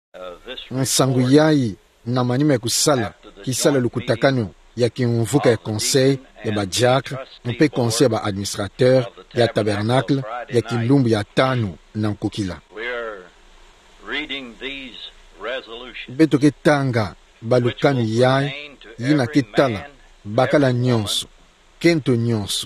nsangu yai na manima ya kusala kisala lukutakanyo ya kimvuka ya conseil ya ba diacre mpe conseil ya ba administrateur ya tabernacle ya kilumbu ya tano na nkokila beto ketanga balukanu yai yina ketala bakala nyonso kento nyonso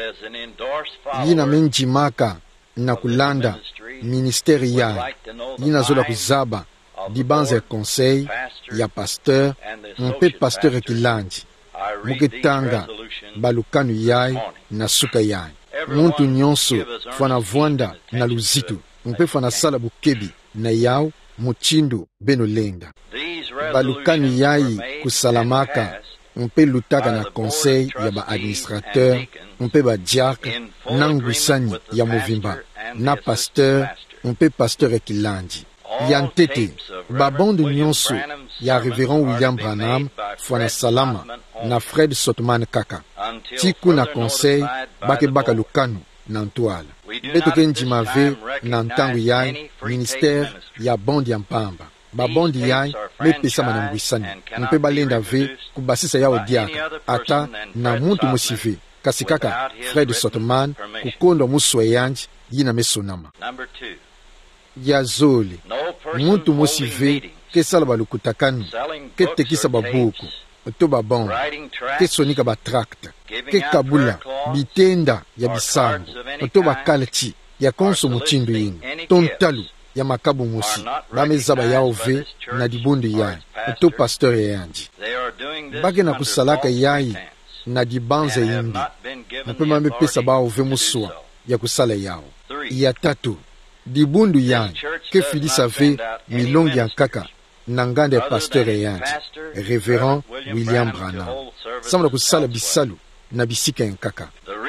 yina menjimaka na kulanda ministeri yai yina zola kuzaba dibanza ya conseil ya pasteur mpe pasteur ekilandi muketanga balukanu yai na suka yai muntu nyonso fana vwanda na luzitu mpe fana sala bukebi na yao muchindu beno lenda balukanu yai kusalamaka mpe lutaka na conseil ya ba administrateur mpe ba diacre na ngwisani ya movimba na pasteur mpe pasteur ekilandi ya ntete babondu nyonso ya Reverend William Branham fana salama na Fred Sotman kaka tiku na conseil bake baka lukanu na ntwala beto ke njimave na ntangu yai ministère ya bondi ya mpamba babondi yai mepesama na ngwisani mpe balenda ve kubasisa yao diaka ata na muntu musive kasi kaka Fred Sotman kukondo muswe yanji yina mesonama ya zoli muntu musive kesala balukutakanu ketekisa babuku to babon kesonika batrakta kekabula bitenda ya bisango to bakalti ya konso muchindu yini tontalu ya makabu musi bamezaba yao ve na dibundu yai to pasteur yanji bage na kusalaka yai na dibanza yimbi mpe mamepesa bao ve musua ya kusala yao ya tatu dibundu yanji ke filisa ve milongi ya nkaka na nganda ya pasteur yanji Reverend William Branham samuna kusala bisalu na bisika ya nkaka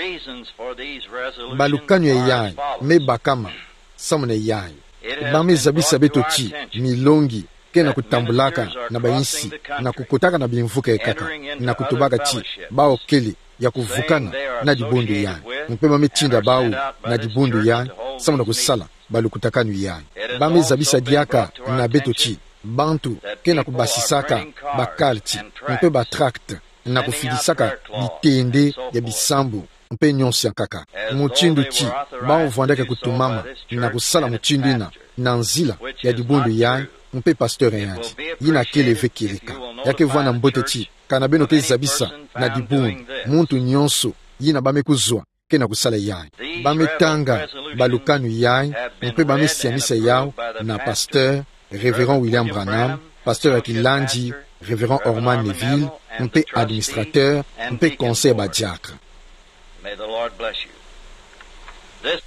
balukanu ya yai me bakama samuna yai bameza bisa beto chi milongi ke na kutambulaka na bayinsi na kukotaka na bimvuka ya kaka na kutubaka chi bao kele ya kuvukana na dibundu yai mpe bamechinda bao na dibundu yai samuna kusala balukutakanu yai bameza bisa diaka na beto chi bantu ke na kubasisaka bakalti mpe batrakte na kufilisaka bitende ya bisambu mpe nyonso ya kaka muchindu chi baovwandaka kutumama na kusala muchindu ina na nzila ya dibundu yai mpe pasteur yanji yina keleve keleka yake vwana mbote chi kana beno kezabisa na dibundu muntu nyonso yina bamekuzwa ke na kusala yai bametanga balukanu yai mpe bamesiamisa yao na pasteur Reverend William Branham, pasteur Ekilandi, Reverend Orman Neville, mpe administrateur, mpe conseil ba diacre. May the Lord bless you. This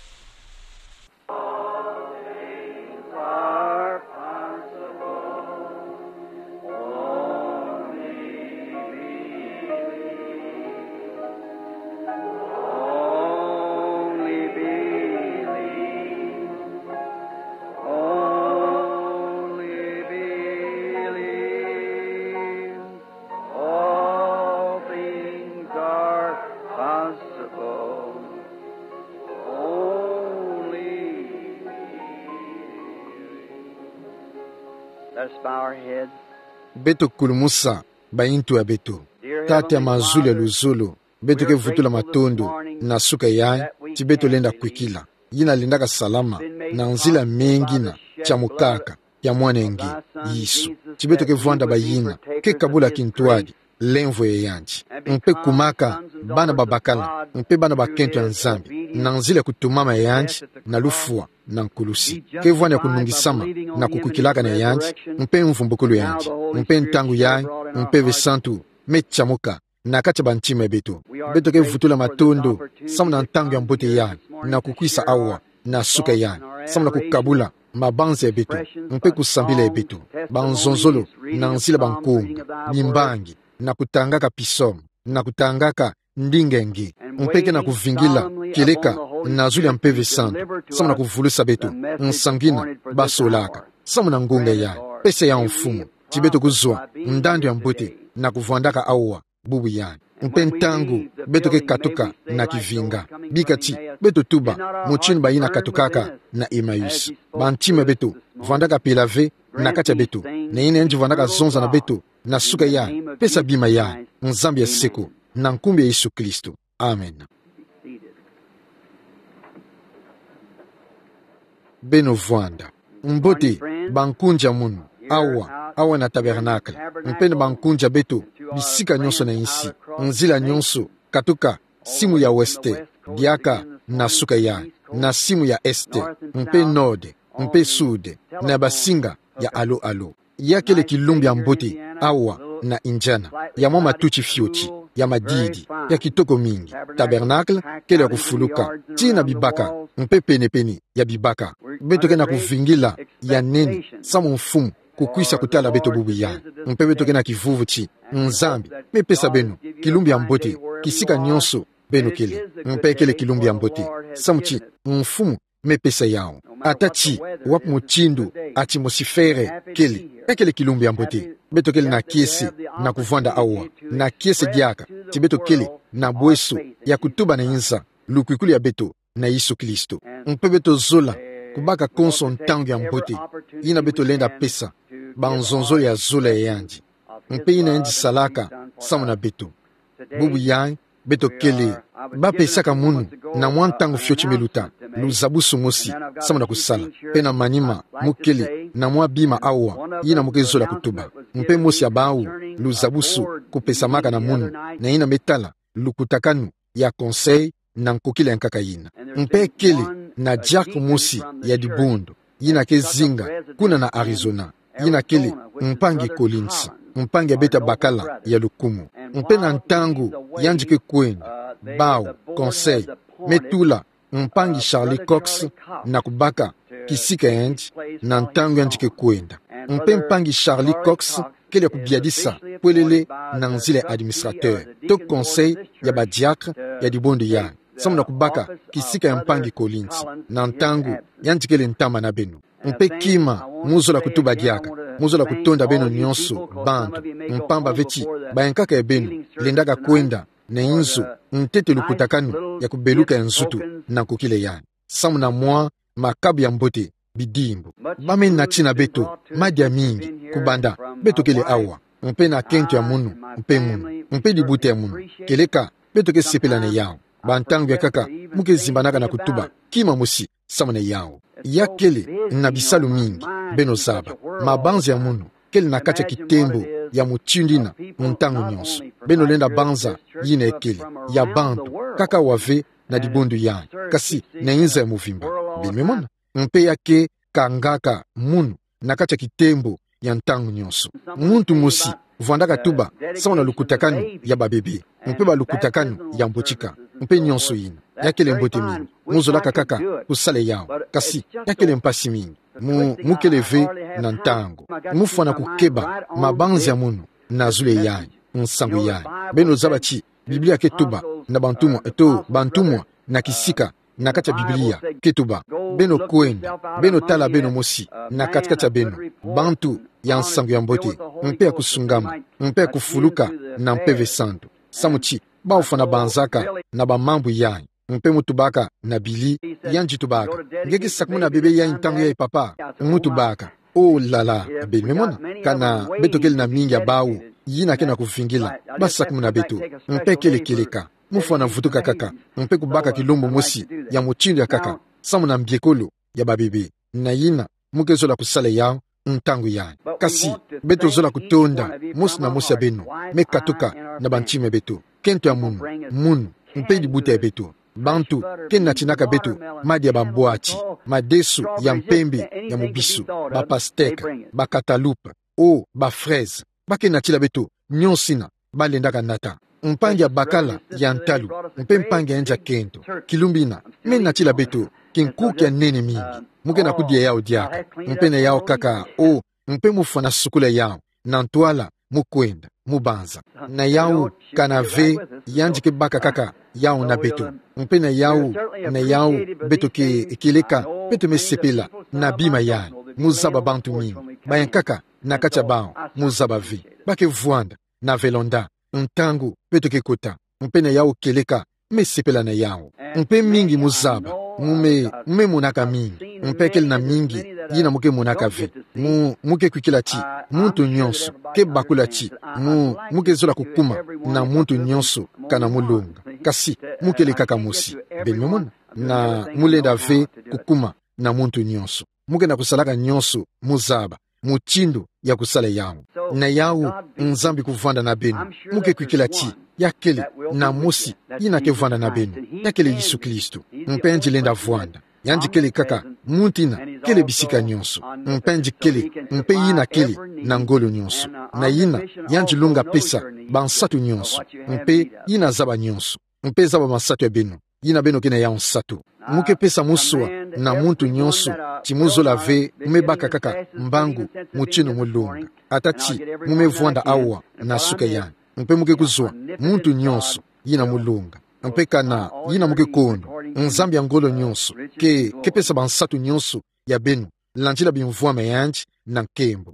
beto kulumusa baintu ya beto tati ya mazulu ya luzulu beto ke vutula matondo na suka yai ti beto lenda kwikila yina lendaka salama na nzila mengi na chamukaka ya mwanengi yisu ti beto ke vwanda bayina ke kabula kintuadi lenvo ya yanji mpe kumaka bana babakala mpe bana bakento ya nzambi na nzila kutumama ya yanji na lufua na nkulusi ke vwanda ya kunungisama na kukukilaka na yanji mpe mvumbukulu yanji mpe ntangu yai mpe vesantu mechamuka na kati banchima beto beto ke vutula matondo samu na ntangu ya mbote yai na kukwisa awa na suka yai samu na kukabula mabanza ya beto mpe kusambila ya beto banzonzolo na nzila bankonga nimbangi na kutangaka pisomo na kutangaka ndingenge mpeke na kuvingila kileka na zuli ya mpeve santo samu na kuvulusa beto nsangina basolaka samu na ngunga ya pese ya mfumu tibeto kuzwa ndando ya mbote na kuvwandaka awa bubu yani mpe ntangu beto ke katuka na kivinga bikati beto tuba muchini bayina katukaka na Emmaüs bantima beto vandaka pilave na kacha beto na ine nji vandaka zonza na beto na suka ya pesa bima ya nzambi ya seko na nkumbi ya Yesu Kristo. Amen. Beno vwanda mbote bankunja munu awa na tabernacle mpene bankunja beto bisika nyonso na insi nzila nyonso katuka simu ya weste diaka na suka ya na simu ya este mpe nord mpe sud na basinga ya alo ya kele kilumbi ya mbote awa na Indiana ya mwa matuchi fioti ya madidi ya kitoko mingi tabernacle kele ya kufuluka tina bibaka mpe penepene ya bibaka beto kena kuvingila ya neni samu mfumu kukwisa kutala beto bubu ya mpe beto kena kivuvu chi nzambi mepesa beno kilumbi ya mbote kisika nyonso beno kele mpe kele kilumbi ya mbote samu chi mfumu mepesa yao atachi wapu muchindu ati musifere kele kilumbi ya mbote beto kele na kiesi na kuvanda awa na kiesi diaka ti beto kele na bwesu ya kutuba na inza lukwikulu ya beto na Yesu Kristo mpe beto zola kubaka konso ntangu ya mbote ina beto lenda pesa banzonzo ya zola ya yanji mpe ina enji salaka samu na beto bubu yang beto kele bapesaka munu na mwa ntangu fiochi meluta luzabusu mosi samu na kusala pe na manima mukele na mwa bima awa ina muke zola kutuba mpe mosi ya bau luzabusu kupesa maka na munu na ina metala lukutakanu ya conseil na nkokile nkaka ina mpe kele na diak mosi ya dibundo ina ke zinga kuna na Arizona ina kele mpangi Collins mpangi beta bakala ya lukumu mpe na ntangu yanjike kwenu bao conseil metula mpangi Charlie Cox na kubaka kisika yanji na ntangu yanjike kwenda mpe mpangi Charlie Cox kele kubiadisa kwelele na nzile administrateur to conseil ya badiakre ya dibondo ya samu na kubaka kisika ya mpangi Collins na ntangu yanjikele ntama na beno mpe kima muzola kutuba diaka muzola kutonda beno nyonso bantu mpamba veti bayankaka ya beno lendaka kwenda na inzo ntete lukutakanu ya kubeluka ya nzutu na kukile yani samu na mwa makabu ya mbote bidimbo bame na china beto madia mingi kubanda beto kele awa mpe na kento ya munu mpe dibute ya munu keleka beto ke sepela na yao bantangu ya kaka muke zimbanaka na kutuba kima musi samu na yao ya kele na bisalu mingi beno zaba mabanza ya munu kele na kacha kitembo ya muchindina muntangu nyonso beno lenda banza yina ekele ya bantu kaka wave na dibundu ya kasi na inza ya muvimba bimemona mpe yake kangaka munu na kacha kitembo ya ntangu nyonso muntu musi vandaka tuba samu na lukutakanu ya babebe mpe balukutakanu ya mbochika mpe nyonso ina yakele mbote mingi muzolaka kaka kusale yao kasi yakele mpasi mingi mukeleve na ntango mufana kukeba mabanzi ya munu na zule yanyi nsangu yanyi beno zabachi Biblia ketuba na bantumwa na kisika na kacha Biblia ketuba beno kwenda beno tala beno mosi na katikata beno bantu ya nsangu ya mbote mpe ya kusungama mpe ya kufuluka na mpeve santo samuchi baufana banzaka na bamambu yanyi mpe mutubaka na bili yanji tubaka ngeki sakmu na bebe yanyi ntangu ya ipapa mutubaka oh lala beli memona kana beto kele na mingi ya bau yina kena kufingila basakmu na beto mpe kele keleka mufana vutuka kaka mpe kubaka kilombo mosi ya muchindo ya kaka samu na mbiekolo ya babebe na yina muke zola kusale yao ntangu yanyi kasi beto zola kutonda mosi na mosi ya beno mekatuka na banchime beto kento ya munu mpe dibuta ya beto bantu kena chinaka beto madi ya bamboachi madesu ya mpembe ya mubisu bapasteka bakatalupa o bafraise bakena chila beto nyonsina balendaka nata mpangi ya bakala ya ntalu mpe mpangi ya nja kento kilumbina mena chila beto kinkuki ya nene mingi muke na kudia yao diaka mpe na yao kaka o mpe mufana sukula yao na ntwala mukwenda mubanza na yao kanave yanjike baka kaka yao na beto mpe na yao beto keleka beto mesepela na bima yani muzaba bantu mingi bayankaka na kacha bao muzaba vi bake vuanda na velonda ntangu beto ke kota mpe na yao keleka mesepela na yao mpe mingi muzaba mume munaka mingi mpe kele na mingi yina muke munaka ve muke kwikila ti muntu nyonso ke bakula ti muke zola kukuma na muntu nyonso kana mulunga kasi mukeleka kamusi benimona na mulenda ve kukuma na muntu nyonso muke na kusalaka nyonso muzaba muchindo ya kusala yao na yao nzambi kuvanda na benu muke kwikila ti yakele na musi yina ke vanda na benu yakele Yesu Kristo mpenji lenda vwanda yanji kele kaka muntina kele bisika nyonso mpenji kele mpe yina kele na ngolo nyonso na yina yanji lunga pesa bansatu nyonso mpe yina zaba nyonso mpe zaba masatu ya benu yina beno kena ya nsatu muke pesa muswa na muntu nyonso chimuzola ve mumebaka kaka mbangu muchino mulunga atati mumevwanda awa na suka yani mpe muke kuzwa muntu nyonso yina mulunga mpe kana yina muke kondo nzambi ya ngolo nyonso ke pesa bansatu nyonso ya benu lanjila bimvwama yanji na nkembo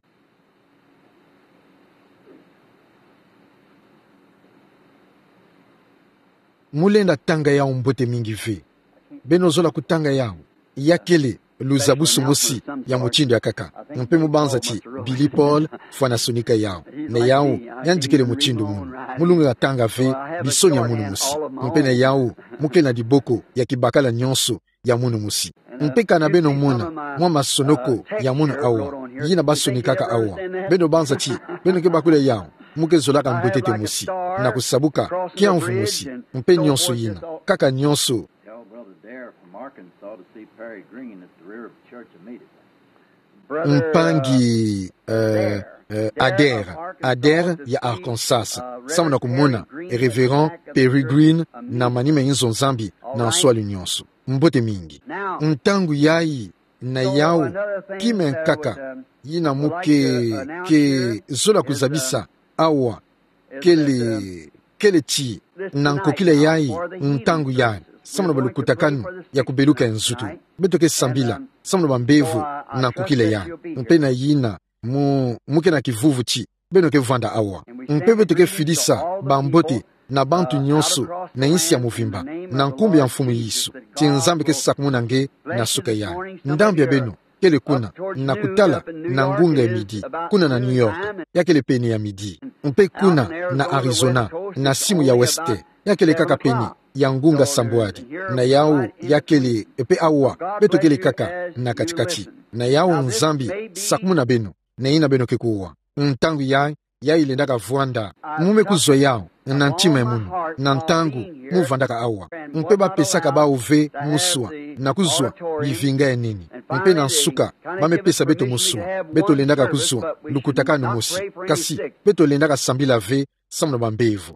mulenda tanga yao mbote mingi ve beno zola kutanga yao yakele luzabusu musi ya muchindo ya kaka mpe mubanza chi Billy Paul fwana sonika yao na yao yanjikele muchindo munu mulunga tanga ve bisoni ya munu musi mpe na yao muke na diboko ya kibakala nyonso ya munu musi mpe kana beno muna mwa masonoko ya munu awa yina basonikaka awa beno banza chi beno ke bakule yao muke zolaka mbwetete musi na kusabuka kiamvu musi mpe nyonso yina kaka nyonso mpangi Adair ya Arkansas samuna kumona Reverend Peregrine na manime yinzo nzambi na nswali nyonso mbote mingi ntangu yayi na yao kime nkaka yina muke ke zola kuzabisa awa kele chi na nkokile yayi ntangu yayi samuna balukutakanu ya kubeluka nzutu betoke sambila samuna bambevu na nkokile yayi mpe na yina muke na kivuvu chi beno ke vanda awa mpe betoke fidisa bambote na bantu nyonso na insi ya muvimba na nkumbi ya mfumu Yesu ti nzambe ke sakumuna nge na suka yayi ndambi ya beno kele kuna na kutala na ngunga ya midi kuna na New York yakele peni ya midi mpe kuna na Arizona na simu ya Weste yakele kaka peni ya ngunga Sambwadi na yao yakele epe awa beto kele kaka na katikati na yao nzambi sakumuna beno na ina beno kekuwa ntangu yayi ilendaka vwanda mume kuzwa yao na ntima ya munu na ntangu muvandaka awa mpe bapesaka bauve muswa na kuzwa bivinga ya nini mpe na nsuka bamepesa beto muswa beto lendaka kuzwa lukutakanu musi kasi beto lendaka sambila ve samuna bambevu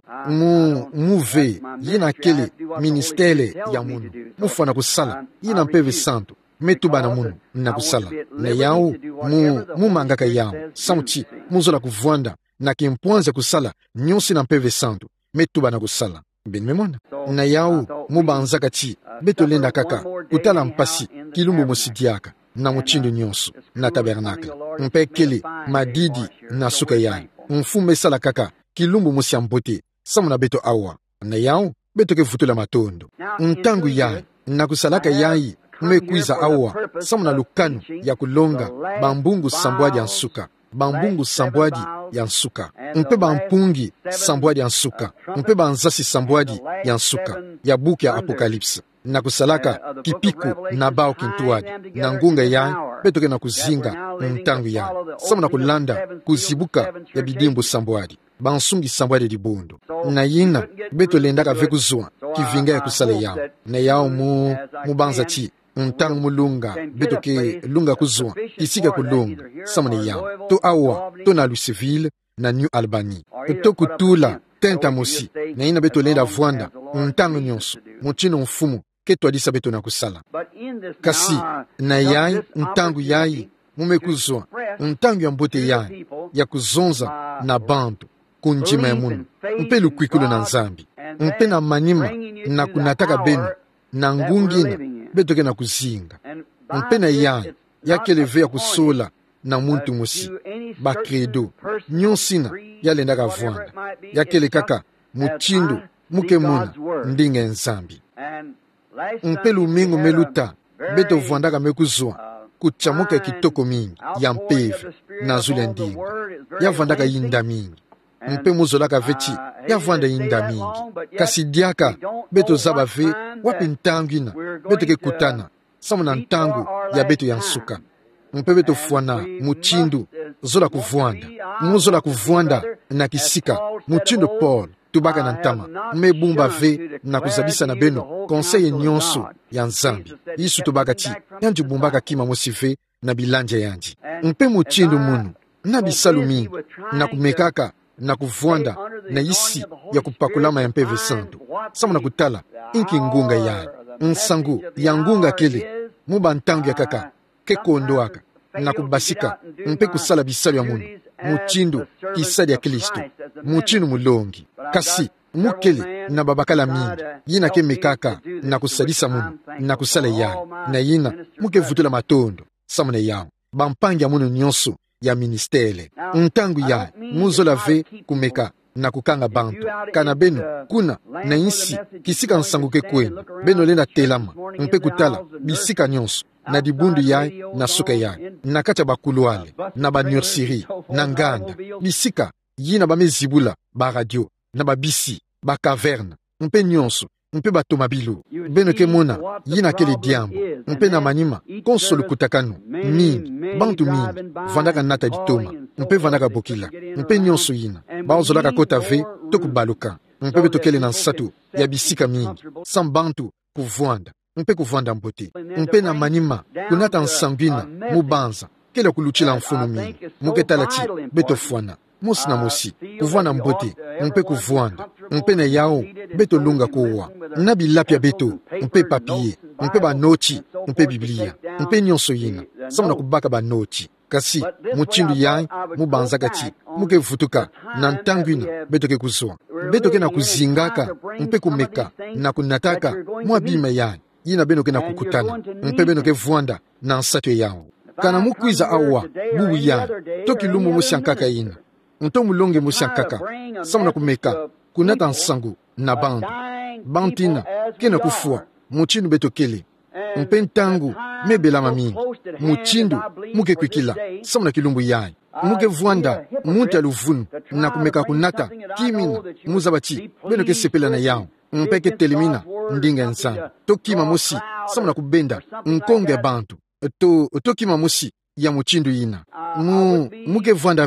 muve yina kele ministele ya munu mufana kusala yina mpeve santo metuba na munu na kusala na yao mumangaka yao samuchi muzola kuvwanda na kimpwanza kusala nyonsi na mpeve santo metuba na kusala benimemona na yao mubanzaka chi beto lenda kaka kutala mpasi kilumbu musidiaka na muchindo nyonso na tabernakle mpe kele madidi na suka yayi mfume sala kaka kilumbu musia mbote samuna beto awa na yao beto ke futula matondo ntangu yayi na kusalaka yayi mmekwiza awa samuna lukanu ya kulonga bambungu sambwadi ya nsuka bambungu sambwadi ya nsuka mpe bampungi sambwadi ya nsuka mpe banzasi sambwadi ya nsuka ya buku ya Apokalipsi na kusalaka kipiku na bao kintuadi na ngunga yayi betoke na kuzinga ntangu yayi samuna kulanda kuzibuka ya bidimbu sambwadi bansungi sambwadi dibundo na yina beto lendaka vekuzwa kivinga ya kusala yao na yao mubanza chi ntangu mulunga betoke lunga kuzwa isika kulunga samune yao to awa to na Louisville na New Albany to kutula tenta musi na ina beto lenda vwanda ntangu nyonso muchino mfumu ketwadisa beto na kusala kasi na yayi ntangu yayi mumekuzwa ntangu ya mbote yayi ya kuzonza na bantu kunjima ya munu mpe lukwikulo na nzambi mpe na manima na kunataka benu na ngungina betoke na kuzinga mpe na yayi yakeleve ya kusola na muntu musi ba credo nyonsina yalendaka vwanda yakele kaka muchindu mukemuna ndinga nzambi mpelu mingu meluta beto vwandaka mekuzwa kuchamuka kitoko mingi ya mpeve na zule ndinga yavwandaka yinda mingi mpe muzolaka veti yavwanda yinda mingi kasi diaka beto zaba ve wapi ntangwina beto ke kutana samu na ntangu ya beto ya nsuka mpe beto fwana muchindu zola kuvwanda muzola kuvwanda na kisika muchindu Paul tubaka na ntama mebumba ve na kuzabisa na beno konseye nyonso ya nzambi isu tubaka ti yanji bumbaka kima mosive na bilanja yanji mpe muchindu munu na bisalu mingi na kumekaka na kuvwanda na isi ya kupakulama ya mpeve santo samu na kutala inki ngunga ya nsangu ya ngunga kele muba ntangu ya kaka kekondoaka na kubasika mpe kusala bisalu ya munu muchindu kisadi ya Kristo muchindu mulongi kasi mukele na babakala mingi yina ke mekaka na kusadisa munu na kusala ya na yina muke vutula matondo samu na yao bampangi ya munu nyonso ya ministele ntangu ya muzola ve kumeka na kukanga bantu kana beno kuna na insi kisika nsanguke kwenu beno lena telama mpe kutala bisika nyonso na dibundu ya na suka ya na kacha bakuluale na banursiri na nganda bisika yina bamezibula ba radio na babisi ba caverne mpe nyonso mpe batomabilo beno ke mona yina kele diambo mpe na manima konsolo kutakanu mingi bantu mingi vandaka nata ditoma mpe vandaka bokila mpe nyonso yina baozolaka kota ve tokubaluka mpe betokele na nsatu ya bisika mingi sam bantu kuvwanda mpe kuvwanda mbote mpe na manima kunata nsangwina mubanza kele kuluchila mfunu mingi muketala ti betofwana musi na musi kuvwanda mbote mpe kuvwanda mpe na yao beto lunga kowa na bilapia beto mpe papier mpe banoti mpe biblia mpe nyonso yina samu na kubaka banoti kasi muchindu yai mubanzaka ti muke vutuka na ntangwina beto ke kuzwa beto ke na kuzingaka mpe kumeka na kunataka mwabima yai yina beno ke na kukutana mpe beno ke vwanda na nsatwe yao kana mukwiza awa bubu yai toki lumu musiankaka yina nto mulonge musiankaka samu na kumeka kunata nsangu na bantina kena kufua muchindu beto kele mpe ntangu mebelama mingi muchindu muke kwikila samu na kilumbu yai muke vwanda muntu ya luvunu na kumeka kunata kimina muzabati beno ke sepela na yao mpe ke telimina ndinga nsangu tokima musi samu na kubenda nkonge bantu tokima musi ya muchindu yina muke vwanda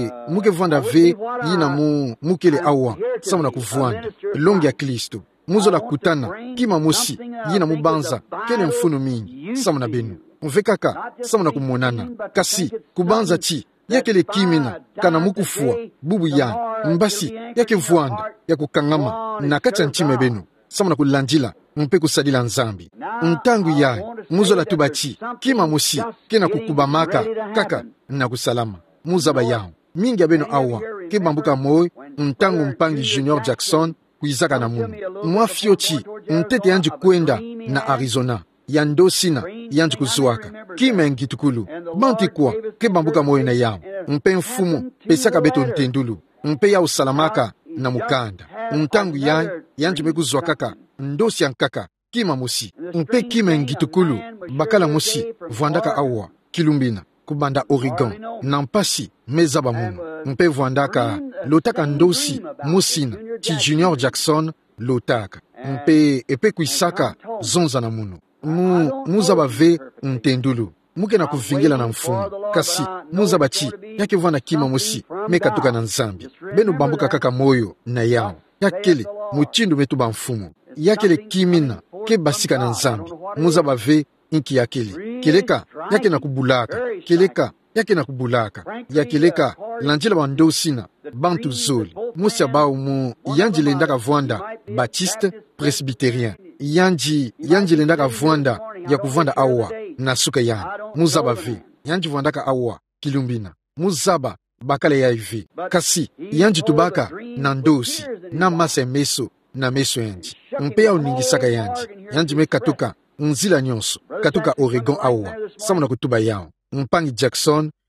ve yina mukele awa samu na kuvwanda longi ya Kristo muzola kutana kima musi yina mubanza kele mfunu mingi samu na benu mve kaka samu na kumonana kasi kubanza ti yakele kimina kana mukufua bubu ya mbasi yake vwanda ya kukangama na kacha nchime benu samu na kulandila mpe kusadila nzambi ntangu ya muzola tubati kima musi kena kukubamaka kaka na kusalama muzaba yao mingi ya beno awa ke bambuka moi ntangu mpangi Junior Jackson kuizaka na munu mwafioti ntete yanji kwenda na Arizona ya ndosina yanji kuzuaka kima ngitukulu banti kwa ke bambuka moi na yao mpe mfumu pesaka beto ntendulu mpe ya usalamaka na mukanda ntangu ya yanji mekuzwa kaka ndosi yankaka kima musi mpe kima ngitukulu bakala musi vwandaka awa kilumbina kubanda Oregon na mpasi mezaba munu mpe vwandaka lotaka ndosi musina ti Junior Jackson lotaka mpe epe kuisaka zonza na munu muzaba ve ntendulu muke na kuvingila na mfumu kasi muzaba ti yake vwana kima musi mekatuka na nzambi benu bambuka kaka moyo na yao yakele muchindu metu ba mfumu yakele kimina ke basika na nzambi muzaba ve inki yakele keleka yake na kubulaka keleka yake na kubulaka yakeleka lanjila bandosina bantu zoli musia bao mu yanji lendaka vwanda Baptiste Presbyterien yanji lendaka vwanda ya kuvwanda awa na suka yani muzaba ve yanji vwandaka awa kilumbina muzaba bakale ya ivi kasi yanji tubaka na ndosi na masa meso na meso yanji mpe ya uningisaka yanji mekatuka nzila nyonso katuka Oregon awa samu na kutuba yao mpangi Jackson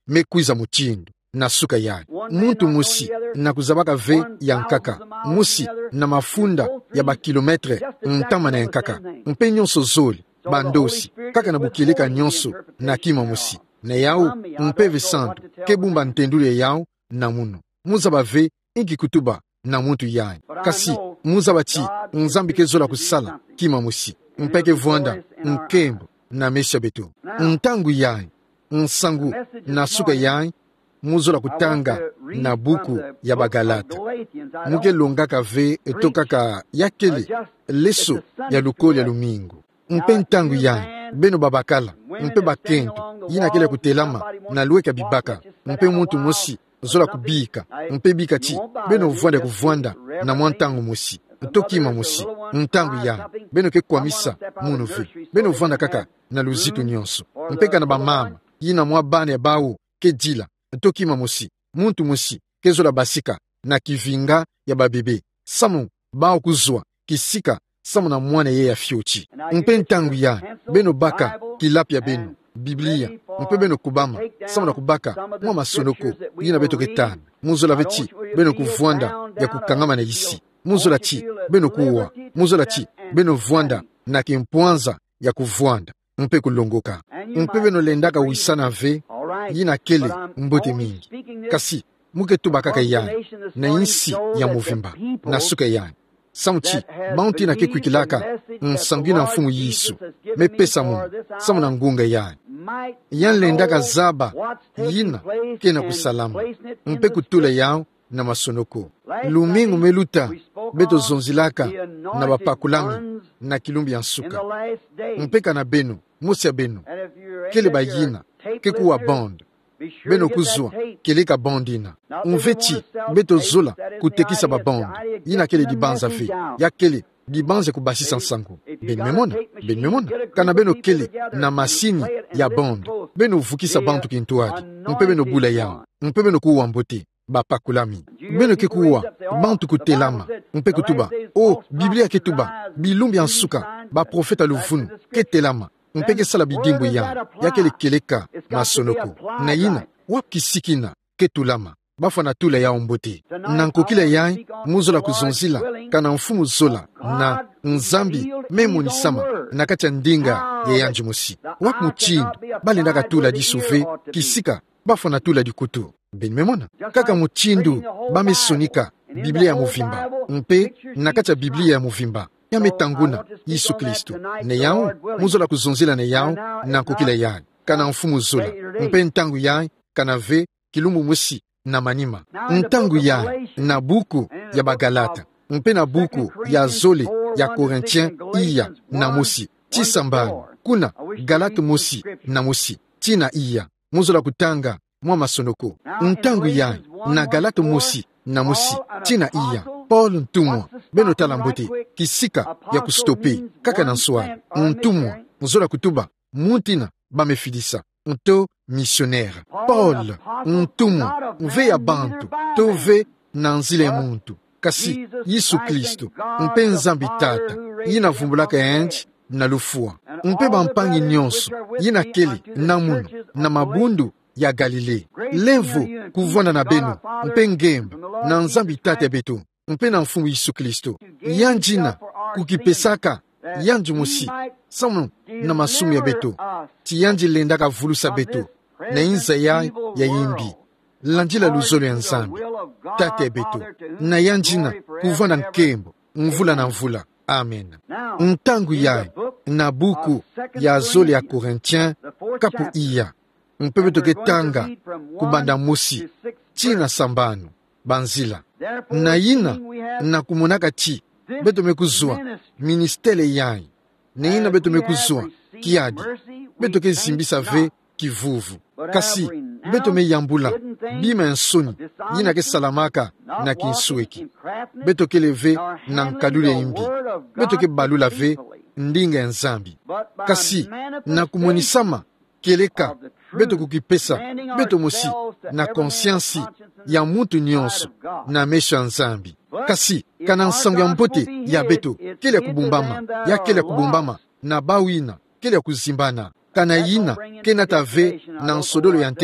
mekwiza muchindu na suka yayo. Muntu musi na kuzabaka ve ya nkaka, musi na mafunda ya bakilometre ntama na nkaka. Mpe nyonso zoli, bandosi, kaka na bukilika nyonso na kima musi. Na yao, mpeve santo, kebumba ntendule yao na muno. Muzaba ve inki kutuba na muntu yayo. Kasi, muzaba chi, nzambi kezola kusala kima musi. Mpeke vuanda, nkembo na mesha beto. Ntangu yayo, nsangu na suka yayo, muzola kutanga na buku ya bagalata. Muke longaka ve etokaka yakele leso ya lukoli ya lumingo. Mpe ntangu yayo, beno babakala, mpe bakento, yina kele kutelama na lueka bibaka, mpe muntu mosi, zola kubika, mpe bika chi, beno vuanda kuvuanda na mwantangu mosi. Tokima mosi, ntangu yayo, beno ke kwamisa munu ve, beno vuanda kaka na luzitu nyonso. Mpeka na bamama, yina mwa bane ya bawo, ke dila, tokima mosi, muntu mosi, kezola basika, na kivinga ya babebe, samu bao kuzwa, kisika, samu na mwane ye ya fiochi. Mpe ntangu ya, beno baka, kilapia beno, Biblia, mpe beno kubama, samu na kubaka, mwa masonoko, yina beto ketana, muzola vechi, beno kuvuanda, ya kukangama na isi, muzola chi, beno kuwa, muzola chi, beno vuanda, na kimpuanza, ya kuvuanda, mpe kulongoka, mpe beno lendaka wisana ve, yina kele mbote mingi. Kasi, muke tubakaka yae, na insi ya muvimba, na suka yae. Samuchi, baunti na kekwikilaka, nsangi na mfumu yisu, me pesa mu, samu na ngunga yae. Yan lendaka zaba, yina, kena kusalama, mpe kutula yao na masonoko. Lumingu meluta, beto zonzilaka, na bapakulami, na kilumbi ya nsuka. Mpeka na beno, musi ya beno, kele bayina, kekuwa bond, beno kuzwa, keleka bondina. Unveti, beto zola, kutekisa ba bond, yina kele dibanza fe, ya kele, dibanza kubasisa nsangu. Ben memona, kana beno kele, na masini ya bond, beno vukisa bantu kintuadi, mpe beno bula yao, mpe beno kuwa mbote, bapakulami. Beno kekuwa, bantu kutelama, mpe kutuba, oh, Biblia ketuba, bilumbi ansuka, ba profeta luvunu, ketelama, mpeke sala bidimbu ya kele keleka masonoko. Na yina, wap kisikina, ketulama, bafana tula ya ombote. Na nkokila yai, muzola kuzonzila, kana mfumu zola, na nzambi, memoni sama, na kacha ndinga ya yanji musi. Wap muchindu, bali ndaka tula disuve, kisika, bafana tula di kutu. Ben memona, kaka muchindu, bame sonika, Biblia ya muvimba, mpe, na kacha Biblia ya muvimba. Yame tanguna, Yesu Kristo. Ne yao, muzola kuzonzila ne yao, na kukila yai. Kana mfumu zola, mpe ntangu yai, kana ve, kilumbu musi, na manima. Ntangu yai, na buku ya bagalata. Mpe na buku ya zole, ya Korintien, iya, na musi. Chisambani, kuna, galata musi, na musi. Tina iya, muzola kutanga, mwa masonoko. Ntangu yai, na galata musi, na musi. Tina iya. Paul ntumwa, beno talambote, kisika ya kustope, kaka na nswari. Ntumwa, nzola kutuba, muntina, bamefidisa. Nto missionnaire. Paul, ntumwa, nve ya bantu, tove na nzile muntu. Kasi, Yesu Kristo, mpe nzambi tata, yina vumbulaka enji na lufua. Mpe bampangi nyonso, yina keli, na muno, na mabundu ya Galile. Levo, kuvwana na beno, mpe ngemba, na nzambi tata beto. Mpe na mfumu Yesu Kristo. Yanjina, kukipesaka, yanji musi, samu na masumu ya beto. Ti yanji lendaka vulusa beto, na inza ya yimbi. Lanjila luzolo ya nzambi, tate ya beto. Na yanjina, kuvana nkembo, mvula na mvula. Amen. Ntangu ya, na buku ya zole ya Korintien, kapu iya. Mpe beto ketanga, kubanda musi, china sambano, banzila. Na yina, na kumonaka chi, beto mekuzwa, ministele yai. Na yina beto mekuzwa, kiadi. Beto ke zimbisa ve, kivuvu. Kasi, beto me yambula, bima ensoni, yina ke salamaka, na kinsueki. Beto ke leve, na nkalule imbi. Beto ke balula ve, ndinga enzambi. Kasi, na kumonisama, keleka, beto kukipesa, beto mosi, na konsiansi, ya mutu nyonso, na mesha nzambi. Kasi, kana nsangu ya mbote, ya beto, kele kubumbama, ya kele kubumbama, na bawina, kele kuzimbana. Kana yina, kena tave, na nsodolo ya ntete,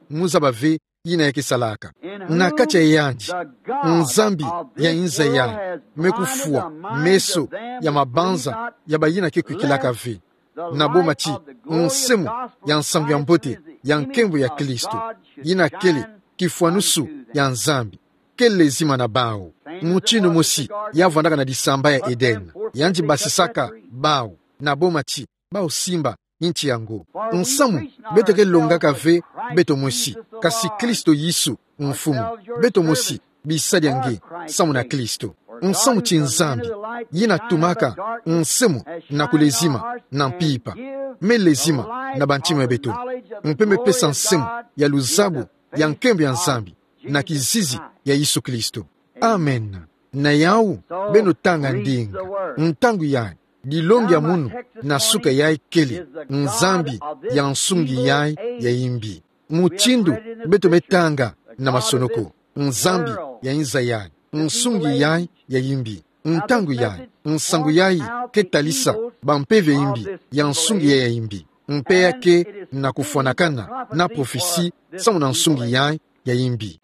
muzabave yina yakisalaka nakacha yanji nzambi ya inza yayi mekufua meso ya mabanza ya bayina kekwikilaka ve na boma chi nsemu ya nsambu ya mbote ya nkembo ya Kristo yina kele kifuanusu ya nzambi kele zima na bao muchino mosi yavandaka na disamba ya Eden yanji basisaka bao na boma chi bao simba inchi yango nsamu beto ke longaka ve beto mosi kasi Kristo Yesu mfumu beto mosi bisadi yange samu na Kristo nsamu chi nzambi yina tumaka nsemu na kulezima na mpipa me lezima na banchima beto mpeme pesa nsemu ya luzabu ya nkembo ya nzambi na kizizi ya Yesu Kristo. Amen. Na yau beno tanga ndinga ntangu yai dilongi ya munu na suka yai kele nzambi ya nsungi yai ya imbi muchindu beto metanga na masonoko nzambi ya inza yai nsungi yai ya imbi ntangu yai nsangu yai ketalisa bampeve imbi ya nsungi yai ya imbi mpe yake na kufuanakana na profesi samu na nsungi yai ya imbi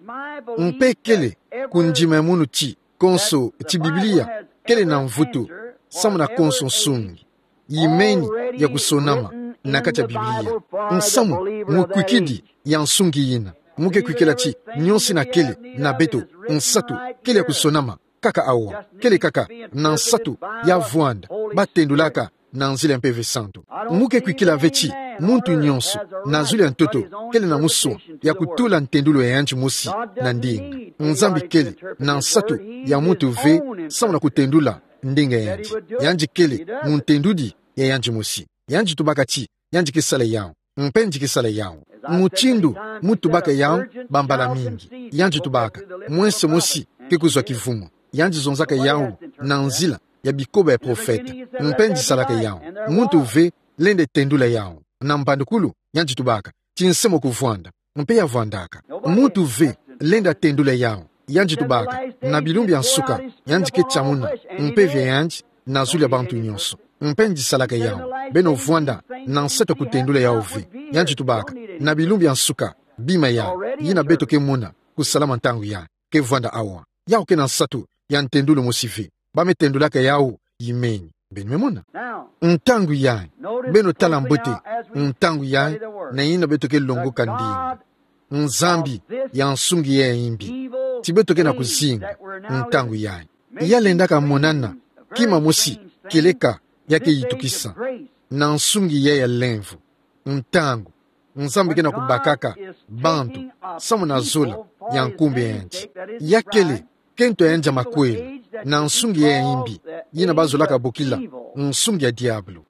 mpe kele kunjima ya munu chi konso chi Biblia kele na mvuto samu na konso nsungi yimeni ya kusonama na kacha Biblia nsamu mukwikidi ya nsungi yina muke kwikela chi nyonsi na kele na beto nsatu kele ya kusonama kaka awa kele kaka na nsatu ya vuanda batendulaka na nzila mpeve santo muke kwikila vechi muntu nyonso na zuli ya ntoto kele na musua ya kutula ntendulo ya yanji mosi na ndinga nzambi kele na nsatu ya muntu ve samu na kutendula ndinga ya yanji kele muntendudi ya yanji mosi yanji tubaka chi yanji kisala yao mpenji kisala yao muchindu mutubaka yao bambala mingi yanji tubaka mwense mosi kikuzwa kivumo yanji zonzaka yao na nzila ya bikoba ya profeta mpenji salaka yao muntu ve lende tendula yao na mpandukulu yanji tubaka chinsemo kuvwanda mpe ya vwandaka muntu ve lenda tendula yao yanji tubaka na bilumbi ya nsuka yanji kechamuna mpe vya yanji na zuli ya bantu nyonso mpenji salaka yao beno vwanda na nseto kutendula yao ve yanji tubaka na bilumbi ya nsuka bima yao yina beto ke muna kusalama ntangu ya ke vwanda awa yao ke na nsatu ya ntendulu musive bame tendulaka yao yimeni beno memona ntangu ya beno tala mbote ntangu ya na yina beto ke longoka ndinga nzambi ya nsungi ya imbi tibeto ke na kuzinga ntangu ya yalendaka monana kima mosi keleka yake yitukisa na nsungi ya lenvu ntangu nzambi ke na kubakaka bantu samu na zola ya nkumbi yanji yakele kento ya nja makweli na nsungi ya imbi yina bazolaka bokila nsungi ya diablo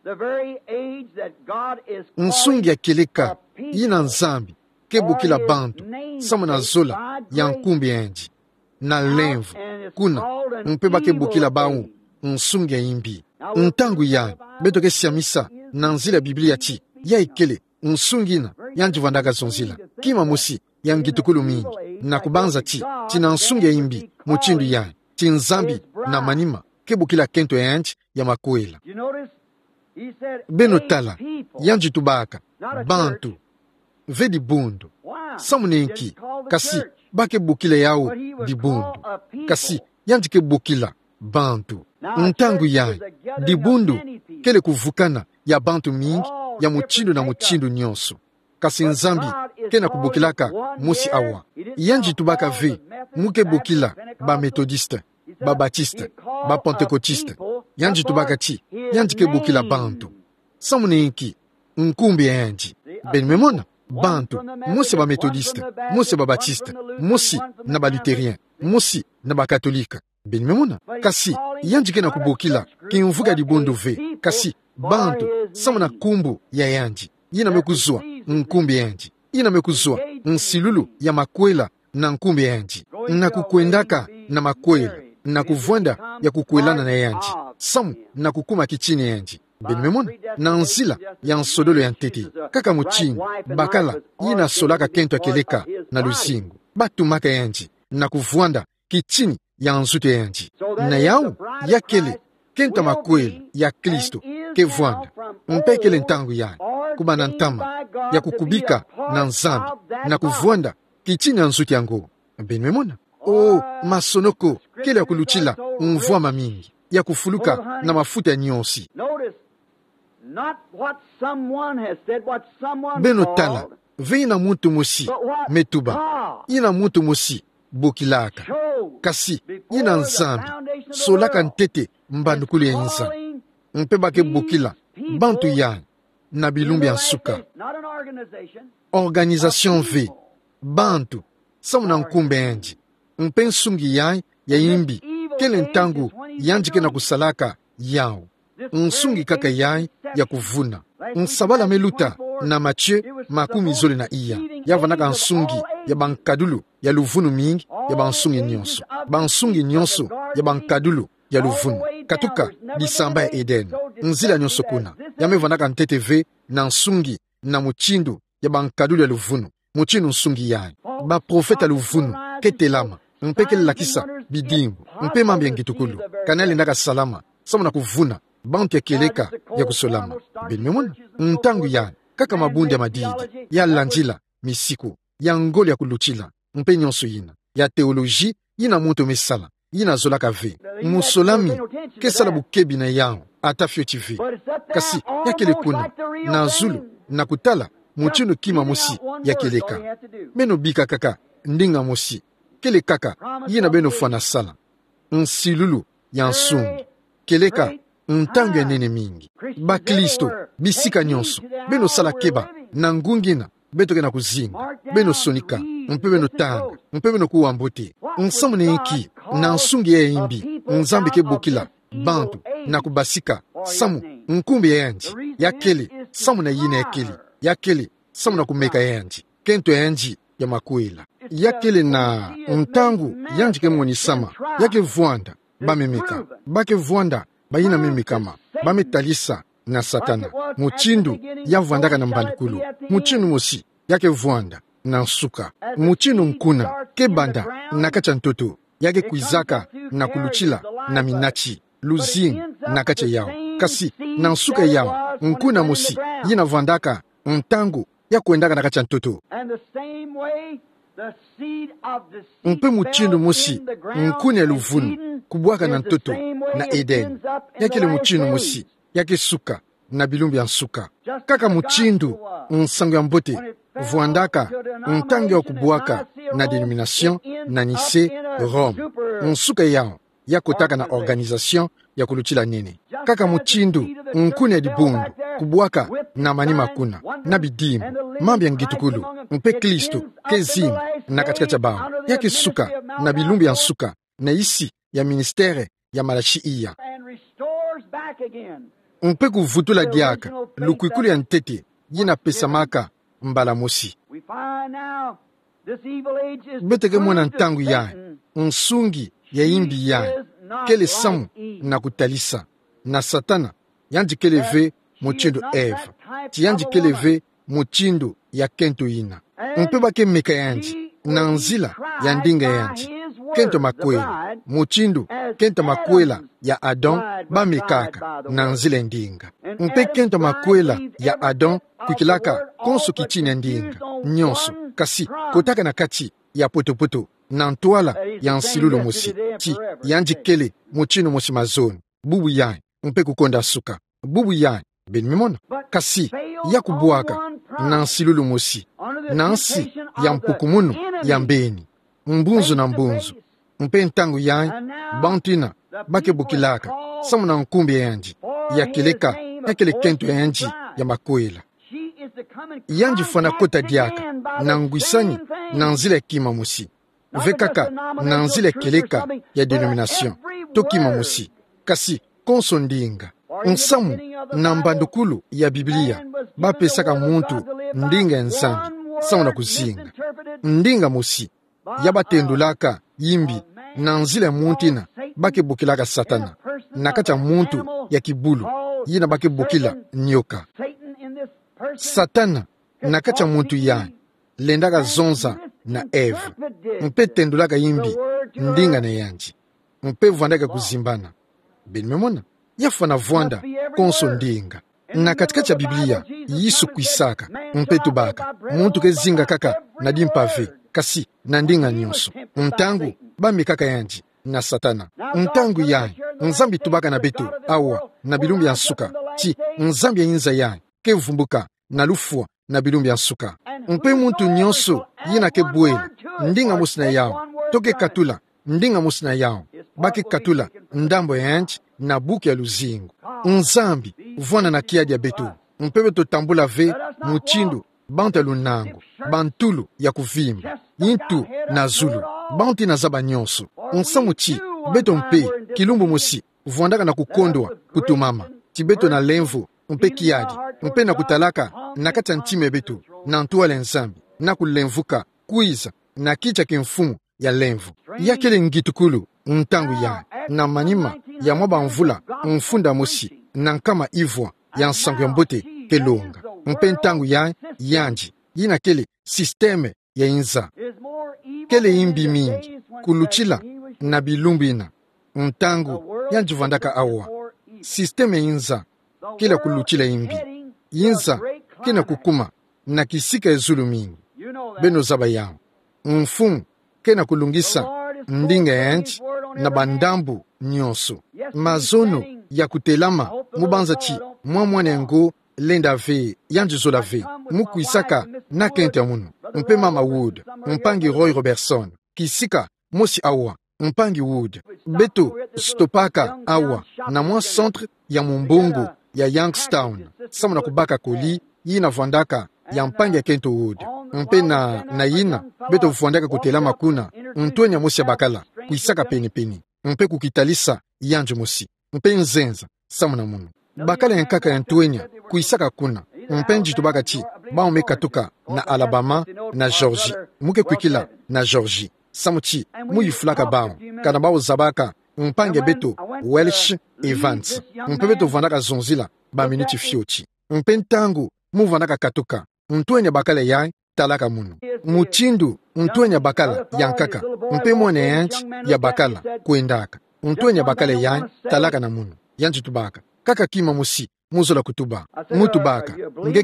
nsungi ya keleka yina nzambi kebukila bantu samu na zola ya nkumbi yanji na lenvu kuna mpeba kebukila bawu nsungi ya imbi ntangu ya beto ke siamisa na nzila Biblia chi ya ikele nsungina yanji vandaka zonzila kima mosi ya ngitukulu mingi na kubanza chi china nsungi ya imbi muchindu ya chinzambi na manima kebukila kento ya yanji ya makwela beno tala yanji tubaka bantu ve di bundu samu nenki kasi bake bukila yao di bundu kasi yanji ke bukila bantu ntangu ya di bundu kele kuvukana ya bantu mingi ya muchindu na muchindu nyonso kasi nzambi kena kubukilaka musi awa yanji tubaka ve muke bukila ba metodiste ba batiste ba pentekotiste yanji tubaka chi yanji ke bukila bantu samu nenki nkumbi ya yanji ben memona bantu musi ba metodiste musi ba batiste musi na ba luterien musi na ba katolika ben memona kasi yanji kena kubukila kinvuga di bundu ve kasi bantu samu na kumbu ya yanji yina mekuzua nkumbi yanji yina mekuzua nsilulu ya makwela na nkumbi yanji na kukwendaka na makwela na kuvwenda ya kukwelana na yanji samu na kukuma kichini yanji benimemona na nzila ya nsodolo ya ntete kaka muchini bakala yina solaka kento keleka na luzingu batumaka yanji na kuvwanda kichini ya nzuto yanji na yau yakele kenta makweli ya Kristo ke vwanda mpekele ntangu yaye kuba na ntama ya kukubika na nzambi na kuvwanda kichini ya nzuki yango. Benimemona masonoko kele ya kuluchila mvwama mingi ya kufuluka na mafuta ya nyonsi. Beno tala ve ina muntu musi metuba ina muntu musi bokilaka kasi ina nzambi solaka ntete mbandukulu ya nza mpe bake bokila bantu ya na bilumbi ya nsuka organisation v bantu samuna nkumbe enji mpe nsungi ya imbi kele ntangu yanjike na kusalaka yao nsungi kaka ya kuvuna nsabala meluta na Mathieu 10 yavanaka nsungi ya bankadulu ya luvunu mingi ya bansungi nyonso bansungi nyonso ya bankadulu ya luvunu katuka bisamba ya Eden nzila nyonso kuna yamevanaka nteteve na nsungi na muchindu ya bankadulu ya luvunu muchindu nsungi yaye baprofeta luvunu ketelama mpekele lakisa bidimbu mpe mambi ya ngitukulu kanali ndaka salama samu na kuvuna bantu ya keleka ya kusolama. Benimemona ntangu ya kaka mabundi ya madidi ya lanjila misiku ya ngoli ya kuluchila mpe nyonso yina ya teoloji yina muntu mesala yina zolaka ve musolami kesala bukebi na yao atafio TV kasi ya kele kuna na zulu na kutala muchino kima musi ya keleka meno bika kaka ndinga musi kele kaka yina beno fana sala nsilulu ya nsungi keleka ntangu ya nene mingi baklisto bisika nyonso beno sala keba na ngungina betoke na kuzinga beno sonika mpe beno tanga mpe beno kuwambote nsamu ne iki na nsungi ya imbi nzambe ke bokila bantu na kubasika samu nkumbi ya yanji ya kele samu na yine ya kele ya kele samu na kumeka ya yanji kento ya yanji ya makuela ya kele na ntangu yanji ke mwoni sama yake vwanda bamemeka bake vwanda bayina mimikama bametalisa na satana muchindu yavwandaka na mbandukulu muchindu musi yake vwanda na nsuka muchindu mkuna kebanda na kacha ntoto yake kuizaka na kuluchila na minachi luzing na kacha yao kasi na nsuka yao mkuna musi yina vwandaka ntangu ya kuendaka na kacha ntoto mpe muchindu musi mkune ya luvunu kubwaka na ntoto na Eden yakele muchindu musi yake suka na bilumbi ya nsuka kaka muchindu nsango ya mbote vwandaka ntango ya kubwaka na denomination na nise Rome nsuka yao yakotaka na organisation ya kuluchila nene kaka muchindu nkune ya dibundu kubwaka na manima kuna na bidimu mambi ya ngitukulu mpe Kristo kezimu na katika chabao yake suka na bilumbi ya nsuka na isi ya ministere ya malashi iya mpe kuvutula diaka lukwikulu ya ntete yina pesamaka mbala mosi beteke mwana ntangu yae nsungi ya imbi yae kele samu na kutalisa na satana yanji keleve muchindu Eva ti yanji keleve muchindu ya kento ina mpe bake meka yanji na nzila ya ndinga yanji kento makwela muchindu kento makwela ya Adam bamekaka na nzila ndinga mpe kento makwela ya Adam kukilaka konso kichini ndinga nyonso kasi kotaka na kati ya potopoto na ntwala ya nsilulu musi ti yanji kele muchinu musi mazoni bubu yae mpe kukonda suka bubu yae benimemona kasi ya kubwaka na nsilulu musi na nsi ya mpukumuno ya mbeni mbunzu na mbunzu mpe ntangu yae bantina bake bukilaka samu na nkumbi ya yanji ya keleka ya kele kento ya yanji ya makwela yanji fana kota diaka na ngwisani na nzile kima musi vekaka na nzile keleka ya denomination tokima musi kasi konso ndinga nsamu na mbandukulu ya Biblia bapesaka muntu ndinga ya nzambi samu na kuzinga ndinga musi yabatendulaka yimbi na nzile muntina bake bukilaka satana na kacha muntu ya kibulu yina bake bukila nyoka satana na kacha muntu ya lendaka zonza na Eva mpe tendulaka yimbi ndinga na yanji mpe vwandaka kuzimbana benimemona yafana vwanda konso ndinga. Na katikati ya Biblia Yesu kuisaka mpetu baka muntu kezinga kaka na dimpave kasi na ndinga nyonso ntangu bamikaka yanji na satana ntangu yayi nzambi tubaka na betu awa na bilumbi ya nsuka ti nzambi ya inza yayi kevumbuka na lufua na bilumbi ya nsuka mpe muntu nyonso yina kebwela ndinga musina yao toke katula ndinga musina yao baki katula ndambo yanji na buku ya luzingu nzambi vwana na kia dia betu mpepe totambula ve muchindu banta lunango bantulu ya kuvimba yintu na zulu banti na zaba nyonso nsamuchi beto mpe kilumbu musi vuandaka na kukondwa kutumama tibeto na lemvu mpe kiadi mpe na kutalaka na kati ya ntime betu na ntuwale nzambi na kulemvuka kuiza na kicha kimfumu ya lemvu yakele ngitukulu ntangu ya na manima ya mwaba mvula mfunda musi na nkama ivwa ya nsangu ya mbote kelonga mpe ntangu ya yanji yina kele sisteme ya inza kele imbi mingi kuluchila na bilumbina ntangu yanji vandaka awa sisteme inza kila kuluchila imbi inza kina kukuma na kisika ezulu mingi beno zaba yao mfumu kena kulungisa ndinga yanji na bandambu nyonso mazono ya kutelama mubanza chi mwana ngo lenda ve yanji zola ve mukuisaka na kente ya munu mpe mama Wood mpangi Roy Robertson kisika mosi awa mpangi Wood beto stopaka awa na mwa centre ya mumbongo ya Youngstown samu na kubaka koli yina vandaka ya mpangi ya Kento Wood mpe na yina beto vwandaka kutelama kuna ntwenya mosi ya bakala kuisaka peni mpe kukitalisa yanji mosi mpe nzenza samu na munu bakala ya nkaka ya ntwenya kuisaka kuna mpe njitu baka chi baome katuka na Alabama na Georgie muke kwikila na Georgie samu chi muyifulaka bao kana bao zabaka mpange beto Welsh Evans mpe beto vwandaka zonzila ba minuti fiochi mpe ntangu muvandaka katuka ntwenya bakala ya talaka munu muchindu ntwenya bakala yankaka mpe mwana yanchi ya bakala kuendaka ntwenya bakala ya talaka na munu yanchi tubaka kaka kima musi muzola kutuba mutubaka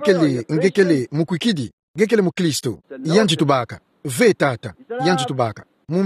ngekele mukwikidi ngekele mukristo yanchi tubaka ve tata yanchi tubaka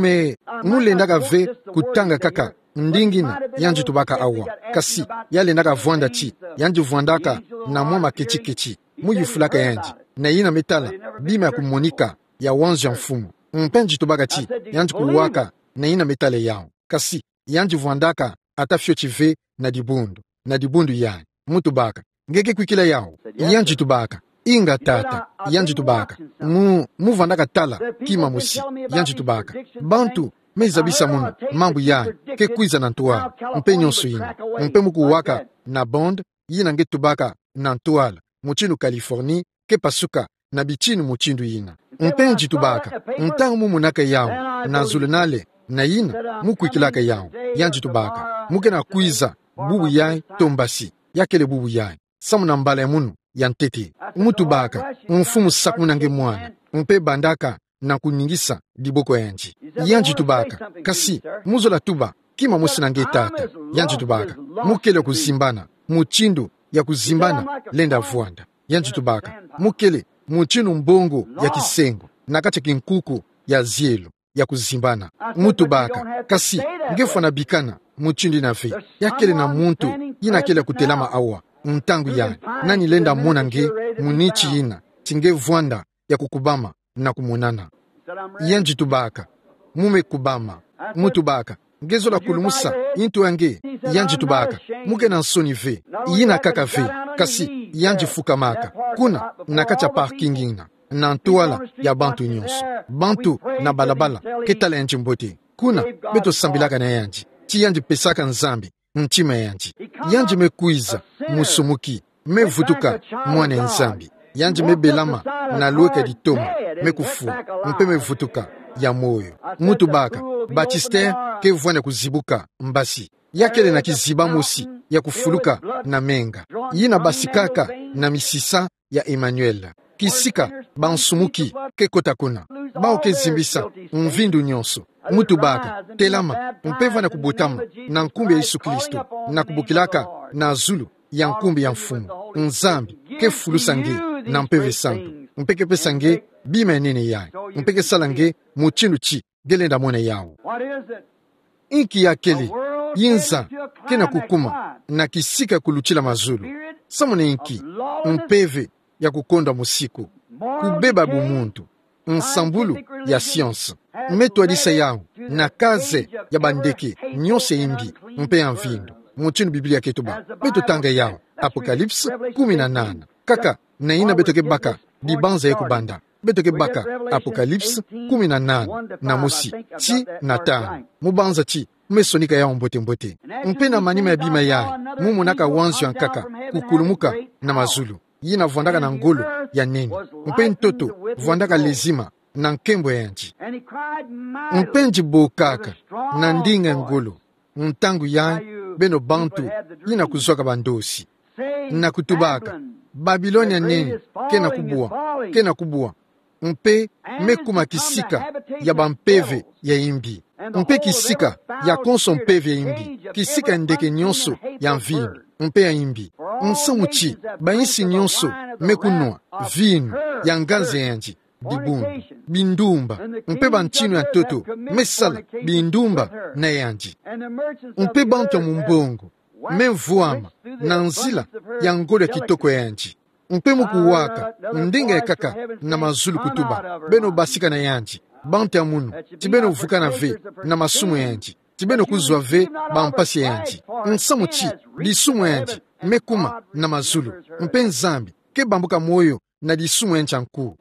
mulendaka ve kutanga kaka ndingina yanji tubaka awa kasi yalendaka vwanda chi yanji vwandaka na mwa makechi muyifulaka yanji na yina metala bima ya kumonika ya wanzu ya mfumu mpenji tubaka chi yanji kuwaka na yina metale yao kasi yanji vwandaka ata fyo chive na dibundu yae mutubaka ngeke kwikila yao yanji tubaka inga tata yanji tubaka muvandaka tala kima musi yanji tubaka bantu mezabisa munu mambu yae ke kwiza na ntuala mpe nyonso yina mpe mukuwaka na bond yina nge tubaka na ntuala muchinu Californie ke pasuka na bichinu muchindu yina mpe njitubaka ntangu mumunaka yao na zulunale na yina mukwikilaka yao yanji tubaka muke na kwiza bubu yae tombasi yakele bubu yae samu na mbala ya munu ya ntete mutubaka mfumu saku nange mwana mpe bandaka na kuningisa diboko yanji tubaka kasi muzola tuba kima musi nange tata yanji tubaka mukele kuzimbana muchindu ya kuzimbana lenda vwanda yanji tubaka mukele muchinu mbongo ya kisengo na kacha kinkuku ya zielo ya kuzimbana mutubaka kasi ngefa na bikana muchindi na ve yakele na muntu yina kele kutelama awa ntangu ya nani lenda mona nge munichi yina tinge vwanda ya kukubama na kumonana yanji tubaka mume kubama mutubaka ngezola kulumusa intu yange yanji tubaka muke na nsoni ve yina kaka ve kasi yanji fukamaka kuna nakacha parkingina na ntuala ya bantu nyonso bantu na balabala ketala yanji mbote kuna beto sambilaka na yanji ti yanji pesaka nzambi nchima yanji mekuiza musumuki mevutuka mwana nzambi yanji mebelama na lueka ditoma mekufua mpe mevutuka ya moyo mutubaka Batister ke vwana kuzibuka mbasi yakele na kiziba musi ya kufuluka na menga yina basikaka na misisa ya Emmanuel kisika bansumuki ke kotakuna bao ke zimbisa mvindu nyonso mutubaka telama mpe vwana kubutama na nkumbi ya Yesu Kristo na kubukilaka na zulu ya nkumbi ya mfumu nzambi ke fulusange na mpeve santu mpeke pesange bima nene yae mpeke salange muchindu chi gelenda mone yawo inki ya kele yinza kena kukuma na kisika kuluchila mazulu samone inki mpeve ya kukonda musiku kubeba bumuntu nsambulu ya science meto adisa yawo na kaze ya bandeke nyose imbi mpe ya mvindu muchinu Biblia ketuba beto tanga yawo Apocalypse 18 kaka na ina beto ke baka dibanza ye kubanda beto ke baka Apocalypse 18 na musi chi na tano mubanza chi mesonika yawo mbote mpe na manima ya bima yae mumunaka wanzu ya nkaka kukulumuka na mazulu yina vwandaka na ngolo ya neni mpe ntoto vwandaka lezima na nkembo ya nji mpe njibokaka na ndinga ngolo ntangu yae beno bantu yina kuzwaka bandosi na kutubaka Babilonia neni kena kubua mpe mekuma kisika ya bampeve ya imbi mpe kisika ya konso mpeve ya imbi kisika ndeke nyonso ya mvinu mpe ya imbi nsamuchi bainsi nyonso mekunwa vinu ya ngazi yanji dibundu bindumba mpe banchinu ya toto mesala bindumba na yanji mpe bantu mumbongo memvuama na nzila ya ngolo ya kitoko yanji mpe mukuwaka ndinga ya kaka na mazulu kutuba beno basika na yanji bantu ya munu tibeno vuka na ve na masumu yanji tibeno kuzwa ve bampasi yanji nsamuchi lisumu yanji mekuma na mazulu mpe nzambi ke bambuka moyo na lisumu yanji anku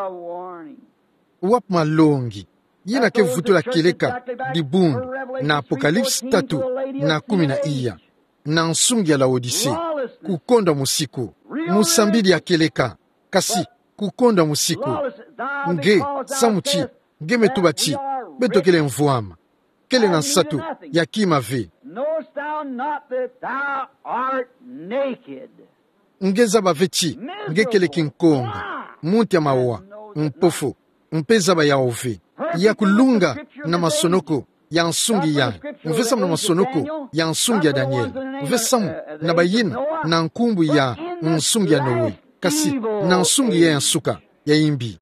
wap malongi yina ke vutula keleka dibundu na Apocalypse 3 na 10 na nsungi ya Laodise kukonda musiku musambidi ya keleka kasi kukonda musiku nge samuchi nge metubachi betokele mvuama kele na nsatu ya kimave nge zaba vechi nge kele kinkonga munti ya mawa mpofo mpezaba ya ove ya kulunga na masonoko ya nsungi ya mvesamu na masonoko ya nsungi ya Daniel mvesamu na bayina na nkumbu ya nsungi ya Noe kasi na nsungi ya nsuka ya imbi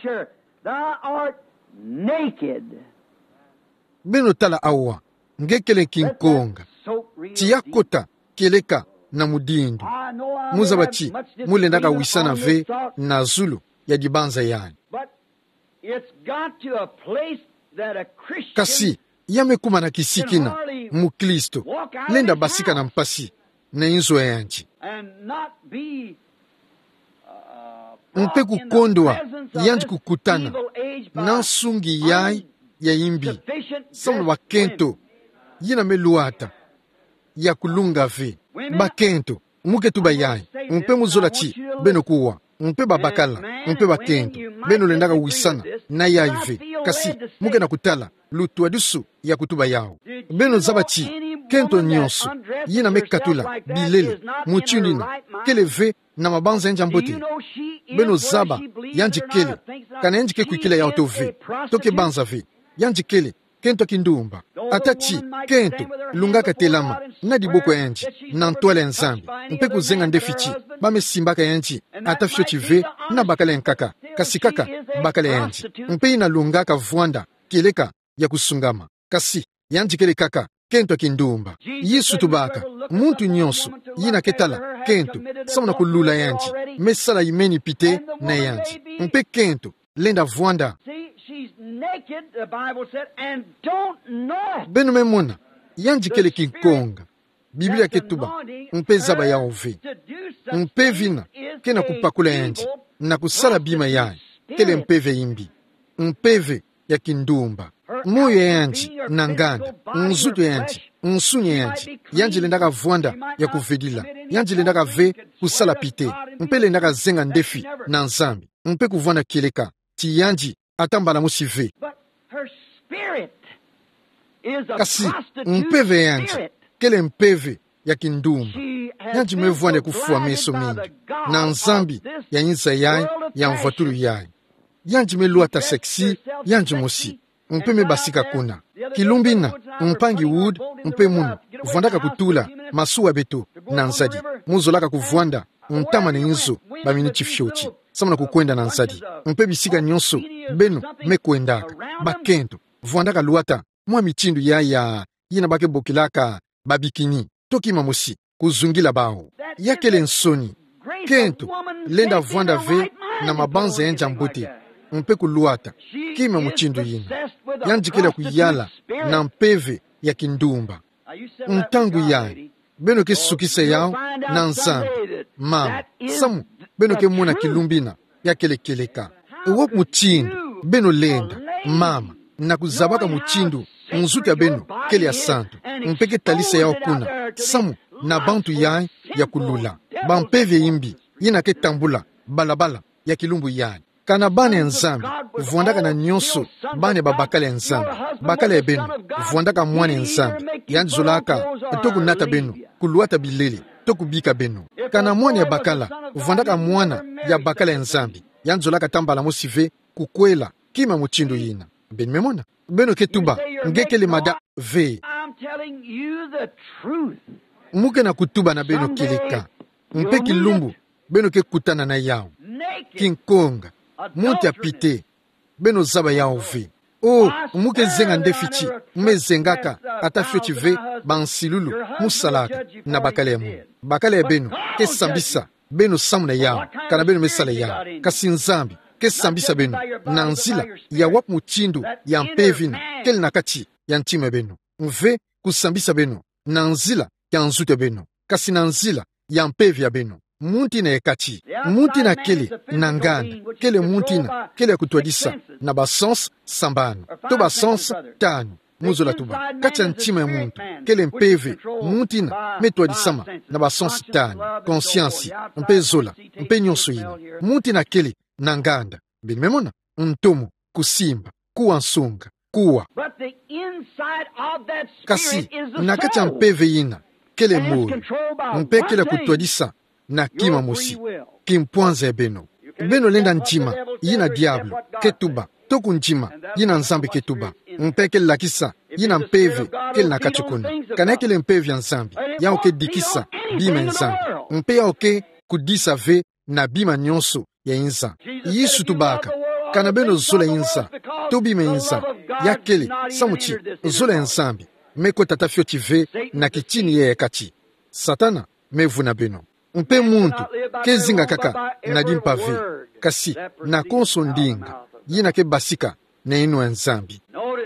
beno tala awa nge kele kinkonga tiyakota keleka na mudindu muzabachi mulendaka wisana ve na zulu ya dibanza yani kasi yamekuma na kisikina muklisto lenda basika na mpasi na inzo yanji mpe kukondwa yanji kukutana na nsungi yai ya imbi samu bakento yina meluata ya kulunga ve bakento muke tuba yai mpe muzola chi beno kuwa mpe babakala mpe bakento beno lendaka wisana na yai ve kasi muke na kutala lutu adusu ya kutuba yao beno zabachi kento nyonso yina mekatula bilele muchindina kele ve na mabanza enja mbote beno zaba yanji kele kana yanji ke kuikila ya otove toke banza ve yanji kele kento kindumba atachi kento lungaka telama na diboko yanji na ntwale nzambi mpe kuzenga ndefichi bame simbaka yanji atafio chive na bakale nkaka kasikaka bakale yanji mpe ina lungaka vwanda keleka ya kusungama kasi yanji kele kaka kento kindumba Yesu tubaka muntu nyonso yina ketala kento samuna kulula yanji mesala imeni pite na yanji mpe kento lenda vwanda beno memona yanji kele kinkonga Biblia ketuba mpe zaba ya ove mpe vina kena kupakula yanji na kusala bima yae kele mpeve imbi mpeve ya kindumba moyo yanji na nganda nzuto yanji nsunye yanji yanji lendaka vwanda ya kuvedila yanji lendaka ve kusala pite mpe lendaka zenga ndefi na nzambi mpe kuvwanda keleka ti yanji atambala musive kasi mpeve yanji kele mpeve ya kindumba yanji mevwande kufua meso mingi na nzambi ya nyinza yae ya mvatulu yae yanji meluata seksi yanji musi mpe mebasika kuna kilumbina mpangi wood mpe munu vwandaka kutula masuwa beto na nzadi muzolaka kuvwanda ntama na inzo baminiti fyoti samana kukwenda na nzadi mpe bisika nyonso beno mekwendaka bakento vwandaka luata mwa mitindu yaya yina bake bokilaka babikini tokima mosi kuzungila bao yakele nsoni kento lenda vwanda ve na mabanza enja mbote mpe kuluata kima muchindu yina yanjikela kuyala na mpeve ya kindumba ntangu yayi beno ke sukisa yao na nzambi mama samu beno ke muna kilumbina yakelekeleka ewo muchindu beno lenda mama na kuzabaka muchindu nzuka beno kele ya santo mpeke talisa yao kuna samu na bantu yayi ya kulula bampeve imbi yina ke tambula balabala ya kilumbu yayi kana bane nzambi vwandaka na nyonso bane babakale nzambi bakale beno vwandaka mwane nzambi yanzolaka tokunata beno kuluata bilele tokubika beno kana mwane ya bakala vwandaka mwana ya bakale nzambi yanzolaka tambala mosive kukwela kima muchindu yina ben memona beno ketuba ngekele mada ve muke na kutuba na beno kileka mpe kilumbu beno ke kutana na yao kinkonga muti apite beno zaba yao ve muke zenga ndefichi mezengaka ata fyoti ve bansilulu musalaka na bakale mu bakale beno ke sambisa beno samu na yao kana beno mesala yao kasi nzambi ke sambisa beno na nzila ya wap muchindu ya mpevina kel nakati ya ntime beno mve kusambisa beno na nzila ya nzute beno kasi na nzila ya mpevi ya beno munti na ekati munti na kele na nganda kele munti na kele kutwadisa na basens sambano to basens tano muzola tuba kati ya ntima ya muntu kele mpeve munti na metwadisama na basens tano conscience mpe zola mpe nyonso ina munti na kele na nganda bin memona ntomo kusimba kuwa nsonga kuwa kasi na kati ya mpeve ina kele moyo mpe kele kutwadisa na kima mosi kimpwanza ya beno beno lenda njima yina diablo ketuba toku njima yina nzambi ketuba mpe kele lakisa yina mpeve kele na kachukuna kana kele mpeve ya nzambi yao ke dikisa bima nzambi mpe yao ke kudisa ve na bima nyonso ya inza yisu tubaka kana beno zola inza to bima inza ya kele samuchi zola nzambi meko tatafyo tive na kichini ye kati satana mevuna beno mpe muntu kezinga kaka na dimpave kasi na konso ndinga yina ke basika na ino nzambi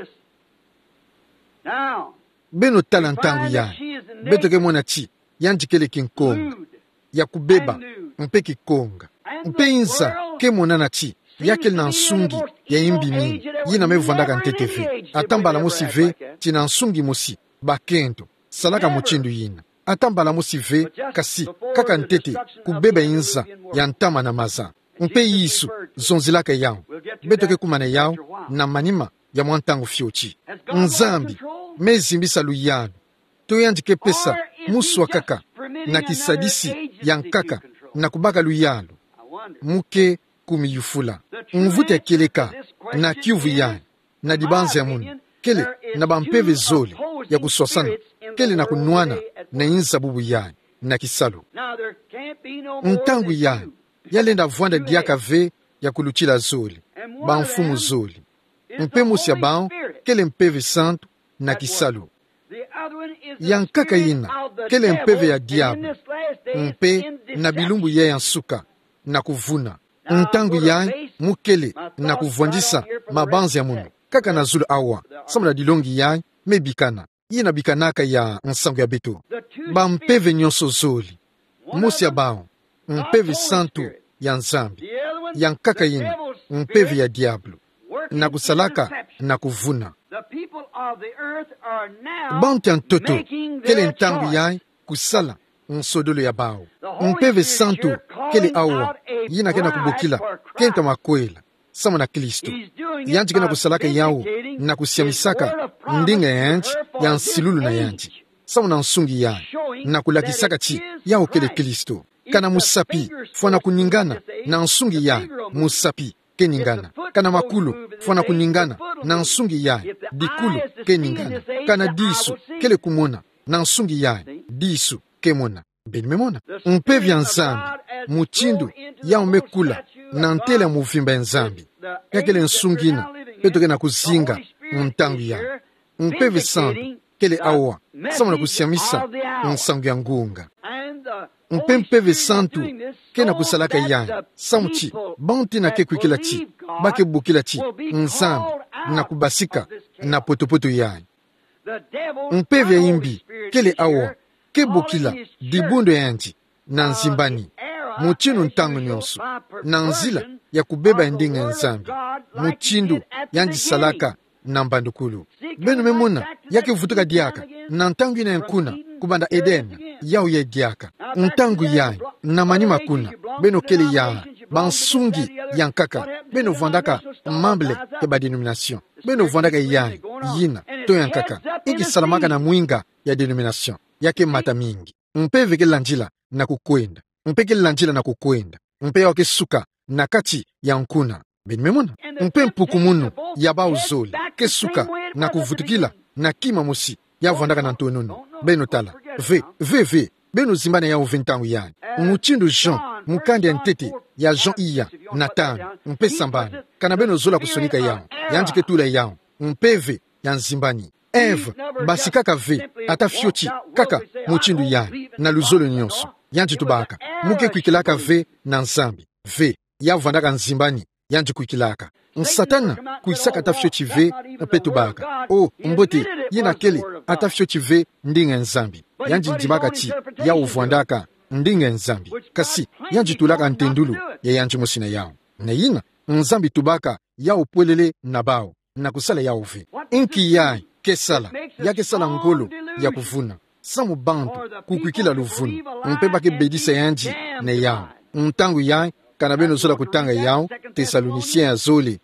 beno talantangu ya beto ke mwana chi yanjikele kinkonga ya kubeba mpe kikonga mpe inza ke monana chi yake na nsungi ya imbi mingi yina mevandaka nteteve atambala mosi ve tina nsungi mosi bakento salaka muchindu yina atambala mosi ve kasi kaka ntete kubeba inza ya ntama na maza mpe yisu zonzilaka yao betoke kumana yao na manima ya mwantangu fyochi nzambi mezimbisa luyano toyandike pesa muswa kaka na kisadisi ya nkaka na kubaka luyano muke kumiyufula mvute keleka na kiuvu yani na dibanza ya munu kele na bampeve zole ya kuswasana kele na kunwana na inza bubu yani na kisalo ntangu yani yalenda vwanda diaka ve ya kuluchila zole banfumu zole mpe musi ya bao kele mpeve santo na kisalo yankaka yina kele mpeve ya diablo mpe na bilumbu ya yansuka na kuvuna ntangu yayi mukele na kuvwandisa mabanzi ya munu kaka na zulu awa samula dilongi yayi mebikana yina bikanaka ya nsangu ya beto bampeve nyonso zoli musi ya bao mpeve santu ya nzambi yankaka yina mpeve ya diablo na kusalaka na kuvuna bantu ya ntoto kele ntangu yayi kusala nsodolo ya bao mpeve santu kele awa yina kena kubukila kenta makwela sama na Kristo yanji kena kusalaka yao na kusiamisaka ndinga yanji ya nsilulu na yanji sama na nsungi ya na kulakisaka chi yao kele Kristo kana musapi fwana kuningana na nsungi ya musapi keningana kana makulu fwana kuningana na nsungi ya dikulu keningana kana disu kele kumona na nsungi ya disu kemona Benimemona. Mpevi ya nzambi, muchindu ya umekula, na ntele muvimba nzambi. Yakele nsungina, petoke na kuzinga, ntangu ya. Mpevi santu, kele awa, sama na kusiamisa, nsangu ya ngunga. Mpevi santu, ke na kusalaka ya, samuchi, banti na ke kuikila chi, bake bukila chi, nzambi, na kubasika, na potopoto ya. Mpevi ya imbi, kele awa, ke bukila, dibundo ya nji, na nzimbani, muchinu ntangu nyonso, na nzila ya kubeba ndinga nzambi, muchindu yanji salaka na mbandukulu. Benimemona, yake vutuka diaka, na ntangu ina nkuna, kubanda Eden, yao ye diaka. Ntangu yai, na manima kuna, beno kele yaa, bansungi yankaka, beno vandaka mamble keba denomination, beno vandaka yai, yina, to yankaka, iki salamaka na mwinga ya denomination, yake mata mingi. Mpe veke lanjila na kukwenda, mpe ke lanjila na kukwenda, mpe wake suka na kati ya nkuna. Benimemona, mpe mpukumunu ya ba uzoli, ke suka na kuvutukila na kima musi, ya vandaka na ntonono, beno tala, ve, beno zimbana ya uventangu yani. Muchindu Jean, mukandi ya ntete ya Jean iya, Nathan, mpe sambani, kana beno zola kusonika yao, yanjike tula yao, mpeve ya nzimbani. Eve, basi kaka ve, ata fiochi, kaka muchindu yani, na luzolo nyonso, yanji tubaka, muke kuikilaka ve na nzambi, ve, ya vandaka nzimbani, yanji kuikilaka. Satana kuisaka ata fiochi ve, mpe tubaka. O, mbote, yina kele, ata fiochi ve, ndinga nzambi. Yanji njimaka chi, ya uvwandaka, ndinga nzambi. Kasi, yanji tulaka ntendulu, ya yanji musina yao. Na yina, nzambi tubaka, ya upwelele na bao, na kusala ya uve. Inki yai, kesala, ya kesala ngolo, ya kuvuna. Samu bantu, kukwikila luvunu. Mpeba ke bedisa yanji, na yao. Ntangu yai, kanabeno zola kutanga yao, Tesalonicien ya zoli,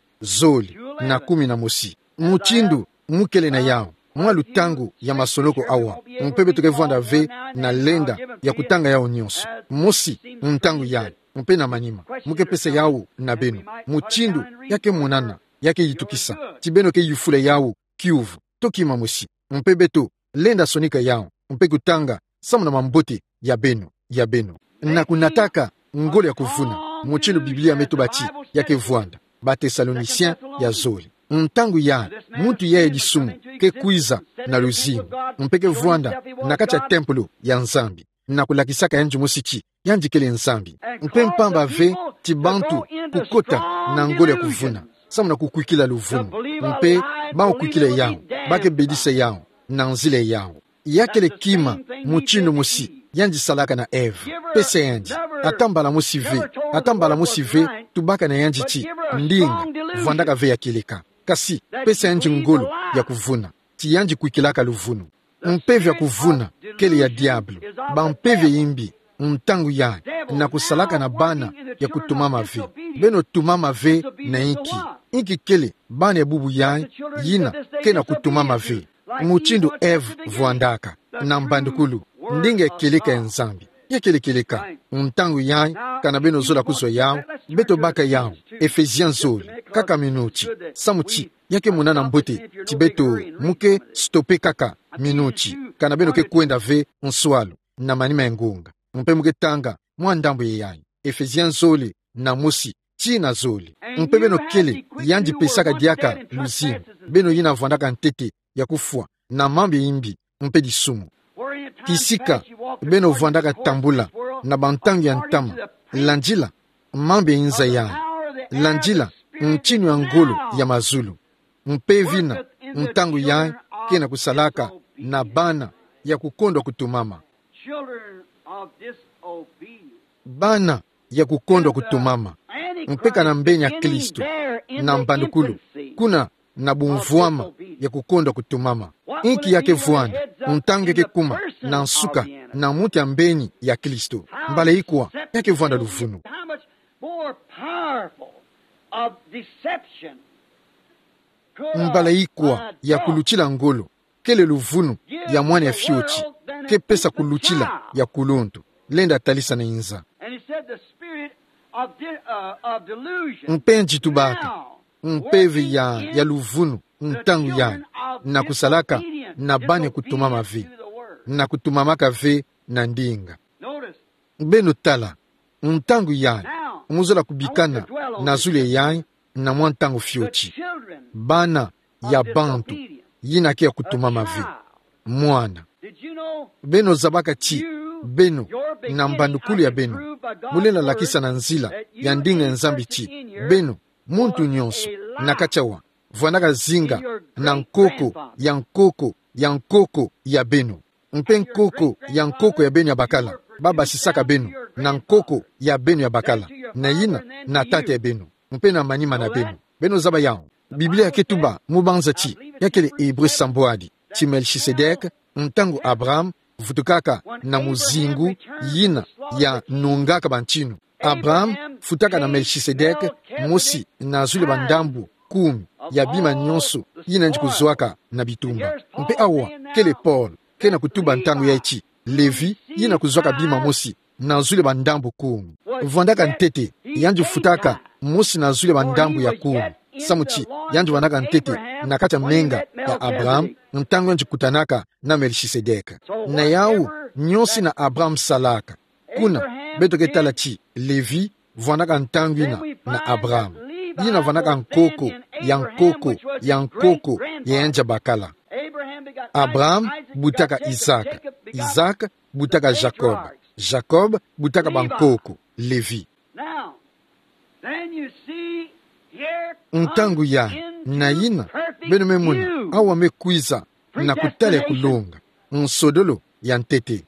na 10 Muchindu, mukele na yao. Mwalu tangu ya masoloko awa, mpebe tukevwanda ve na lenda ya kutanga yao nyonso. Mosi, ntangu yai, mpe na manima, muke pese yao na beno. Muchindu, yake munana, yake yitukisa, tibeno ke yufule yao, kiuvu, tokima mosi. Mpebe to, lenda sonika yao, mpe kutanga, samu na mambote, ya beno. Na kunataka, ngolo ya kuvuna, muchindu Biblia metubati, yake vwanda, ba Tesalonicien ya zoli. Ntangu ya, muntu ya disumu, ke kuiza na luzimu, mpeke vwanda, na kacha templo ya nzambi, na kulakisaka yanji musichi, yanji kele nzambi. Mpe mpamba ve, tibantu, kukota, na ngolo ya kuvuna, samu na kukwikila luvunu, mpe, bao kwikila yao, bake bedise yao, na nzile yao. Yakele kima, muchino musi, yanji salaka na Eve, pese yanji, atambala musi ve, tubaka na yanji chi, ndinga, vwandaka ve ya kilika. Kasi, pesa yanji ngolo ya kuvuna, ti yanji kuikilaka luvunu. Mpeve ya kuvuna, kele ya diablo, ba mpeve imbi, ntangu ya, na kusalaka na bana ya kutumama ve. Beno tumama ve na inki kele, bana ya bubu ya, yina, ke na kutumama ve. Muchindu Eve vwandaka, na mbandukulu, ndinga keleka ya nzambi. Ya keleka, ntangu ya, kana beno zola kuswa yao, beto baka yao, Efesiens zoli, kaka minuti, samuchi, yake munana mbote, tibeto, muke stope kaka minuti, kana beno ke kuenda ve, nswalo, na manima engunga. Mpe muke tanga, mwandambo ye yai, Efesiens zoli, na musi, chi na zoli. Mpe beno kele, yanji pesaka diaka, luzimu, beno yina vwandaka ntete, ya kufua, na mambi imbi, mpe disumu. Kisika, beno vwandaka tambula, na bantangi ya ntama, lanjila, mambi inza ya, lanjila, mchinu ya ngolo ya mazulu, mpe vina, ntangu ya, kena kusalaka, na bana ya kukondo kutumama. Bana ya kukondo kutumama, mpeka na mbenya Kristo, na mbandukulu, kuna na bumvuama ya kukondo kutumama. Inki yake vwanda, ntange ke kuma, na nsuka, na muti ya mbeni ya Kristo. Mbale ikwa, yake vwanda luvunu. Mbale ikwa ya kuluchila ngolo, kele luvunu ya mwane ya fiochi, ke pesa kuluchila ya kulonto, lenda talisa na inza. Mpenji tubaka, mpeve ya luvunu, ntangu ya, na kusalaka, na bane kutumama ve, na kutumamaka ve, na ndinga. beno tala ntangu yayi muzola kubikana na zule yayi na mwa ntangu fioti bana ya bantu yina kia kutuma mavi mwana beno zabaka chi beno na mbandukulu ya beno mulela lakisa na nzila ya ndinga nzambi chi beno muntu nyonso nakachawa vwanaka zinga na nkoko ya beno mpe nkoko ya beno ya bakala baba sisaka beno na nkoko ya beno ya bakala na yina na tate ya beno mpe na manima na beno zaba yao Biblia ya ketuba mubanza chi yakele Hebreu samboadi chi Melchisedek ntangu Abraham futukaka na muzingu yina ya nungaka banchinu Abraham futaka na Melchisedek mosi na zule bandambu 10 ya bima nyonso yina njikuzwaka na bitumba mpe awa kele Paul kena kutuba ntangu ya ichi Levi yina kuzwaka bima mosi na zule bandambu 10 vwandaka ntete yanju futaka mosi na zule bandambu ya 10 samuchi yanju vanaka ntete na kata menga ya Abraham ntangu yanju kutanaka na Melchisedek na yau nyonsi na Abraham salaka kuna beto ketala chi Levi vanaka ntangu na Abraham yina vanaka nkoko ya yanja bakala Abraham butaka Isaac butaka Jacob butaka bankoko Levi ntangu ya na yina beno memuna awa mekwiza na kutale kulonga nsodolo ya ntete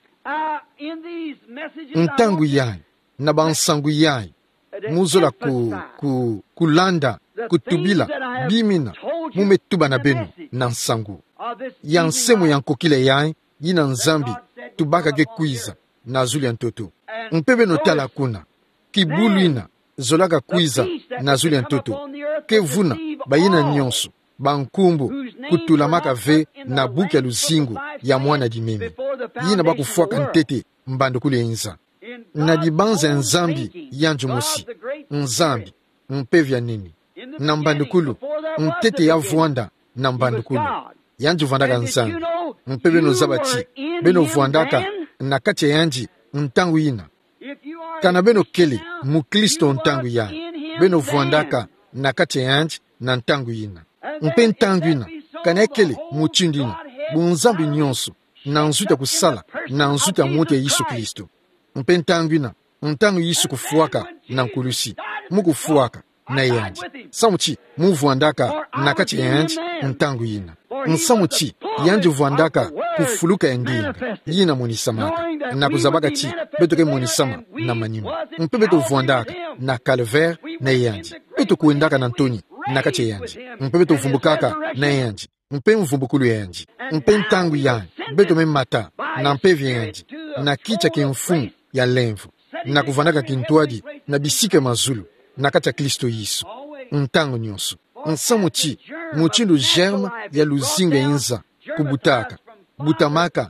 ntangu ya na bansangu ya muzola kulanda kutubila bimina mumetuba na beno na nsangu ya nsemo ya nkokile ya yina nzambi tubaka ke kwiza na zuli ya ntoto mpebe no tala kuna kibuluina zolaka kwiza na zuli ya ntoto ke vuna bayina nyonso bankumbu kutulamaka ve na buki ya luzingu ya mwana dimemi yina bakufuaka ntete mbandukulu ya inza na dibanza nzambi yanju mosi nzambi mpevya nini na mbandukulu ntete ya vwanda na mbandukulu yanju vandaka nzambi mpeve no zabachi beno vwandaka na kache yanji ntangu yina kana beno kele muklisto ntangu ya beno vwandaka na kache yanji na ntangu yina mpe ntangu yina kana ekele muchindina bunzambi nyonso na nzuta kusala na nzuta moto ya Yesu Kristo mpe ntangu yina ntangu Yesu kufuaka na nkulusi mukufuaka na yanji samuchi muvwandaka na kache yanji ntangu yina nsamuchi yanji vwandaka kufuluka endinga yina monisamaka na kuzabaka chi betoke monisama na manima mpe beto vwandaka na calvaire na yanji beto kuendaka na ntoni na kache yanji mpe beto vumbukaka na yanji mpe mvumbukulu yanji mpe ntangu yanji beto memata na mpevi yanji na kicha kimfumu ya lemvu na kuvandaka kintuadi na bisike mazulu na kacha Kristo Yesu ntangu nyonso nsamuchi muchindu germe ya luzinga inza kubutaka butamaka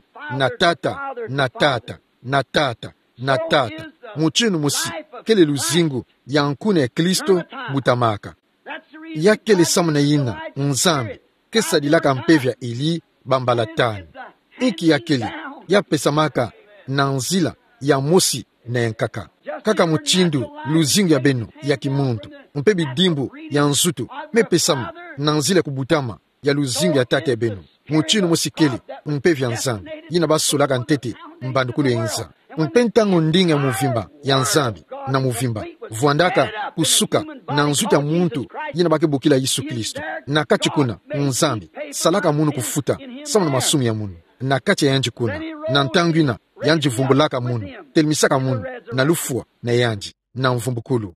na tata muchindu musi kele luzingu ya nkune ya Kristo butamaka ya kele samuna yina nzambi kesadilaka mpevya ili bambalatani iki ya kele ya pesamaka na nzila ya mosi na enkaka kaka muchindu luzingu ya beno ya kimuntu mpe bidimbu ya nzutu mepesama na nzila kubutama ya luzingu ya tate ya beno muchindu musikeli mpe vya nzambi yina basolaka ntete mbandukulu ya inza mpe ntango ndinga muvimba ya nzambi na muvimba vwandaka kusuka na nzutu ya muntu yina bakebukila Yesu Kristo na kati kuna nzambi salaka munu kufuta sama na masumi ya munu na kati ya yanji kuna na ntangu yina yanji vumbulaka munu telmisaka munu na lufua na yanji na mvumbukulu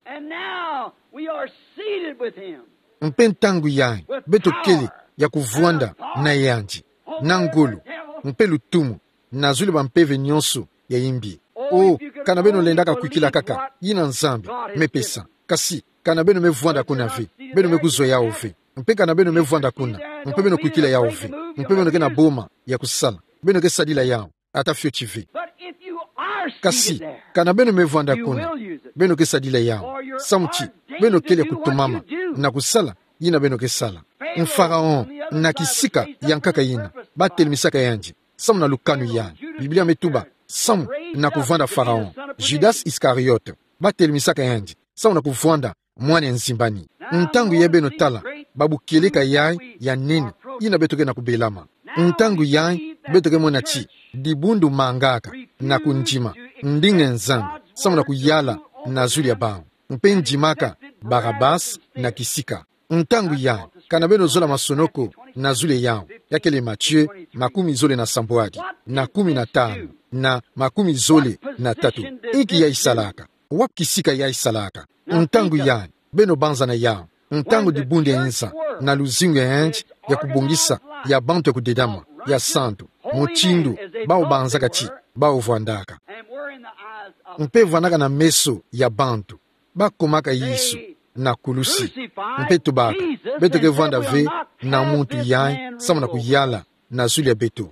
mpe ntangu yanyi beto kele ya kuvwanda na yanji na ngolu mpe lutumu na zuli bampeve nyonso ya imbi kana beno lendaka kuikila kaka yina nzambi mepesa kasi kana beno mevwanda kuna ve beno mekuzwa yao ve mpe kana beno mevwanda kuna mpe beno kuikila yao ve mpe beno kena boma ya kusala beno kesadila yao ata fyo chive kasi kana beno mevwanda kuna beno kesadila yao samuchi beno kele kutumama na kusala yina beno kesala mfaraon na kisika yankaka yina batelimisaka yanji samu na lukanu yanji Biblia metuba samu na kuvanda faraon Judas Iskariote batelemisaka yanji sauna kuvwanda mwana nzimbani. Ntangu yebe no tala babukeleka yai ya nini ina betoke na kubelama. Ntangu yai betoke mona chi dibundu mangaka na kunjima ndinge nzambi sauna kuyala na zuli ya bao. Mpe njimaka Barabas na kisika. Ntangu yai kana beno zola masonoko na zule yao yakele Mathieu 10 na 15 na 13 iki ya isalaka wap kisika ya isalaka. Ntangu yai beno banza na yao ntangu dibunde insa na luzingu ya enji ya kubungisa ya bantu ya kudedama ya santu muchindu bao banzaka chi bao vwandaka mpe vwandaka na meso ya bantu bakomaka Yesu na kulusi mpe tubaka beto ke vwanda ve na muntu yai sama na kuyala na zuli ya beto.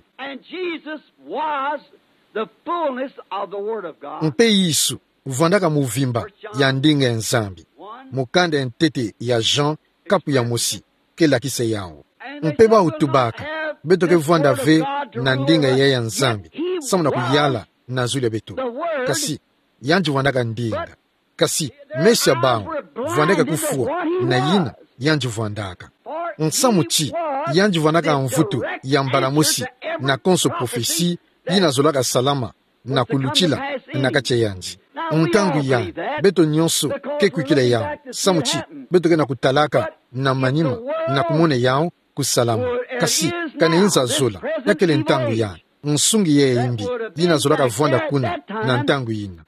Mpe Yesu vwandaka muvimba ya ndinga nzambi mukanda ntete ya Jean kapu ya mosi kela kise yao. Mpe ba utubaka beto ke vwanda ve na ndinga ya nzambi sama na kuyala na zuli ya beto. Kasi yanji vwandaka ndinga kasi mesha bao vwandaka kufua na yina yanji vwandaka nsamuchi yanji vwandaka mvuto ya mbalamusi na konso profesi yina zolaka salama na kuluchila na kache yanji. Ntangu yanji beto nyonso ke kuikila yao samuchi beto ke na kutalaka na manima na kumone yao kusalama. Kasi kane inza zola yakele ntangu yanji nsungi ye imbi yina zolaka vwanda kuna na ntangu yina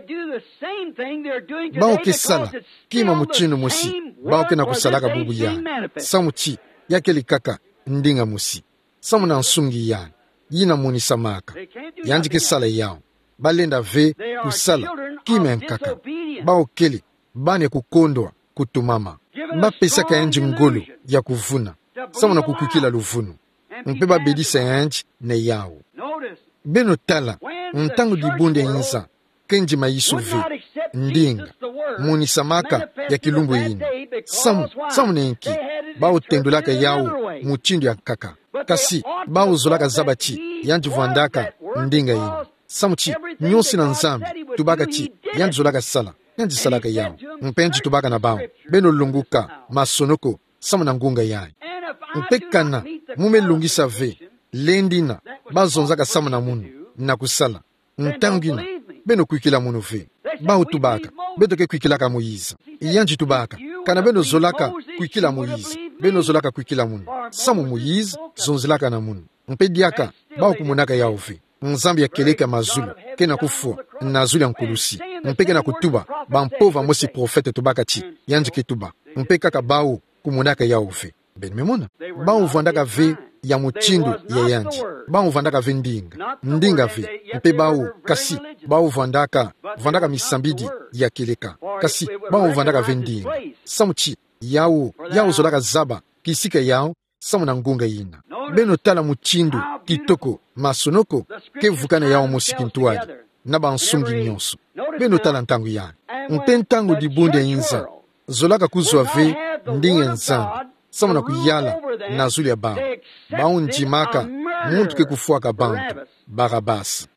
bao ke sala kima muchino musi bao ke na kusalaka bubu ya samuchi yakeli kaka ndinga musi samu na nsungi ya yina muni samaka yanji ke sala yao balenda ve kusala kima nkaka bao keli bane kukondwa kutumama bapesaka yanji ngolo ya kuvuna samu na kukukila luvunu mpe babedisa yanji ne yao beno tala ntangu dibunde inza kenji maisu ve ndinga muni samaka ya kilumbu ina samu nenki bao tendulaka yao muchindu ya kaka kasi bao zolaka zabachi yanji vwandaka ndinga ina samuchi nyosi na nzambi tubaka chi yanji zolaka sala yanji salaka yao mpenji tubaka na bao beno lunguka masonoko samu na ngunga yae mpekana mume lungisa ve lendina bazonzaka samu na munu na kusala ntangina beno kuikila munu ve bao tubaka beto ke kuikilaka Moize yanji tubaka kana beno zolaka kuikila Moize beno zolaka kuikila munu samu Moize zonzilaka na munu mpe diaka bao kumunaka yao ve nzambi ya keleka mazulu ke na kufua na zulu ya nkulusi mpe ke na kutuba bampova mosi profete tubaka chi yanji ke tuba mpe kaka bao kumunaka yao ve ben memona bao vwandaka ve ya muchindu ya yanji bao vwandaka ve ndinga ve mpe bao kasi bao vwandaka misambidi ya keleka kasi bao vwandaka ve ndinga samuchi yao zolaka zaba kisika yao samu na ngunga yina beno tala muchindu kitoko masonoko ke vukana yao musiki ntuali na bansungi nyonso beno tala ntangu ya mpe ntangu dibunde inza zolaka kuzwa ve ndinga nzambi samu na kuyala na zuli ya bao njimaka muntu ke kufuaka bantu Barabas.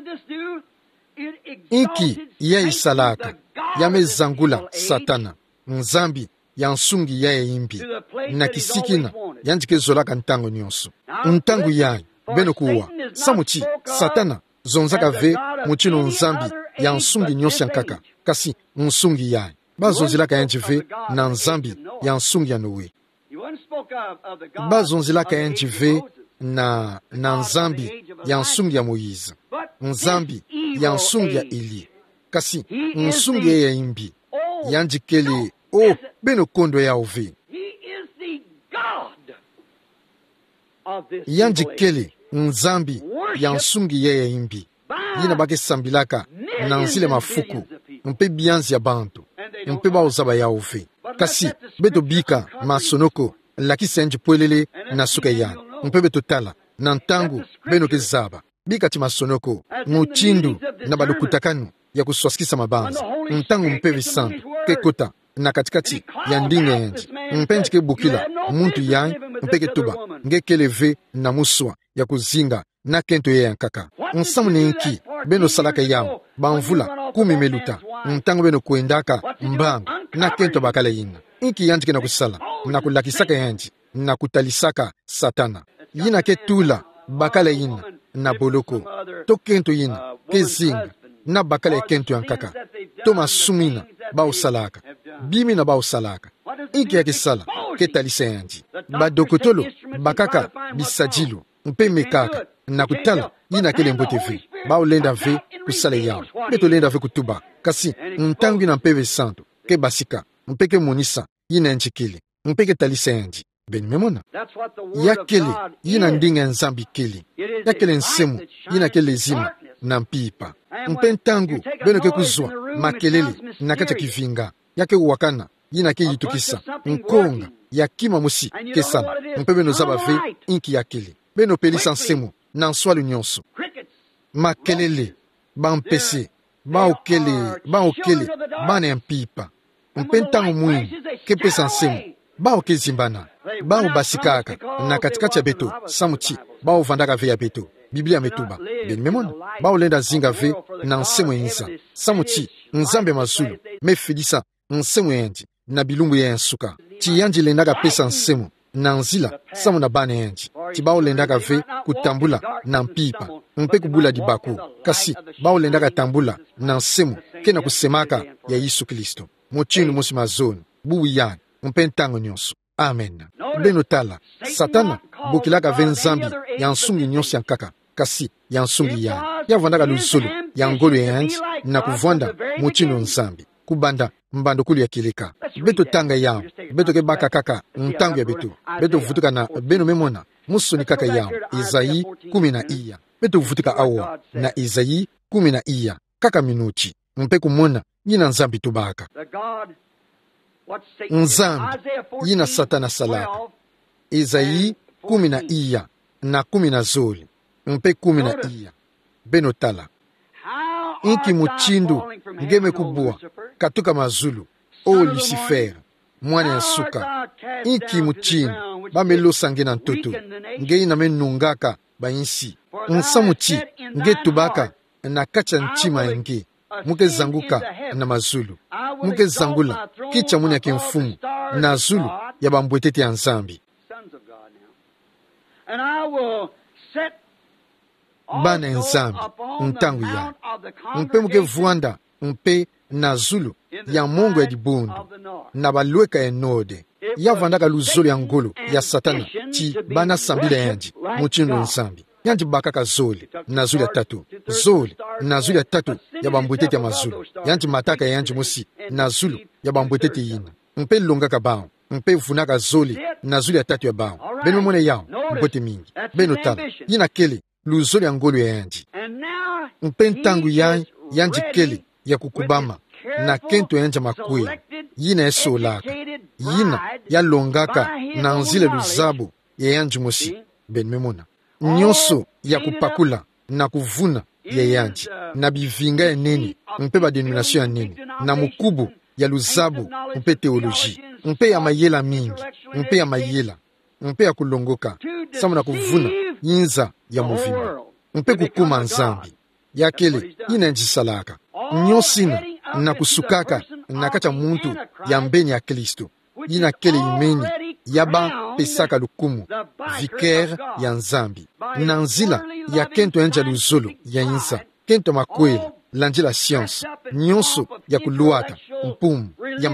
Inki ya isalaka ya mezangula satana nzambi ya nsungi ya imbi na kisikina yanjike zolaka ntango nyonso ntangu yayi beno kuwa samuchi satana zonzaka ve muchino nzambi ya nsungi nyonso yankaka kasi nsungi yayi bazonzilaka yanjive na nzambi ya nsungi ya Noe bazonzilaka yanjive na nzambi ya nsungi ya Moize nzambi ya nsungi ya Eli kasi nsungi ya imbi yanjikele beno kondo ya ove yanjikele nzambi ya nsungi ya imbi yina bake sambilaka na nzile mafuku mpe bianzi ya bantu mpe baozaba ya ove kasi beto bika masonoko lakisi yanji pwelele na suka ya mpe beto tala na ntangu beno ke zaba bika ti masonoko muchindu na balukutakanu ya kuswasikisa mabanza ntangu mpe visantu ke kota na katikati ya ndinga yanji mpenji ke bukila muntu yanyi mpeke tuba nge keleve na muswa ya kuzinga na kento ya yankaka nsamu nenki beno salaka yao banvula kumi meluta ntango beno kuendaka mbangu na kento bakala yina inki yanji kena kusala na kulakisaka yanji na kutalisaka satana yina ke tula bakala yina na boloko to kento yina ke zinga na bakala kento yankaka to masumina bao salaka bimi na bao salaka inki yake sala ke talisa yanji badokotolo bakaka bisajilo mpe mekaka na kutala yina kele mbote ve bao lenda ve kusala yao beto lenda ve kutuba kasi ntangu yina mpeve santo ke basika mpeke monisa yina nchikili mpeke talisa yanji ben memona yakele yina ndinga nzambi kili yakele nsemu yina kele zima na mpipa mpe ntangu beno ke kuzwa makelele na kacha kivinga yake wakana yina ke yitukisa nkonga yakima musi kesala mpe beno zaba ve inki yakele beno pelisa nsemu na nswalu nyonso makelele bampese baokele bana ya mpipa mpe ntango mwini kepesa nsemu bao kezimbana bao basikaka na katikati ya beto samuti bao vandaka ve ya beto biblia metuba beni memona bao lenda zinga ve na nsemu enza samuti nzambe mazulu mefidisa nsemu enji na bilumbu ya nsuka ti yanji lendaka pesa nsemu na nzila samu na bana yanji ti bao lendaka ve kutambula na mpipa mpe kubula dibaku kasi bao lendaka tambula na nsemu kena kusemaka ya Yesu Kristo mochindu musi mazoni buwi yani mpe ntango nyonso amen beno tala satana bokilaka ve nzambi ya nsungi nyonso yankaka kasi ya nsungi yani yavandaka luzolo ya ngolo yanji na kuvanda mochindu nzambi kubanda mbando kulu ya kileka beto tanga yao beto ke baka kaka ntango ya beto vutuka na beno memona musoni kaka yao Isaii 10 na iya beto vutuka awa na Isaii 10 na iya kaka minuti mpe kumona yina nzambi tubaka nzambi yina satana salaka Isaii 10 na iya na 10 na zoli mpe 10 na iya beno tala inki muchindu ngeme kubua katuka mazulu o Lucifer mwana ya suka inki muchindu bamelosa nge na ntoto nge ina menungaka bainsi nsamuti nge tubaka na kacha nchima nge muke zanguka na mazulu muke zangula kicha muni ya kimfumu na zulu ya bambwetete ya nzambi bana nzambi ntangu ya mpe muke vuanda mpe na zulu ya mongo ya dibundu na balweka ya node yavandaka luzolo ya ngolo ya satana ti bana sambila yanji muchindo nzambi yanji bakaka zoli na zuli ya tatu zoli na zuli ya tatu ya bambwetete ya mazulu yanji mataka yanji musi na zulu ya bambwetete yina mpe longaka bao mpe vunaka zoli na zuli ya tatu ya bao beno mone yao mpote mingi beno tala yina kele luzolo ya ngolo ya yanji mpe ntangu yanji kele ya kukubama na kento yanja makuya yina esolaka yina yalongaka na nzile luzabu ya yanji musi ben memona nyonso ya kupakula na kuvuna ya yanji na bivinga ya neni mpe badenomination ya neni na mukubu ya luzabu mpe teoloji mpe ya mayela mingi mpe ya mayela mpe ya kulongoka samu na kuvuna yinza ya movima mpe kukuma nzambi yakele yina njisalaka nyosina na kusukaka na kacha muntu ya mbeni ya Kristo yina kele imeni yaba pesaka lukumu vicaire ya nzambi na nzila ya kento enja luzolo ya insa kento makweli lanjila science nyonso ya kuluata mpumu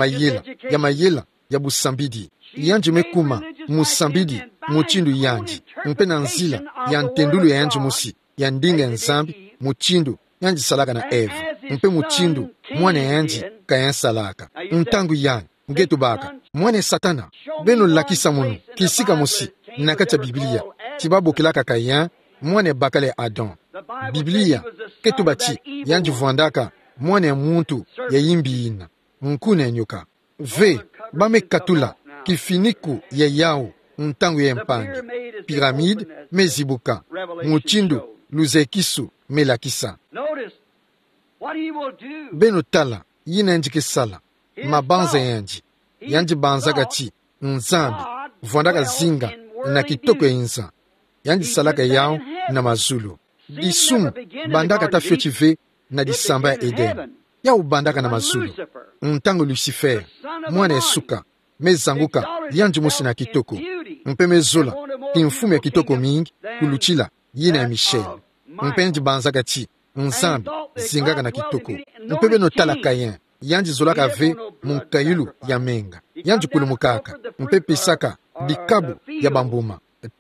ya mayela ya busambidi yanji mekuma musambidi muchindu yanji mpe na nzila ya ntendulu ya yanji musi ya ndinga ya nzambi muchindu yanji salaka na Eva mpe muchindu mwana yanji kayansalaka ntangu yani ngetu baka mwana satana beno lakisa munu kisika musi na kacha Biblia tibabu kilaka kayan mwana bakale Adam Biblia ketu bachi yanji vuandaka mwana muntu ya yimbi ina nkune nyoka ve bame katula kifiniku ya yao ntangu ya mpangi piramide mezibuka muchindu luzekisu melakisa beno tala yina njike sala mabanza yanji banzaga chi nzambi vuandaka zinga na kitoko ya inza yanji salaka yao na mazulu disumu bandaka tafyochive na disamba ya Eden. Ya ubandaka na mazulu. Ntango Lucifer, mwana esuka, mezanguka, yanji musi na kitoko. Mpe mezola, kimfume ya kitoko mingi, kuluchila, yina ya Michel. Mpe nji banzaka chi, nzambi, zingaka na kitoko. Mpe beno tala Kayen, yanji zolaka ve, munkayulu ya menga. Yanji kulumukaka, mpe pisaka, bikabu ya bambuma.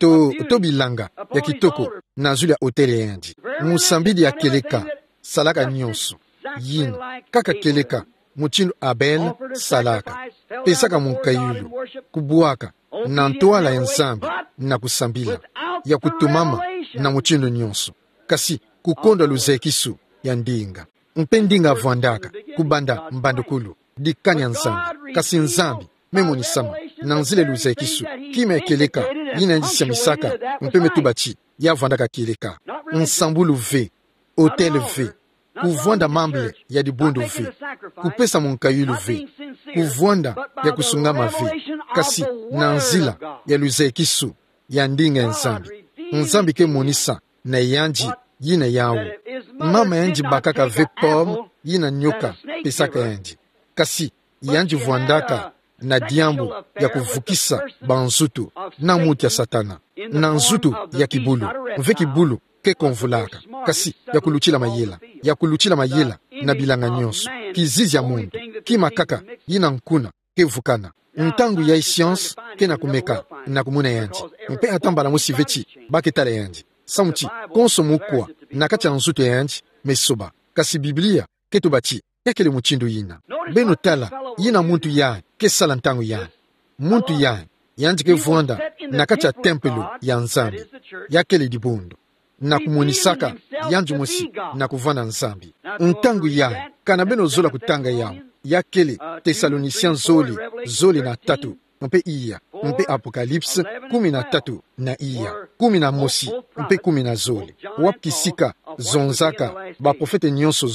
To bilanga ya kitoko na zuli ya hotele yanji. Musambidi ya keleka, salaka nyonso. Yin, kaka keleka, muchindu Abel salaka. Pesaka munkayulu, kubuaka, na ntoala ya nzambi, na kusambila, ya kutumama, na muchindu nyonso. Kasi kukonda luzekisu ya ndinga. Mpe ndinga vwandaka, kubanda mbandukulu, dikani ya nzambi. Kasi nzambi, memo ni sama, na nzile luzekisu, kime ya keleka, yina njisi ya misaka, mpe metubachi, ya vwandaka keleka. Nsambulu ve, hotel ve, kuvwanda mamble ya dibundu ve, kupesa munkayulu ve, kuvwanda ya kusungama ve, kasi na nzila ya luzekisu ya ndinga ya nzambi. Nzambi ke monisa na yanji yina yawo. Mama yanji bakaka ve pom yina nyoka pesaka yanji. Kasi yanji vwandaka na diambu ya kuvukisa banzutu na muti ya satana. Na nzutu ya kibulu, ve kibulu ke konvulaka. Kasi ya kuluchila mayela. Ya kuluchila mayela na bilanga nyonso. Kizizi ya mundu, kimakaka yina nkuna ke vukana. Ntangu ya science ke na kumeka na kumuna yanji. Mpe atambala musivechi baketale yanji. Samuchi konso mukwa na kati ya nzutu yanji mesoba. Kasi Biblia ke tubachi yakele muchindu yina. Beno tala yina muntu ya ke sala ntangu ya. Muntu ya yanji ke vwanda na kati ya tempelu ya nzambi. Yakele dibundu. Na kumunisaka yanji musi na kuvanda nzambi. Ntangu ya kana beno zola kutanga yao. Yakele Thessaloniciens zoli na tatu. Mpe iya, mpe Apokalipse 13 na iya, 10 na mosi, mpe 10 na zoli. Wapkisika zonzaka ba profete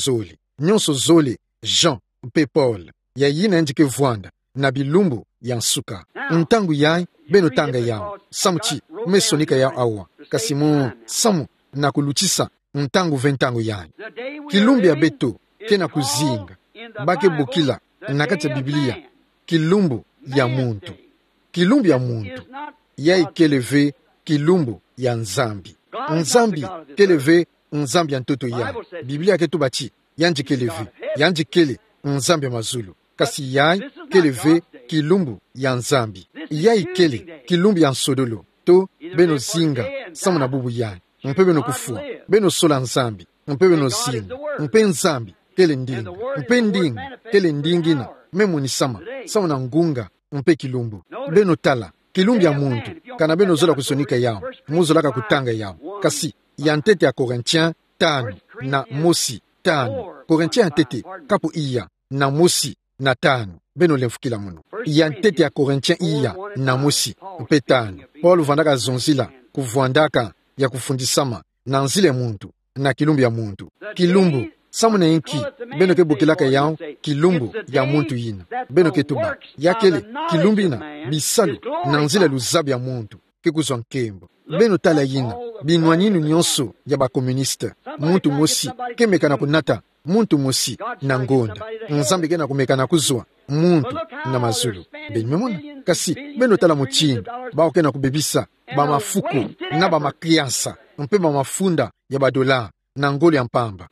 nyonso zoli, Jean mpe Paul. Ya yina njike vwanda na bilumbu ya nsuka. Ntangu yai beno tanga yao. Samuchi mesonika yao awa. Kasimu samu na kuluchisa ntangu ventangu yai. Kilumbi ya beto kena kuzinga. Bake bukila nakati ya Biblia. Kilumbu ya muntu. Kilumbu ya muntu. Yai keleve kilumbu ya nzambi. Nzambi keleve nzambi ya ntoto ya. Biblia ketubachi yanji keleve. Yanji kele nzambi ya mazulu. Kasi yai keleve kilumbu ya nzambi. Yai kele kilumbu ya nsodolo. To beno zinga samu na bubu yai. Mpe beno kufua. Beno sola nzambi. Mpe beno zinga. Mpe nzambi kele ndinga. Mpe ndinga kele ndingina. Memu ni sama na ngunga mpe kilumbu. Beno tala kilumbu ya muntu. Kana beno zola kusonika yao. Muzolaka kutanga yao. Kasi ya ntete ya Korintien 5 na mosi 5. Korintien ntete kapu iya na mosi na 5. Beno lemfukila muno. Ya ntete ya Korintien iya na mosi mpe 5. Paul vandaka zonzila kuvwandaka ya kufundisama na nzile muntu na kilumbu ya muntu. Kilumbu samu na inki beno ke bukilaka yao kilumbu ya muntu yina. Beno ke tuba yakele kilumbu ina bisalu na nzile luzabi ya muntu ke kuzwa nkembo. Beno tala yina binwaninu nyonso ya ba komuniste. Muntu mosi ke mekana kunata muntu mosi na ngonda. Nzambi ke na kumeka na kuzwa muntu na mazulu. Benimemona kasi beno tala muchini bao ke na kubebisa ba mafuko na ba makriansa mpe ba mafunda ya ba dola na ngoli ya mpamba.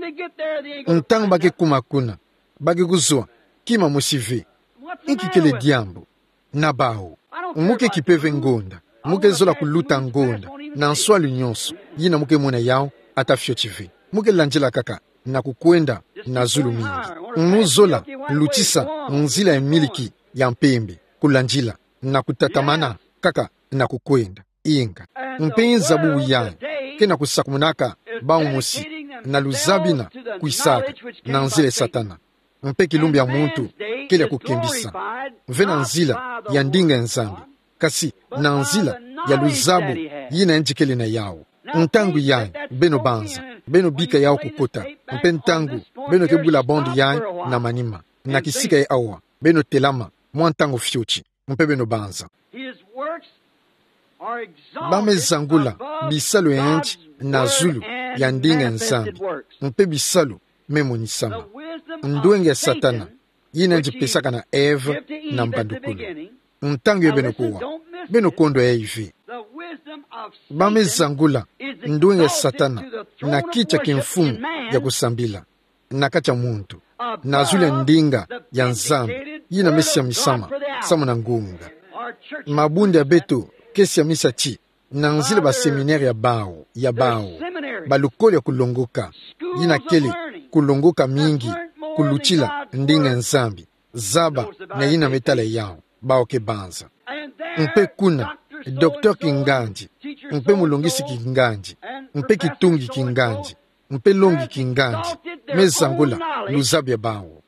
Ntangu bake kumakuna bake kuzwa kima musive inki kele diambo na bao muke kipeve ngonda muke zola kuluta ngonda na nswalu nyonso yina muke mona yao atafyo chive muke lanjela kaka na kukwenda na zulu mingi muzola lutisa nzila ya miliki ya mpembe kulanjila na kutatamana kaka na kukwenda inga mpenza bubu ya kena kusakumunaka bao musi na luzabina kuisaka na nzile satana. Mpe kilumbi ya muntu kile kukimbisa. Vena nzila ya ndinga nzambi. Kasi na nzila ya luzabu yina njikele na yao. Ntangu yai beno banza. Beno bika yao kukota. Mpe ntangu beno kebula bondi yai na manima. Na kisika ya awa. Beno telama mwantangu fyochi. Mpe beno banza. Bame zangula bisalo ya nchi na zulu ya ndinga nzambi mpe bisalu memonisama ndwenge ya satana yina njipesaka na Eve na mbandukulu ntango ye beno kondo ya ivi bamezangula ndwenge ya satana na kicha kimfumu ya kusambila na kacha muntu na zule ndinga ya nzambi yina mesi ya misama samu na ngunga mabunde ya beto kesi ya misa chi na nzile ba seminaire ya bao balukoli ya kulongoka yina kele kulongoka mingi kuluchila ndinga nzambi zaba na yina metale yao bao ke banza mpe kuna Dr. Kinganji mpe mulongisi Kinganji mpe kitungi Kinganji mpe longi Kinganji mezangula luzabya bao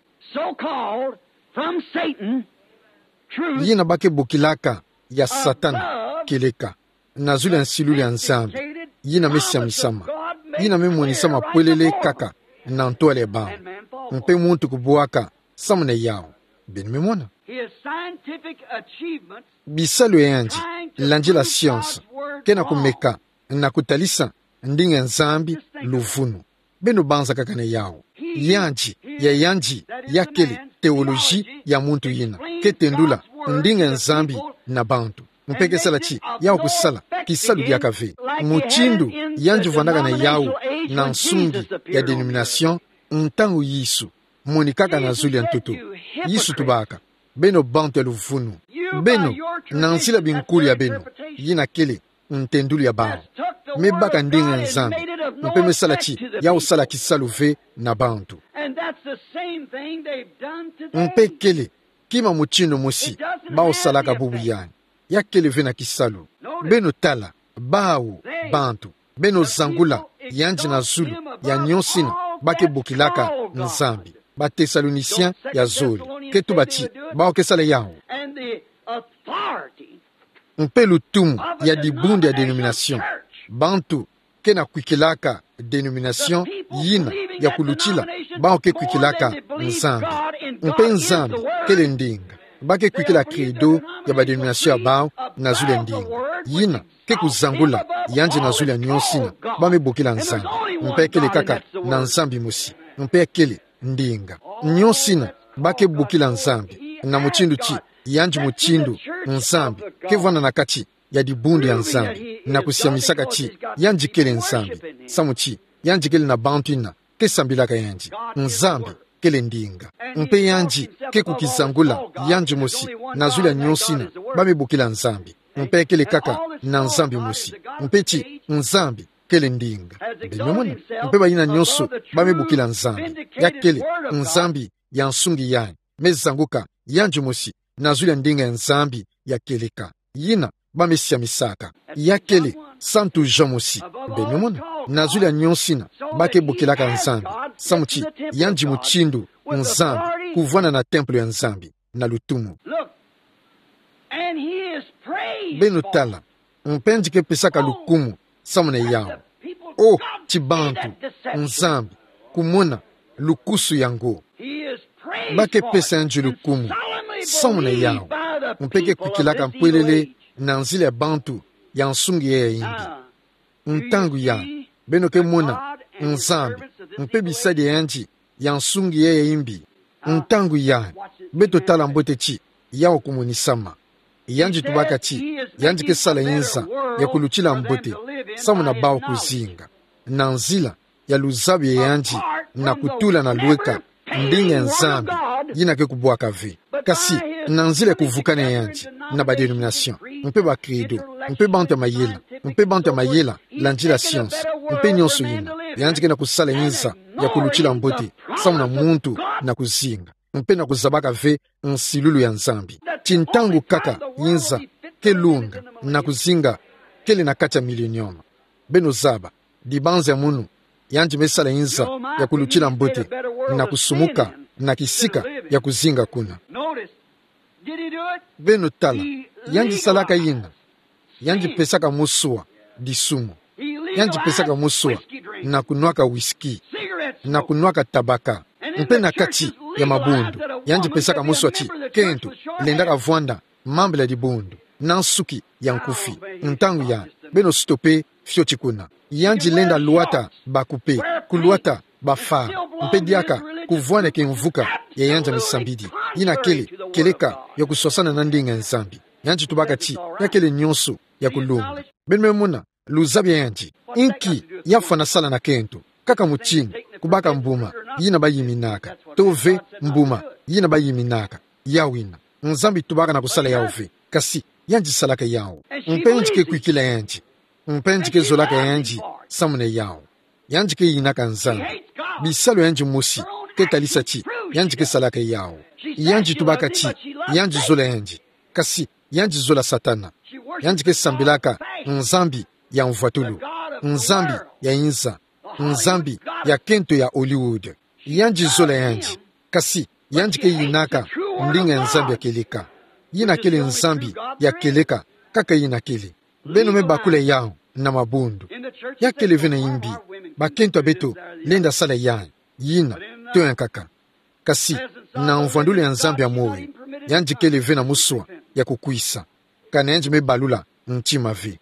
yina bake bukilaka ya satana keleka na zule nsiluli ya nzambi yina mesi ya misama yina memonisama pwelele kaka na ntwale bao mpe muntu kubuaka samune yao ben memona bisalu yanji lanji la science kena kumeka na kutalisa ndinga nzambi luvunu beno banza kakane yao yanji yakele teoloji ya muntu yina ketendula ndinga nzambi na bantu mpeke sala chi yao kusala kisalu yakave muchindu yanji vandaka na yao na nsungi ya denomination ntangu yisu monikaka na zuli ya ntutu yisu tubaka beno bantu ya luvunu beno na nsila binkuli ya beno yina kele ntendulu ya bao mebaka ndinga nzambi mpe mesala chi yao sala kisalu ve na bantu mpe kele kima muchino mosi bao salaka bubu yani ya kele ve na kisalu beno tala bao bantu beno zangula yanji na zulu ya nyonsina bake bukilaka nzambi ba Thessaloniciens ya zoli ketu bachi bao kesala yao mpe lutumu ya dibundi ya denomination bantu kena kwikilaka denomination yina ya kuluchila bao ke kwikilaka nzambi mpe nzambi kele ndinga bake kwikila credo ya ba denomination ya bao na zule ndinga yina ke kuzangula yanje na zule nyonsina bame bokila nzambi mpe kele kaka na nzambi musi mpe kele ndinga nyonsina bake bukila nzambi na muchindu chi yanji muchindu nzambi kevana na kachi ya dibundi ya nzambi na kusiamisaka chi yanji kele nzambi samu chi yanji kele na bantuina kesambilaka yanji nzambi kele ndinga mpe yanji ke kukizangula yanji musi na zula nyonsina bame bukila nzambi mpe kele kaka na nzambi musi mpe chi nzambi kele ndinga bimemona mpe bayina nyonso bamebukila nzambi yakele nzambi ya nsungi yani mezanguka yanji musi na zuli ndinga ya nzambi yakeleka yina bamesia misaka yakele santu Jean musi bimemona na zuli nyonsina bakebukilaka nzambi samuchi yanji muchindu nzambi kuvwana na temple ya nzambi na lutumu beno tala mpenji ke pesaka lukumu samune yao chibantu nzambi kumona lukusu yango bake pesa yanji lukumu samune yao mpeke kwikilaka mpwelele na nzile bantu ya nsungi ya ingi ntangu ya beno ke mona nzambi mpe bisadi yanji ya nsungi ya imbi ntangu ya beto tala mbote chi yao kumunisama yanji tubaka chi yanji ke sala yinza ya kuluchila mbote samu na bao kuzinga na nzila ya luzabi ya yanji na kutula na lueka ndinga nzambi yina ke kubuaka ve kasi na nzila ya kuvukana ya yanji na ba denomination mpe ba credo mpe bantu ya mayela la njila science mpe nyonso yina yanji ke na kusala yinza ya kuluchila mbote samu na muntu na kuzinga mpe na kuzabaka ve nsilulu ya nzambi chintangu kaka yinza ke lunga na kuzinga kele na kacha milenium beno zaba dibanza munu yanji mesala yinza ya kuluchila mbote na kusumuka na kisika ya kuzinga kuna beno tala yanji salaka yina yanji pesaka musua disumu yanji pesaka musua na kunwaka whisky na kunwaka tabaka mpe na kati ya mabundu yanji pesaka musua chi kento lendaka vwanda mambela di bundu nansuki ya nkufi ntangu ya beno stope fioti kuna yanji lenda luata bakupe kuluata bafar mpediaka kuvwana ke mvuka ya yanja misambidi yina keleka ya kusosana na ndinga nzambi yanji tubaka chi ya kele nyonso ya kulunga benmemuna luzabya yanji inki yafana sala na kento kaka muchini kubaka mbuma yina bayiminaka tove mbuma yina bayiminaka yawina nzambi tubaka na kusala yauve kasi yanji salaka yao mpenji ke kuikila yanji mpenji ke zolaka yanji samune yao yanji ke yinaka nzambi bisalo yanji musi ke talisa chi yanji ke salaka yao yanji tubaka chi yanji zola yanji kasi yanji zola satana yanji ke sambilaka nzambi ya mvatulu nzambi ya inza nzambi ya kento ya Hollywood yanji zola yanji kasi yanji ke yinaka ndinga nzambi ya keleka yina kele nzambi ya keleka kaka yina kele beno me bakule yao na mabundu ya kele vena imbi bakento abeto lenda sala ya yina to yankaka kasi na mvandule ya nzambi ya moyo yanji kele vena muswa ya kukuisa kana yanji me balula ntima vi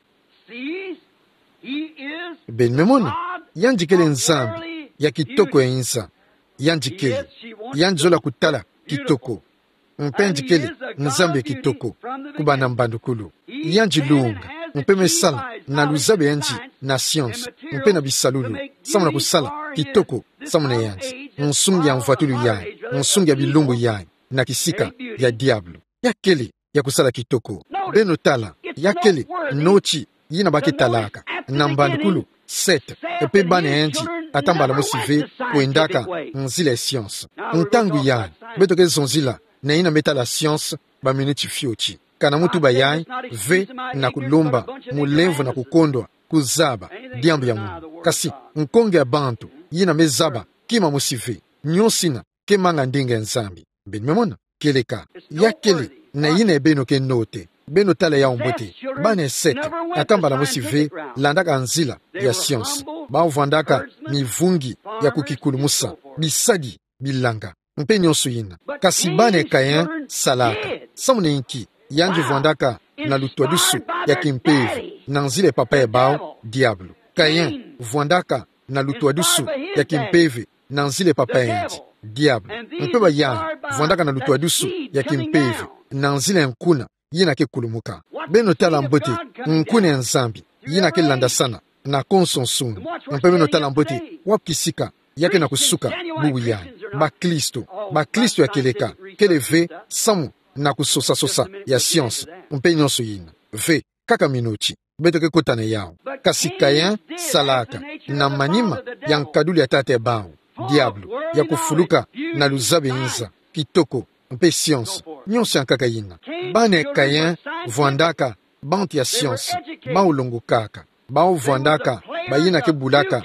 ben memona yanji kele nzambi ya kitoko ya insa yanji kele yanji zola kutala kitoko mpenji kele nzambi ya kitoko kubana mbandukulu yanji lunga mpeme sala na luzabe yanji na science mpe na bisalulu samuna kusala kitoko samuna yanji nsungi ya mvatulu yae nsungi ya bilumbu yae na kisika ya diablo yakele ya kusala kitoko beno tala yakele nochi yina baki talaka na mbandukulu 7 epe bane yanji atambala musive kuendaka nzila ya science ntangu yae betoke zonzila na ina meta la science ba minute fiochi kana mutu bayai ve na kulomba mulevu na kukondwa kuzaba diambo ya Mungu kasi nkonge ya bantu yina mezaba kima musive nyosina kemanga ndinga nzambi benmemona keleka yakele na yina ebeno ke note beno tala ya ombote bane 7 atambala musive landaka nzila ya science ba uvandaka mivungi ya kukikulumusa bisagi bilanga mpe nyonso yina kasi bane kayen salaka samune inki yanji vwandaka na lutwa dusu ya kimpevi na nzile papa ya bao diablo kayen vwandaka na lutwa dusu ya kimpevi na nzile papa ya yanji diablo mpe ba yanji vwandaka na lutwa dusu ya kimpevi na nzile nkuna yina ke kulumuka beno tala mbote nkune ya nzambi yina ke landa sana na konsonsunu mpe beno tala mbote wapkisika yake na kusuka bubu yae baklisto ya keleka keleve samu na kusosa ya science mpe nyonso yina ve kaka minuchi betoke kotana yao kasi kayen salaka na manima ya nkaduli ya tate bao diablo ya kufuluka na luzabe inza kitoko mpe science nyonso ya nkaka yina bane kayen vwandaka bantu ya science baulongo kaka bao vwandaka bayina ke bulaka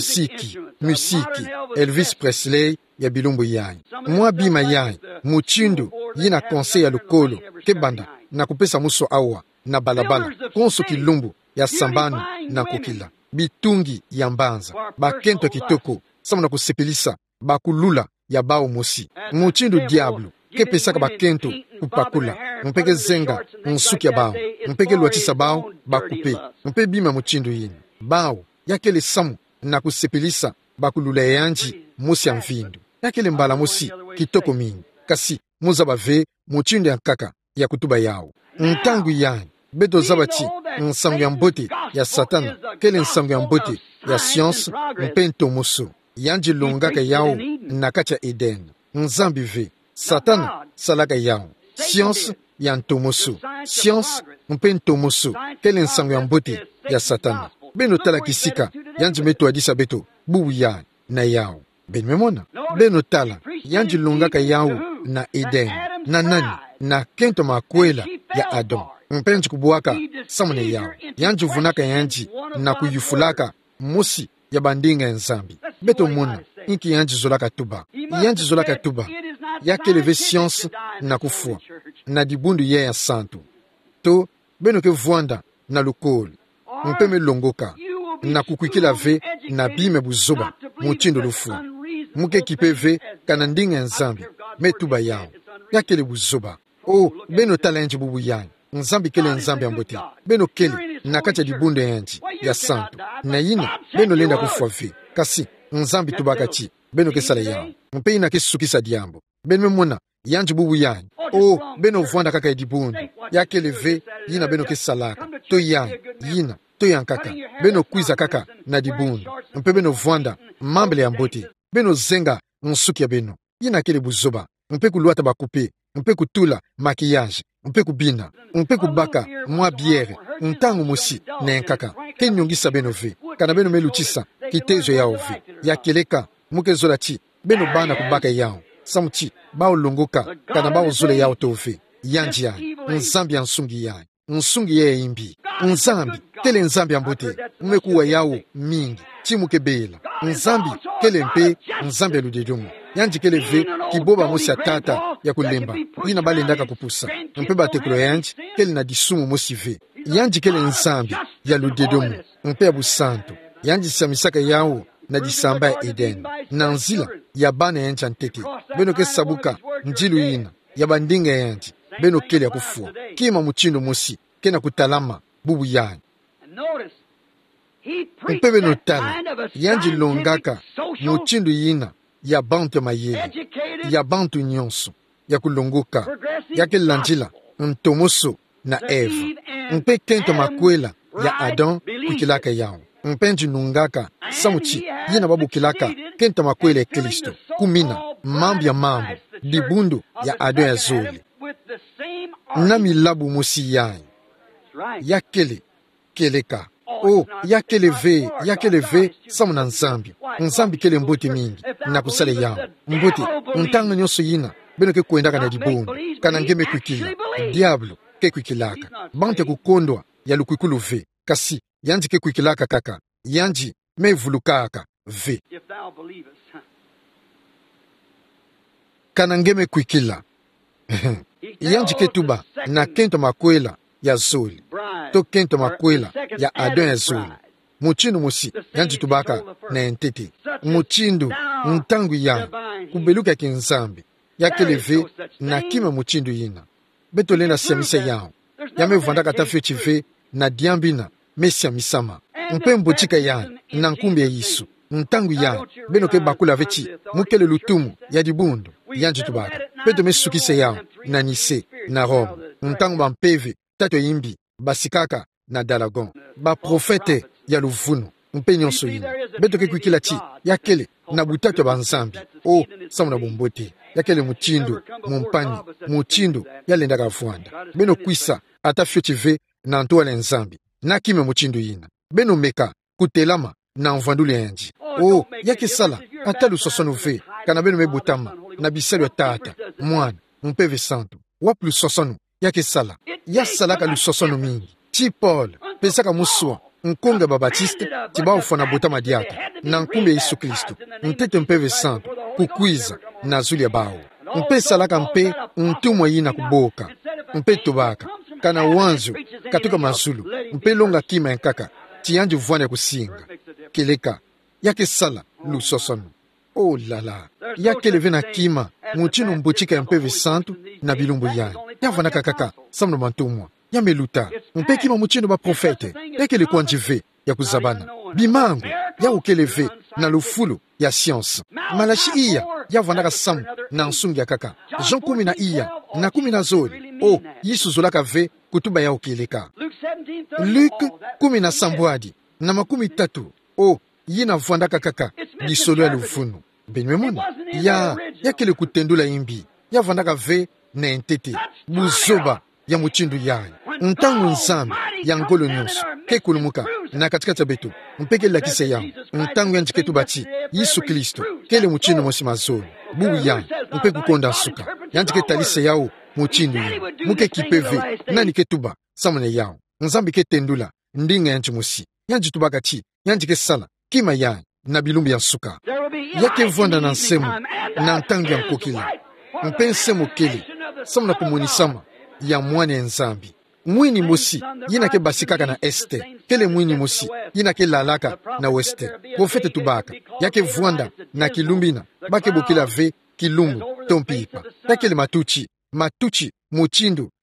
musiki Elvis Presley ya bilumbu yayi mwa bima yayi muchindu yina konse ya lukolo kebanda na kupesa muso awa na balabala konso kilumbu ya sambanu na kukila bitungi ya mbanza bakento kitoko samu na kusepelisa bakulula ya bao mosi muchindu diablo kepesaka bakento kupakula mpeke zenga nsuki ya bao mpeke luatisa bao bakupe mpe bima muchindu yini bao yakele samu na kusepelisa bakulula yanji mosi ya mvindu yakele mbala mosi kitoko mingi kasi muzaba ve muchindu ya nkaka ya kutuba yao ntangu yani beto zabachi nsangu ya mbote ya satana kele nsangu ya mbote ya science mpe ntomoso yanji longaka yao na kati ya Eden nzambi ve satana salaka yao science ya ntomoso science mpe ntomoso kele nsangu ya mbote ya satana beno tala kisika yanji meto adisa beto bubu ya na yao benmemona beno tala yanji longaka yao na Eden na nani na kento makwela ya Adam mpenji kubuaka samune yao yanji vunaka yanji na kuyufulaka musi ya bandinga ya nzambi beto mona inki yanji zolaka tuba yakeleve science na kufua na dibundu ye ya santu to beno ke vwanda na lukoli mpeme longoka na kukwikila ve na bime buzoba muchindo lufu muke kipeve kana ndinga ya nzambi metuba yao yakele buzoba o beno talenji bubu yanyi nzambi kele nzambi ambote beno kele na kati ya dibundo yanji ya santu na yina beno lenda kufa ve kasi nzambi tubaka chi beno kesala yao mpe ina kesukisa diambo beno mona yanji bubu yanyi beno vwanda kaka ya dibundo yake leve yina beno kesalaka to yanyi yina to yankaka beno kwiza kaka na dibundo mpe beno vwanda mambele ya mbote beno zenga nsuki ya beno yina kele buzoba mpe kuluata bakupe mpe kutula makiyaje mpe kubina mpe kubaka mwa biere ntangu musi na enkaka kenyongisa beno ve kana beno meluchisa kitezo yao ve yakeleka muke zola chi beno bana kubaka yao samuchi bao longoka kana bao zole yao tove yanji yai nzambi ya nsungi yai nsungi ye imbi nzambi kele nzambi ambote umekuwa yao mingi chimuke bela nzambi kele mpe nzambi ya ludedomu yanji kele ve kiboba mosi ya tata ya kulemba yina balendaka kupusa mpe batekolo yanji kele na disumu mosi ve yanji kele nzambi ya ludedomu mpe ya busanto yanji samisaka yao na disamba ya Eden na nzila ya bana yanji antete beno ke sabuka njilu yina ya bandinga yanji beno kele ya kufua kima muchindo mosi kena kutalama bubu yanji mpe beno tala yanji longaka muchindo yina ya bantu ya mayele ya bantu nyonso ya kulongoka yake lanjila ntomoso na Eva mpe kento makwela ya Adam kukilaka yao mpenji nungaka samuchi yina babu kilaka kento makwela ya Kristo kumina mambo ya mambo dibundo ya Adam ya zoli na milabu musi yai yakele keleka yakele ve samu na nzambi kele mbote mingi na kusale yao mbote ntanga nyoso yina beno ke kuendaka na dibondo kana ngeme kwikila diablo ke kwikilaka bante kukondwa ya lukwikulu ve kasi yanji ke kwikilaka kaka yanji mevulukaka ve kana ngeme kwikila yanji ke tuba na kento makwela ya zoli to kento makwela ya Adam ya zoli muchindu musi yanji tubaka na entete muchindu ntangu ya kubeluka kinzambi yakeleve na kima muchindu yina beto lena siamisa yao yamevanda katafio chive na diambina mesia misama mpe mbochika ya na nkumbi ya Yesu ntangu ya beno ke bakula vechi mukele lutumu ya dibundo yanji tubaka beto mesukise yao na nise na Rome ntangu bampeve tato yimbi basikaka na Dalagon ba profete ya luvunu mpe nyonso yina beto ke kwikila chi yakele na butato banzambi samu na bombote yakele muchindo mumpani muchindo yalenda kavwanda beno kwisa atafio chive na ntoa nzambi na kime muchindo yina beno meka kutelama na mvanduli yanji yake sala atalu sosono ve kana beno mebutama na biselo tata mwana mpeve santo wa plus sosono yake sala ya salaka lu sosono mingi chi Paul pesaka muswa nkonga babatiste tiba ufana butama diata na nkumbe Yesu Kristo ntete mpeve santo kukwiza na zuli ya bao mpe salaka mpe ntumwa yina kuboka mpe tubaka kana wanzu katuka mazulu mpe longa kima nkaka tiyanji vwane kusinga keleka yake sala lusosono lala yake leve na kima muchino mbuchika ya mpeve santo na bilumbu yani yavana kakaka samno mantumwa yameluta mpe kima muchino ba profete yake likuwa njive ya kuzabana bimangu ya ukeleve na lufulu ya science malashi iya yavandaka samu na nsungi ya kaka Jean 10 na iya na 10 na zoli Yesu zolaka ve kutuba ya ukeleka Luc 10 na sambwadi na 30 yina vwandaka kaka disolo ya lufunu benimemuna yakele kutendula imbi yavandaka ve na entete buzoba ya muchindu yayo ntangu nzambi ya ngolo nyonso kekulumuka na katikati ya betu mpeke lakise yao ntangu yanji ketu bachi Yesu Kristo kele muchindu mosi mazolo bubu yayo mpe kukonda nsuka yanji ketalise yao muchindu yayo muke kipeve nani ketuba samune yao nzambi ketendula ndinga yanji mosi yanji tubaka chi yanji kesala kima yayo na bilumbu ya nsuka yake vwanda na nsemu na ntangu ya nkokila mpe nsemu kele samuna kumunisama ya mwane nzambi mwini mosi yina ke basikaka na este kele mwini mosi yina ke lalaka na weste profete tubaka yake vwanda na kilumbina bake bokila ve kilumbu tompipa yakele matuchi muchindu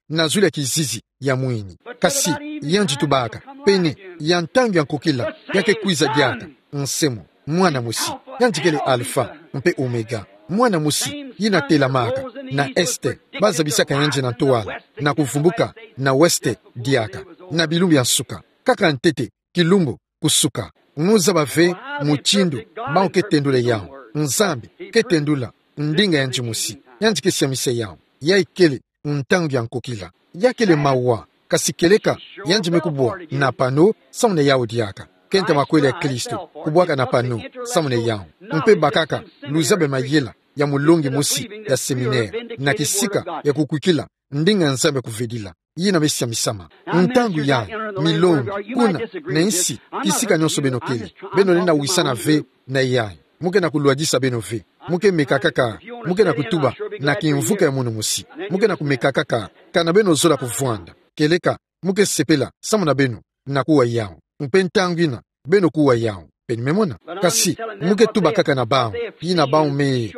na zule kizizi ya mwini. Kasi yanji tubaka pene yantangu yankokila yake kwiza diaka nsemo mwana musi yanji kele alfa mpe omega mwana musi yina tela maka na este baza bisaka yanji na toala na kuvumbuka na weste diaka na bilumbi ya suka kaka ntete kilumbu kusuka nuza bave muchindu bao ketendule yao nzambi ketendula ndinga yanji musi yanji kesiamise yao yaikele ntangu yankokila yakele mawa kasikeleka yanji mekubwa na pano samune yao diaka kenta makwele ya Kristo kubwaka na pano samune yao mpe bakaka luzabe mayela ya mulongi musi ya seminaire na kisika ya kukwikila ndinga nzambe kuvedila yina mesia misama ntangu ya milongi kuna na insi kisika nyonso benokeli beno nena wisana ve na yai muke na kuluajisa beno ve muke mekakaka muke na kutuba na kimvuka ya munu musi muke na kumekakaka kana beno zola kuvwanda keleka muke sepela samuna beno na kuwa yao mpe ntangwina beno kuwa yao peni memona kasi muke tuba kaka na bao yina bao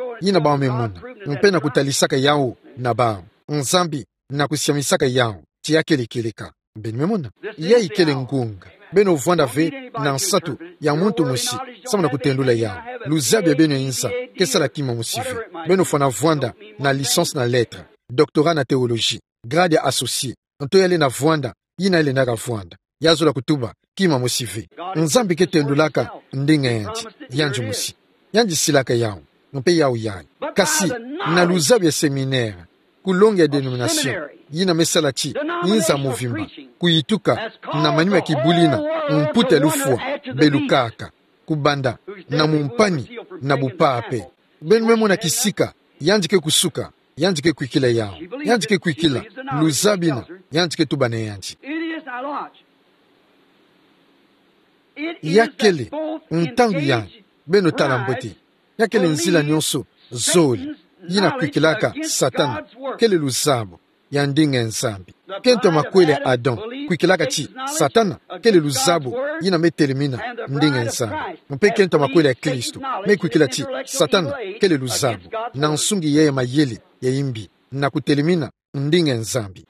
me muna mpe na kutalisaka yao na bao nzambi na kusiamisaka yao tiyakele keleka beni memona yai kele ngunga beno vwanda ve na nsatu ya muntu musi samuna kutendula yao luzabi beno insa kesala kima musive beno fwana vwanda na licence na lettre doctorat na théologie grade ya associé nto yale na vwanda yina ele naka vwanda yazola kutuba kima musive nzambi ketendulaka ndinga yanji musi yanji silaka yao mpe yao yai kasi na luzabi ya seminaire kulonga ya denomination yina mesala chi yinza muvimba kuyituka na manima ya kibulina mpute lufua belukaka kubanda na mumpani na bupape benu memo na kisika yanjike kusuka yanjike kwikila yao yanjike kwikila luzabina yanjike tubana yanji yakele ntangu yanji beno talambote yakele nzila nyonso zoli yina kwikilaka satana kele luzabo ya ndinga nzambi kento makwele Adam kwikilaka chi satana kele luzabo yina metelemina ndinga nzambi mpe kento makwele ya Kristo me kwikila chi satana kele luzabo na nsungi yeye mayele ya imbi na kutelemina ndinga nzambi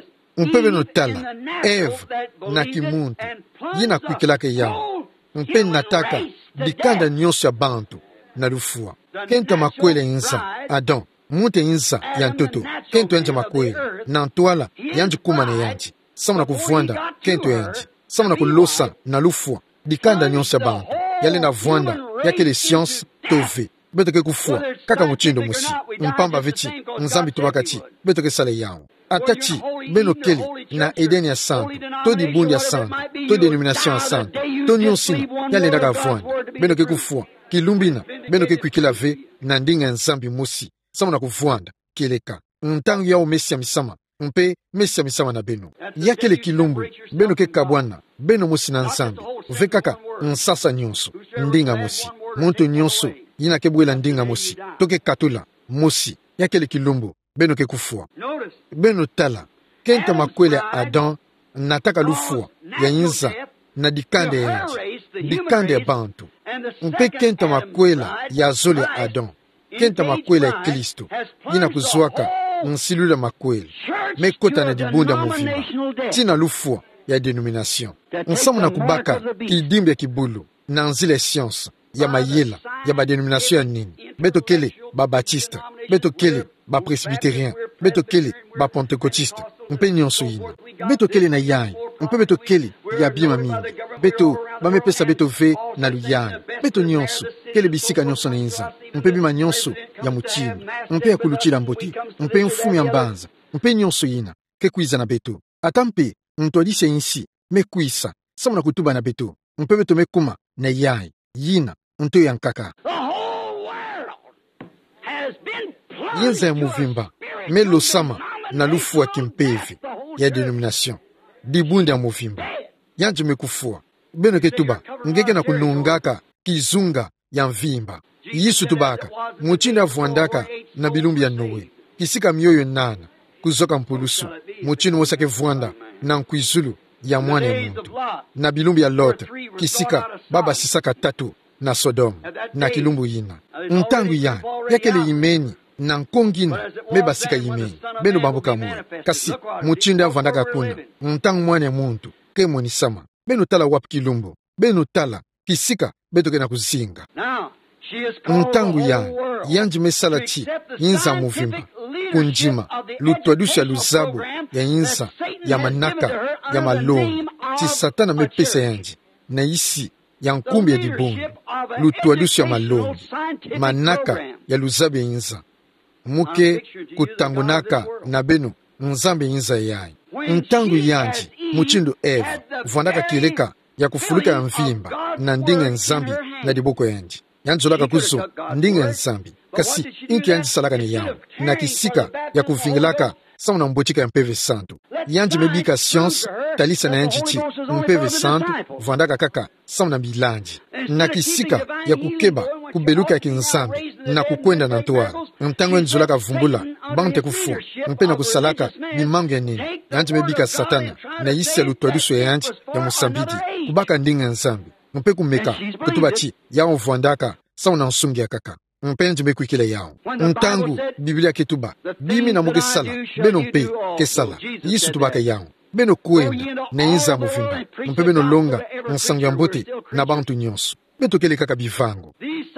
mpe beno tala Eve na kimuntu yina kwikilaka yao mpe nataka dikanda nyonso ya bantu na lufua kento makwele inza Adam mute inza ya ntoto kento yanje makwele na ntwala yanji kuma na yanji samuna kuvwanda kento yanji samuna kulosa na lufua dikanda nyonso ya bantu yale na vwanda yakele science tove betoke kufua kaka muchindo musi mpamba vechi nzambi tubakachi betoke sale yao atachi beno keli na Edeni ya santo to di bundi ya santo to denomination ya santo to nyonsina yale ndaka vwanda benoke kufua kilumbina benoke kwikila ve na ndinga nzambi musi samuna kuvwanda keleka ntangu yao mesia misama mpe mesia misama na beno yakele kilumbu beno ke kabwana beno musi na nzambi vekaka nsasa nyonso ndinga musi muntu nyonso yina kebwela ndinga musi toke katula musi yakele kilumbu beno ke kufua beno tala kenta makwele Adam nataka lufua ya inza na dikande yanji dikande ya bantu mpe kenta makwela ya zole ya Adam kenta makwele ya Kristo yina kuzwaka nsilula makwele mekota na dibunda muvimba tina lufua ya denomination nsamu na kubaka kidimbi ya kibulu na nzile science ya mayela ya ba denomination ya nini beto kele ba baptiste beto kele ba presbyterien beto kele ba pentecôtiste mpe nyonso yina beto kele na yai mpe beto kele ya bima mingi beto bamepesa beto ve na luyani beto nyonso kele bisika nyonso na inza mpe bima nyonso ya muchini mpe ya kulutila mboti mpe mfumu ya mbanza mpe nyonso yina ke kuiza na beto ata mpe ntolise insi mekuisa samuna kutuba na beto mpe beto mekuma na yai yina nto yankaka yenza ya muvimba melo sama na lufua kimpevi ya denomination dibundi ya muvimba yanji mekufua beno ketuba ngeke na kunungaka kizunga ya mvimba yisu tubaka muchini avwandaka na bilumbi ya Noe kisika mioyo nana kuzoka mpulusu muchini wosake vwanda na nkuizulu ya mwana ya muntu na bilumbi ya Lot kisika baba sisaka tatu na Sodom na kilumbu yina ntangu ya yakele imeni na nkongina me basika yime beno bambuka mu kasi muchindo avandaka kuna ntangu mwana muntu ke monisama beno tala wap kilumbo beno tala kisika betoke na kuzinga ntangu yanji mesala chi yinza muvimba kunjima lutwadusha luzabu ya yinza ya manaka ya malongo chi satana mepesa yanji na isi ya nkumbi ya dibungu lutwadusha ya malongo manaka ya luzabu ya yinza muke kutangunaka na beno nzambe yinza yayi ntangu yanji muchindo Eva vwandaka kileka ya kufuluka ya mvimba na ndinga nzambi na diboko yanji yanzolaka kuzo ndinga nzambi kasi inki yanji salaka ni yao na kisika ya kuvingilaka samu na mbochika ya mpeve santo yanji mebika science talisa na yanji chi mpeve santo vwandaka kaka samu na milanji na kisika ya kukeba kubeluka ya kinzambi na kukwenda na ntoa ntango nzolaka vumbula bante kufu mpe na kusalaka mimangu ya nini yanji mebika satana na isi ya lutwaduso ya yanji ya musambidi kubaka ndinga nzambi mpe kumeka kutubachi yao vwandaka samu na nsungi ya kaka mpe nji mekuikila yao ntangu Biblia ketuba bimi na muke sala beno mpe kesala yisu tubaka yao beno kuenda na inza muvimba mpe beno longa nsangu ya mbote na bantu nyonso beto kele kaka bivango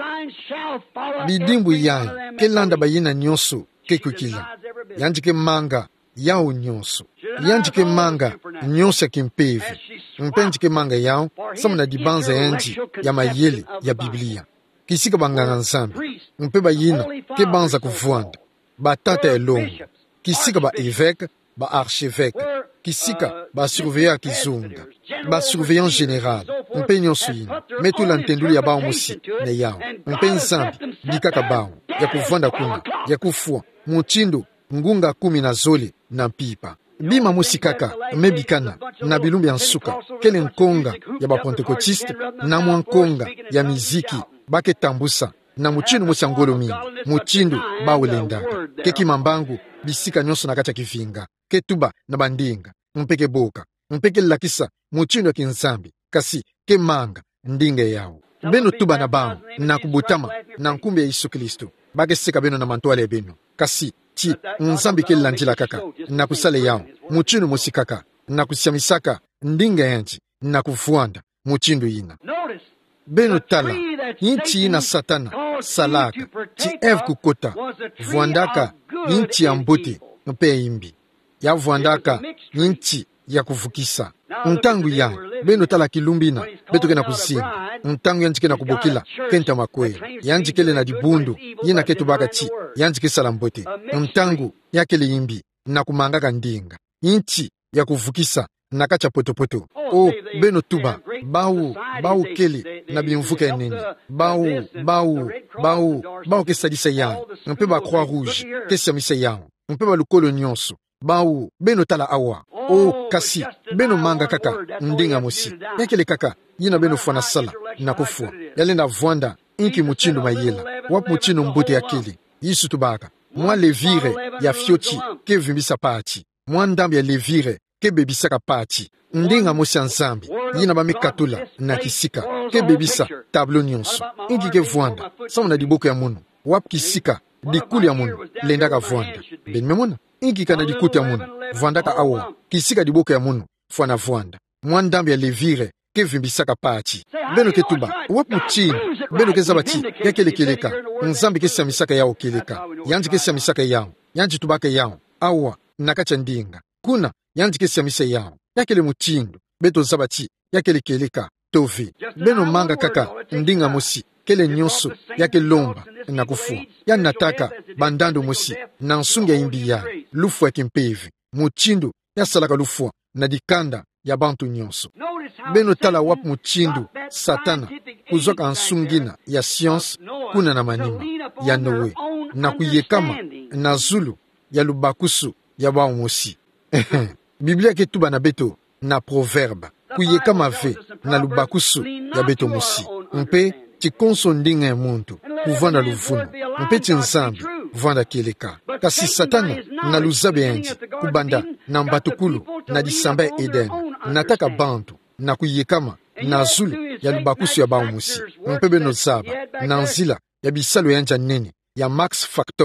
bidimbu yayi kelanda bayina nyonso kekuikila yanji ke manga yao nyonso yanji ke manga nyonso ya kimpevi mpenji ke manga yao samu na dibanza yanji ya mayele ya Biblia kisika banganga nzambi mpe bayina ke banza kuvwanda batata ya longo kisika ba évêque ba archevêque kisika ba surveillant kizunga ba surveillant général mpe nyonso yina metu la ntenduli ya bao musi ne yao mpe nzambi bikaka bao ya kuvwanda kuna ya kufua muchindo ngunga 10 na zole na mpipa bima musi kaka mebikana na bilumbi ya nsuka kele nkonga ya bapentekotiste na mwankonga ya miziki bake tambusa na muchindo musiangolo mingi muchindo bawelendaka keki mambangu bisika nyonso na kati ya kivinga ketuba na bandinga mpeke boka mpeke lakisa muchindo ya kinzambi kasi ke manga ndinga yao beno tuba na bangu na kubutama na nkumbi ya Yesu Kristo bake seka beno na mantoale beno kasi chi nzambi ke lanjila kaka na kusale yao muchindo musikaka na kusiamisaka ndinga yanji na kufuanda muchindo yina beno tala inchi ina satana salaka chi Eve kukota vwandaka inchi ya mbote mpe imbi ya vwandaka inchi ya kuvukisa ntangu ya beno tala kilumbina beto kena kuzinga ntangu yanji kena kubokila kenta makwela yanji kele na dibundu yina ketu baka chi yanji kesala mbote ntangu ya kele imbi na kumangaka ndinga inchi ya kuvukisa na kacha potopoto beno tuba bau kele na bimvuka enene bau kesadisa yao mpe ba croix rouge kesiamisa yao mpe ba lukolo nyonso bau beno tala awa kasi beno manga kaka ndinga mosi yakele kaka yina beno fwana sala na kufua yalenda vwanda inki muchindo mayela wap muchindo mbote yakele yisu tubaka mwa levire ya fiochi ke vimbisa pachi mwa ndambi ya levire ke bebisaka pachi ndinga mosi ya nzambi yina bamekatula na kisika ke bebisa tablo nyonso inki ke vwanda samu na diboko ya munu wap kisika dikulu ya munu lendaka vwanda benimemona inki kana dikuti ya munu vwandaka awa kisika diboko ya munu fwana vwanda mwa ndambi ya levire ke vimbisaka pachi beno ketuba wap muchini beno kezaba chi yakelekeleka nzambi kesiamisaka yao keleka yanji kesiamisaka yao yanji tubaka yao awa nakacha ndinga kuna yanji kesiamisa yao yakele muchindo beto zaba chi yakelekeleka tovi beno manga kaka ndinga mosi kele nyonso yake lomba na kufua ya nataka bandando mosi na nsungi ya imbi ya lufu ya kimpevi muchindo ya salaka lufua na dikanda ya bantu nyonso beno tala wap muchindo satana kuzoka nsungina ya science kuna na manima ya Noe na kuyekama na zulu ya lubakusu ya bao mosi Biblia ketuba na beto na proverbe kuyekama ve na lubakusu ya beto mosi mpe chikonso ndinga ya muntu kuvanda luvuno mpe chinzambi vanda keleka kasi satana na luzabe yanji kubanda na mbatukulu na disamba ya Eden nataka bantu na kuyekama na zulu ya lubakusu ya bao mosi mpe beno zaba na nzila ya bisalo yanja nene ya Max Factor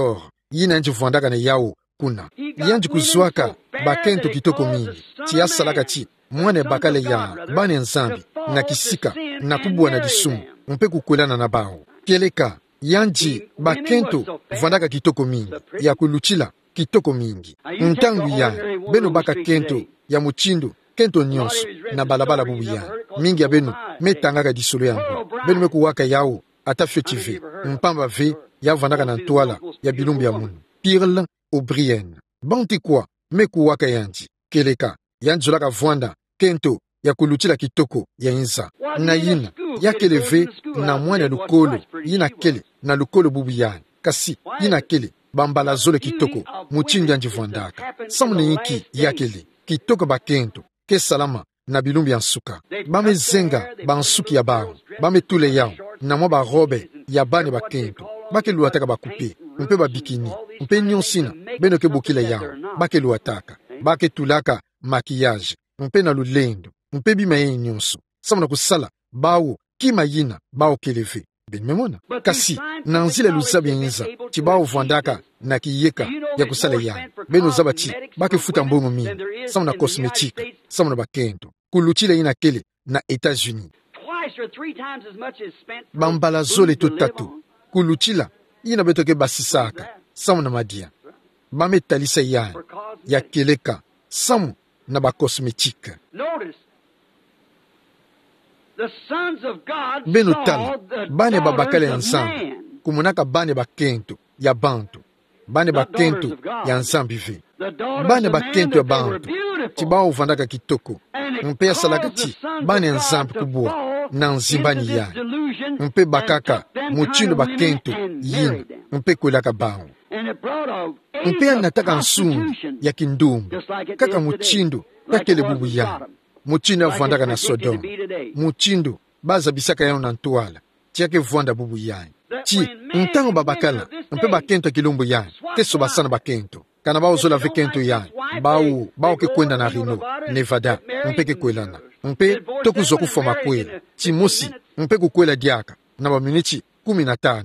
yina nji vwandaka na yawo kuna yanji kuzwaka bakento kitoko mingi tia salaka ti mwana bakale ya bane nzambi na kisika na kubwa na disumu mpe kukwelana na bao keleka yanji bakento vwandaka kitoko mingi ya kuluchila kitoko mingi ntangu ya beno baka kento ya muchindu kento nyonso na balabala bubu ya mingi ya beno metangaka disolo yango beno mekuwaka yawo ata fiotive mpamba ve ya vwandaka na ntwala ya bilumbu ya munu Pirle O'Brien banti kwa mekuwaka yanji keleka yanji zolaka vwanda kento ya kuluchila kitoko ya inza na yina ya keleve na mwana lukolo yina kele na lukolo bubu ya kasi yina kele bambala zole kitoko muchindu yanji vwandaka samune yiki ya kele kitoko bakento ke salama na bilumbi ya nsuka bame zenga bansuki ya bao bame tule yao na mwa barobe ya bane bakento bake luataka bakupe mpe babikini mpe nyonsina beno ke bokila yao bake luataka bake tulaka makiyaje mpe na lulendo mpe bima ye nyonso samuna kusala bawo kima yina bawo keleve benmemona kasi na nzile luzabi yenza ti bawo vwandaka na kiyeka ya kusala yao beno zaba ti bake futa mbongo mingi samuna kosmetika samuna bakento kuluchile yina kele na Etats-Unis bambala zole to tatu kuluchila yina betoke basisaka samu na madia bame talisa ya keleka samu na bakosmetika beno tala bane babakale ya nsambi kumunaka bane bakento ya bantu bane bakento ya nsambi ve bane bakento ya bantu ti bao vandaka kitoko mpe asalaka ti bane ya nsambi kubua na nzimbani ya mpe bakaka muchindo bakento yina mpe kwelaka bao mpe anataka nsungu ya kindumbu kaka muchindo kakele bubu ya muchindo avwandaka na Sodoma muchindo baza bisaka yao na ntwala tiake vwanda bubu ya ti ntango babakala mpe bakento kilumbu ya teso basana bakento kana bao zola ve kento ya bao ke kwenda na Reno Nevada mpe ke kwelana mpe tokuzo kufoma kwela ti mosi mpe kukwela diaka na baminiti 15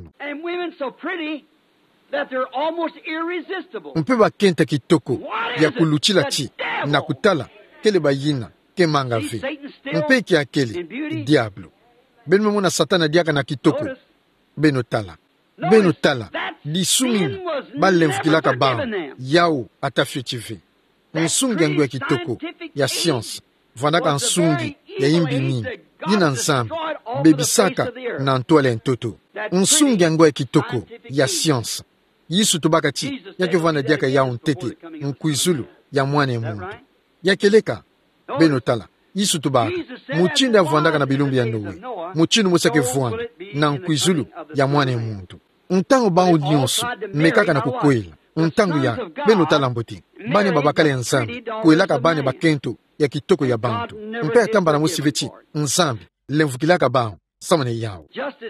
mpe bakenta kitoko ya kuluchila ti na kutala kele bayina ke manga ve mpe ki akele diablo beno mona satana diaka na kitoko beno tala disumina balemvukilaka bao yao ata fiotive nsungi yango ya kitoko ya science vandaka nsungi ya yimbi mingi yina nzambi bebisaka na ntwala ya ntoto nsungi yango ya kitoko ya science yisu tobaka ti yake vanda diaka yao ntete nkuizulu ya mwana ya muntu yakeleka beno tala yisu tobaka muchindu avwandaka na bilumbi ya Noe muchindu mosake vwanda na nkuizulu ya mwana ya muntu ntango bango nyonso mekaka na kukwela ntango ya beno tala mbote bane babakala ya nzambi kwelaka bane bakento ya kitoko ya bantu mpe atamba na mosive ti nzambi lemvukilaka bao samane yao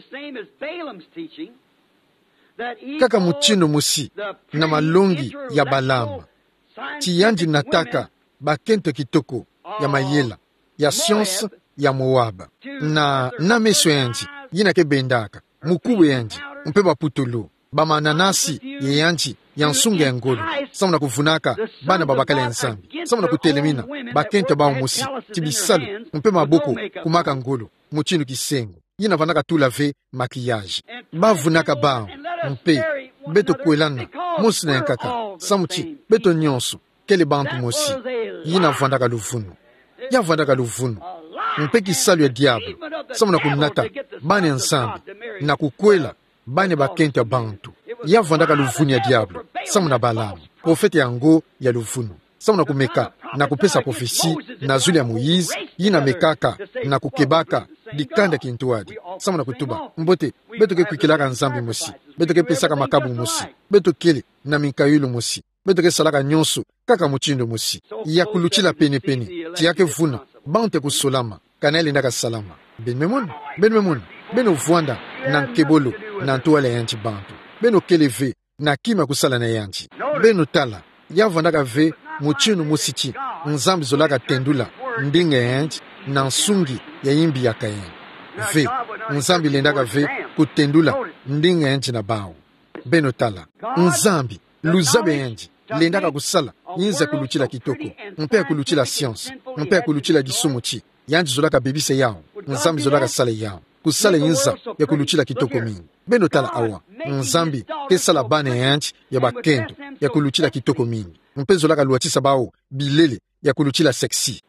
kaka muchindo musi na malongi ya Balama ti yanji nataka bakento kitoko ya mayela ya science ya Moaba na meso yanji yina ke bendaka mukubu yanji mpe baputulu bamananasi ye yanji ya nsunga ya ngolo samuna kuvunaka bana babakala ya nzambi samuna kutelemina bakento bao musi ti bisalu mpe maboko kumaka ngolo muchindu kisengo yina vanaka tula ve makiyaji bavunaka bao mpe beto kwelana musi na yankaka samuti beto nyonso kele bantu musi yina vandaka luvunu ya vandaka luvunu mpe kisalu ya diablo samuna kunata bana ya nzambi na kukwela bane bakento ya bantu ya vandaka luvunu ya diablo samuna Balama profete yango ya luvunu samuna kumeka na kupesa profesi na zuli ya Moize yina mekaka na kukebaka dikanda kintuadi samuna kutuba mbote beto ke kwikilaka nzambi musi beto ke pesaka makabu musi beto kele na minkayulu musi beto ke salaka nyonso kaka muchindo musi ya kuluchila pene ti yake vuna bante kusolama kana elendaka salama benmemona beno vwanda na nkebolo na ntwala yanji bantu beno keleve na kima kusala na yanji beno tala ya vandaka ve muchinu musiti nzambi zolaka tendula ndinga yanji na nsungi ya yimbi ya kayen ve nzambi lendaka ve kutendula ndinga yanji na bao benotala nzambi luzabe yanji lendaka kusala yinza kuluchila kitoko mpe kuluchila science mpe kuluchila disumuchi yanji zolaka bebise yao nzambi zolaka sale yao kusala yinza ya kuluchila kitoko mingi benotala awa nzambi kesala bane yanji ya bakendo ya kuluchila kitoko mingi mpe zolaka luatisa bao bilele ya kuluchila sexy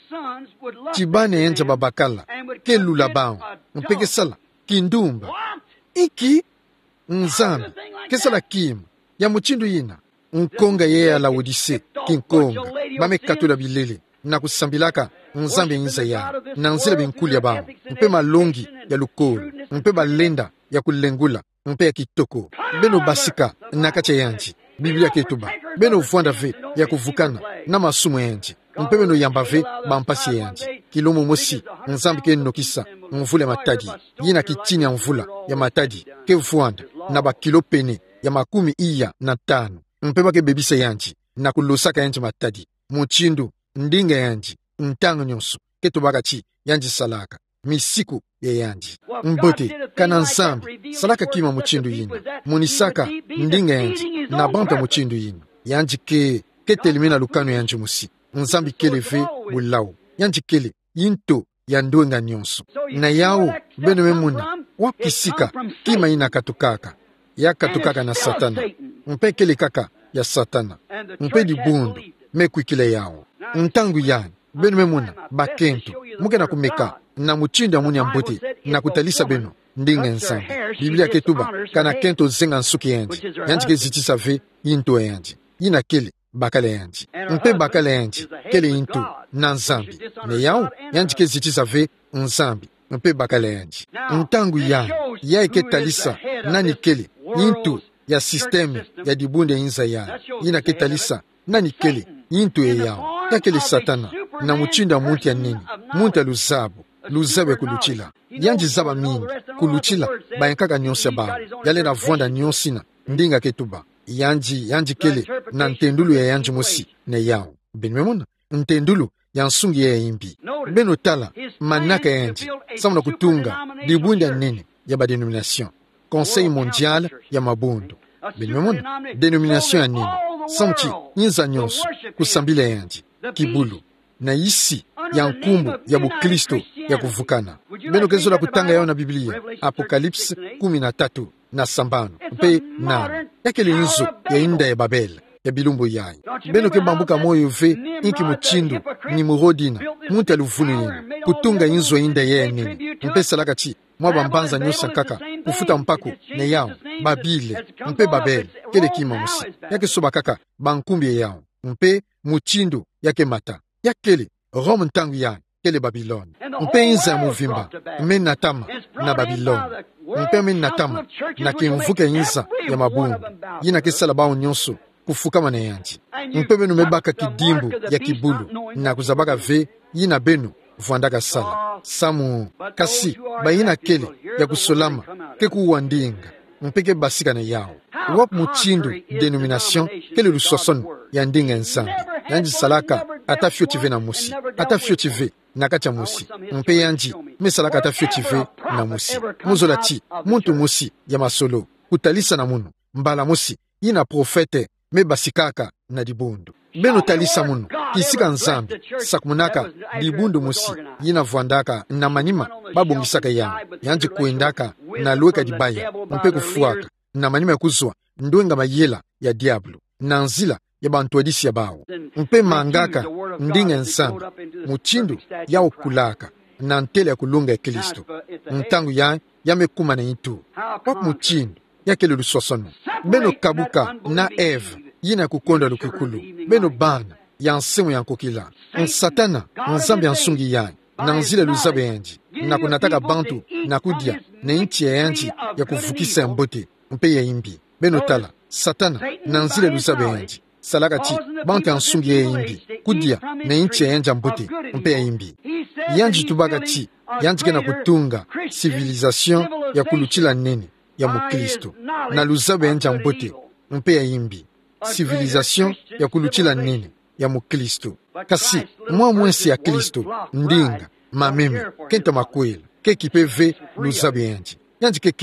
chibane yanji babakala ke lula bao mpe kesala kindumba iki nzambi kesala kim ya muchindu yina nkonga ye ala odise kinkonga bamekatula bilele na kusambilaka nzambe yinza ya na nzela benkuli ya bao mpe malongi ya lukolo mpe balenda ya kulengula mpe ya kitoko beno basika nakacha yanji biblia ketuba beno vwanda ve ya kuvukana na masumu yanji mpe beno yamba ve bampasi yanji kilomo mosi nzambe ke nokisa mvula matadi yina kitini ya mvula ya matadi ke vwanda na bakilo pene ya makumi iya na tano mpe bake bebisa yanji na kulosaka yanji matadi muchindu ndinga yanji ntango nyonso ketubaka chi yanji salaka misiku ya yanji mbote kana nzambi salaka kima muchindu yina munisaka ndinga yanji na banta muchindu yina yanji ke telimina lukano yanji musi nzambi keleve bulau yanji kele yinto ya ndwenga nyonso na yao beno memuna wapisika kima ina katukaka ya katukaka na satana mpe kele kaka ya satana mpe dibundu mekwikile yao ntangu yani beno memuna bakento muke na kumeka na muchindu ya muni ya mbote na kutalisa beno ndinga nzambi biblia ketuba kana kento zenga nsuki yanji yanji ke zitisa ve yinto yanji yina kele bakale yanji mpe bakale yanji kele yinto na nzambi ne yao yanji ke zitisa ve nzambi mpe bakale yanji ntangu yani ya ke talisa nani kele yinto ya sisteme ya dibunde yinza ya yina ke talisa nani kele yinto ya yao ya kele satana na muchinda muntu ya nini muntu ya luzabe kuluchila yanji zaba mingi kuluchila bayankaka nyonsi ya bao yale na vwanda nyonsina ndinga ketuba yanji kele na ntendulu ya yanji mosi ne yao benmemona ntendulu ya nsungi ya imbi beno tala manaka yanji samuna kutunga dibunda nene ya ba denomination conseil mondial ya mabundu benmemona denomination ya nene samchi yinza nyonso kusambila yanji kibulu na isi ya nkumbu ya bukristo ya kuvukana beno kezola kutanga yao na biblia Apocalypse 13 na sambano mpe nana yakele yinzo ya inda ya Babel ya bilumbu yayi beno ke bambuka moyo ve inki muchindu ni murodina muntu aluvunu yina kutunga yinzo inda ya nini mpe salaka chi mwa bambanza nyosa kaka kufuta mpako ne yao Babile mpe Babel kele kima musi yake soba kaka bankumbi yao mpe muchindu yake mata yakele Rome ntangu ya kele Babylon mpe inza muvimba men natama na Babylon mpe men natama na kimvuke inza ya mabungu yina kesala bao nyonso kufukama na yanji mpe beno mebaka kidimbu ya kibulu na kuzabaka ve yina beno vwandaka sala samu kasi bayina kele ya kusolama ke kuwandinga mpeke basika na yao wap muchindu denomination kele lusoson ya ndinga nzambi yanji salaka ata fiotive na musi ata fiotive na kacha musi mpe yanji me salaka ata fiotive na musi muzola ti muntu musi ya masolo kutalisa na munu mbala musi yina profete me basikaka na dibundu beno talisa munu kisika nzambi sakumunaka dibundu musi yina vwandaka na manima babongisaka yanji kuendaka na lueka dibaya mpe kufuaka na manima ya kuzwa ndwenga mayela ya diablo na nzila ya bantuadisi ya bao mpe mangaka ndinga nzambi muchindu ya okulaka na ntele ya kulunga ya Kristo ntangu ya mekuma na itu wap muchindu ya kele lusosono beno kabuka na Eve yina kukonda lukikulu beno bana ya nsemu ya nkokila nsatana nzambi ya nsungi yanyi na nzile luzabe yanji na kunataka bantu na kudia na inchi ya yanji ya kuvukisa ya mbote mpe ya imbi beno tala satana na nzile luzabe yanji salaka chi bantu ya nsungi ya imbi kudia na inchi ya yanja mbote mpe ya imbi yanji tubaka chi yanji kena kutunga civilisation ya kuluchila nene ya mukristo na luzabe yanja mbote mpe ya imbi civilisation ya kuluchila nene ya mukristo kasi mwa mwensi ya Kristo ndinga mameme kenta makwela kekipe ve luzabe yanji kekeba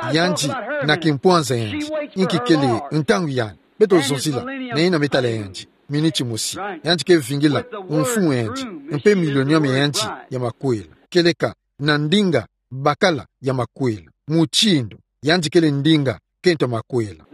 yanji na kimpwanza yanji inki kele ntangu yani beto zonzila na ina metala yanji miniti musi yanji ke vingila unfumu yanji mpe milioniyome yanji ya makwela keleka na ndinga bakala ya makwela muchindo yanji kele ndinga kento makwela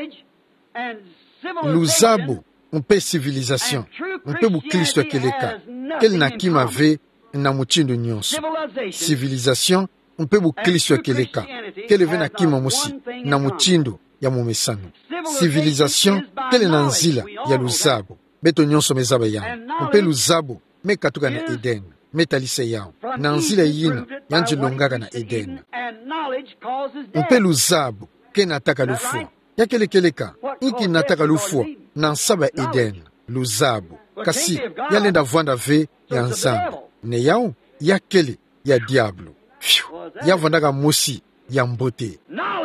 luzabu mpe civilisation mpe bukristo keleka kele na kima ve na muchindo nyonso civilisation mpe bukristo keleka kele ve na kima musi na muchindo ya mumesano civilisation kele na nzila ya luzabu beto nyonso mezaba yao mpe luzabu mekatuka na Eden metalise yao na nzila yina yanji longaka na Eden mpe luzabu ke nataka lufua yakele keleka iki nataka lufua na nsaba Eden luzabu kasi yalenda vwanda ve ya nzambe ne yao yakele ya diablo yavandaka mosi ya mbote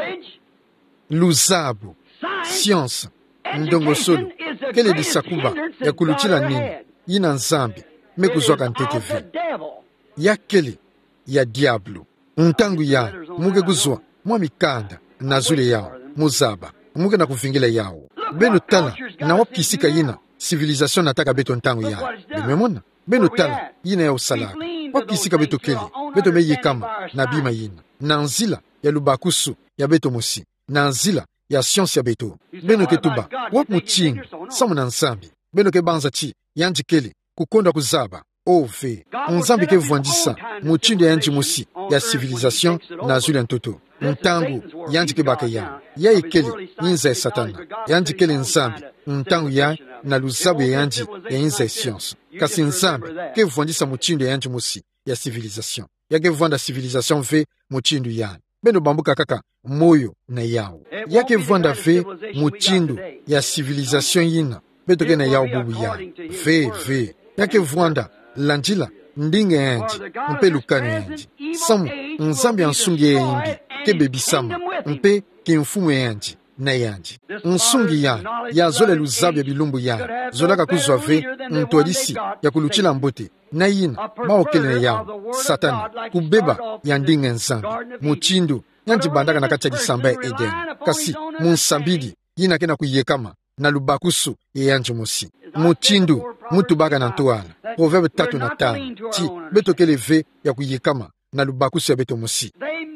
luzabu science ndongo solo kele disakuba ya kuluchila nini yina nzambe mekuzwaka nteteve yakele ya diablo ntangu ya muge kuzwa mwa mikanda na zule yao muzaba muge na kuvingila yao beno tala na wapkisika yina civilisation nataka beto ntangu ya bememona beno tala yina ya usalaka wapkisika beto kele beto meye kama na bima yina na nzila ya lubakusu ya beto musi na nzila ya science ya beto beno ketuba wap muchingi samu na nsambi beno ke banza chi yanji kele kukonda kuzaba ove nzambi ke vwandisa muchindo ya yanji musi ya civilisation na zule ntoto ntangu yanji ke baka ya ikele yinza ya satana yanji kele nzambi ntangu ya na luzabu ya yanji ya yinza ya science kasi nzambi ke vwandisa muchindo ya yanji musi ya civilisation ya ke vwanda civilisation ve muchindo ya beno bambuka kaka moyo na yao ya ke vwanda ve muchindo ya civilisation yina beto ke na yao bubu ya ve yake vwanda lanjila ndinga yanji mpe lukani yanji samu nzambi ansungi ya yimbi ke bebisama mpe ke mfumu yanji na yanji nsungi ya zole luzabu ya bilumbu ya zolaka kuzwa ve ntwadisi ya kuluchila mbote na yina maokele na yao satani kubeba ya ndinga nzambi muchindo yanji bandaka na kacha disamba ya Eden kasi munsambidi yina kena kuyekama na lubakusu ya yanji musi muchindo mutu baga na ntoala proverbe 3:5 ti beto kele ve ya kuyekama na lubakusu ya beto musi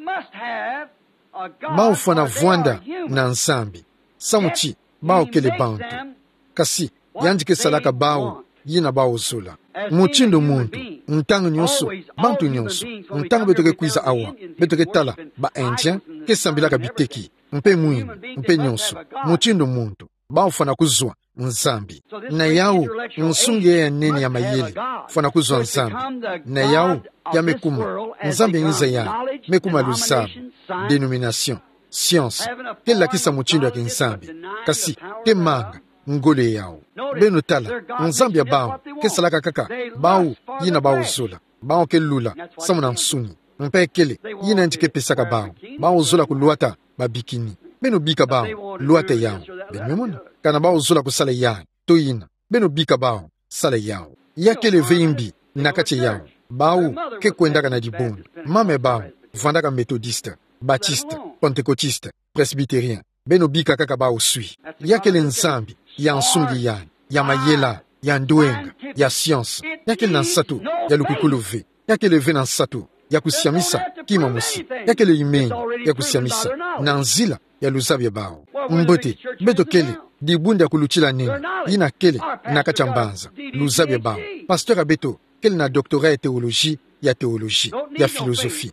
maufwa na vwanda na nsambi samuchi bao kele bantu kasi yanji ke salaka bao yina bao zula muchindo muntu ntangu nyonso bantu nyonso ntangu beto ke kuiza awa beto ke tala ba indien ke sambilaka biteki mpe mwini mpe nyonso muchindo muntu bao fana kuzwa nzambi na yao nsungi ya nene ya mayele fana kuzwa nzambi na yao ya mekuma nzambi ngiza ya mekuma luzabu denomination science kela kisa muchindo ya kinzambi kasi ke manga ngole yao beno tala nzambi ya bao ke salaka kaka bao yina bao zula bao ke lula samu na nsuni mpe kele yina njike pesaka bao zula kuluata babikini beno bika bao luate yao benmemona kana bao zula kusala yao to yina beno bika bao sala yao yakele veimbi nakache yao bao ke kwendaka na dibondo mame bao vandaka methodiste baptiste pentecôtiste presbytérien beno bika kaka bao sui yakele nzambi ya nsungi ya mayela ya ndoenga ya science yakele na nsatu ya lukukulu ve yakele ve na nsatu ya kusiamisa kima musi yakele imeni ya kusiamisa na nzila ya luzabu ya bao mbote beto kele dibunda kuluchila nini yina kele na kachambanza luzabu ya bao pasteur abeto kele na doctorat ya théologie ya philosophie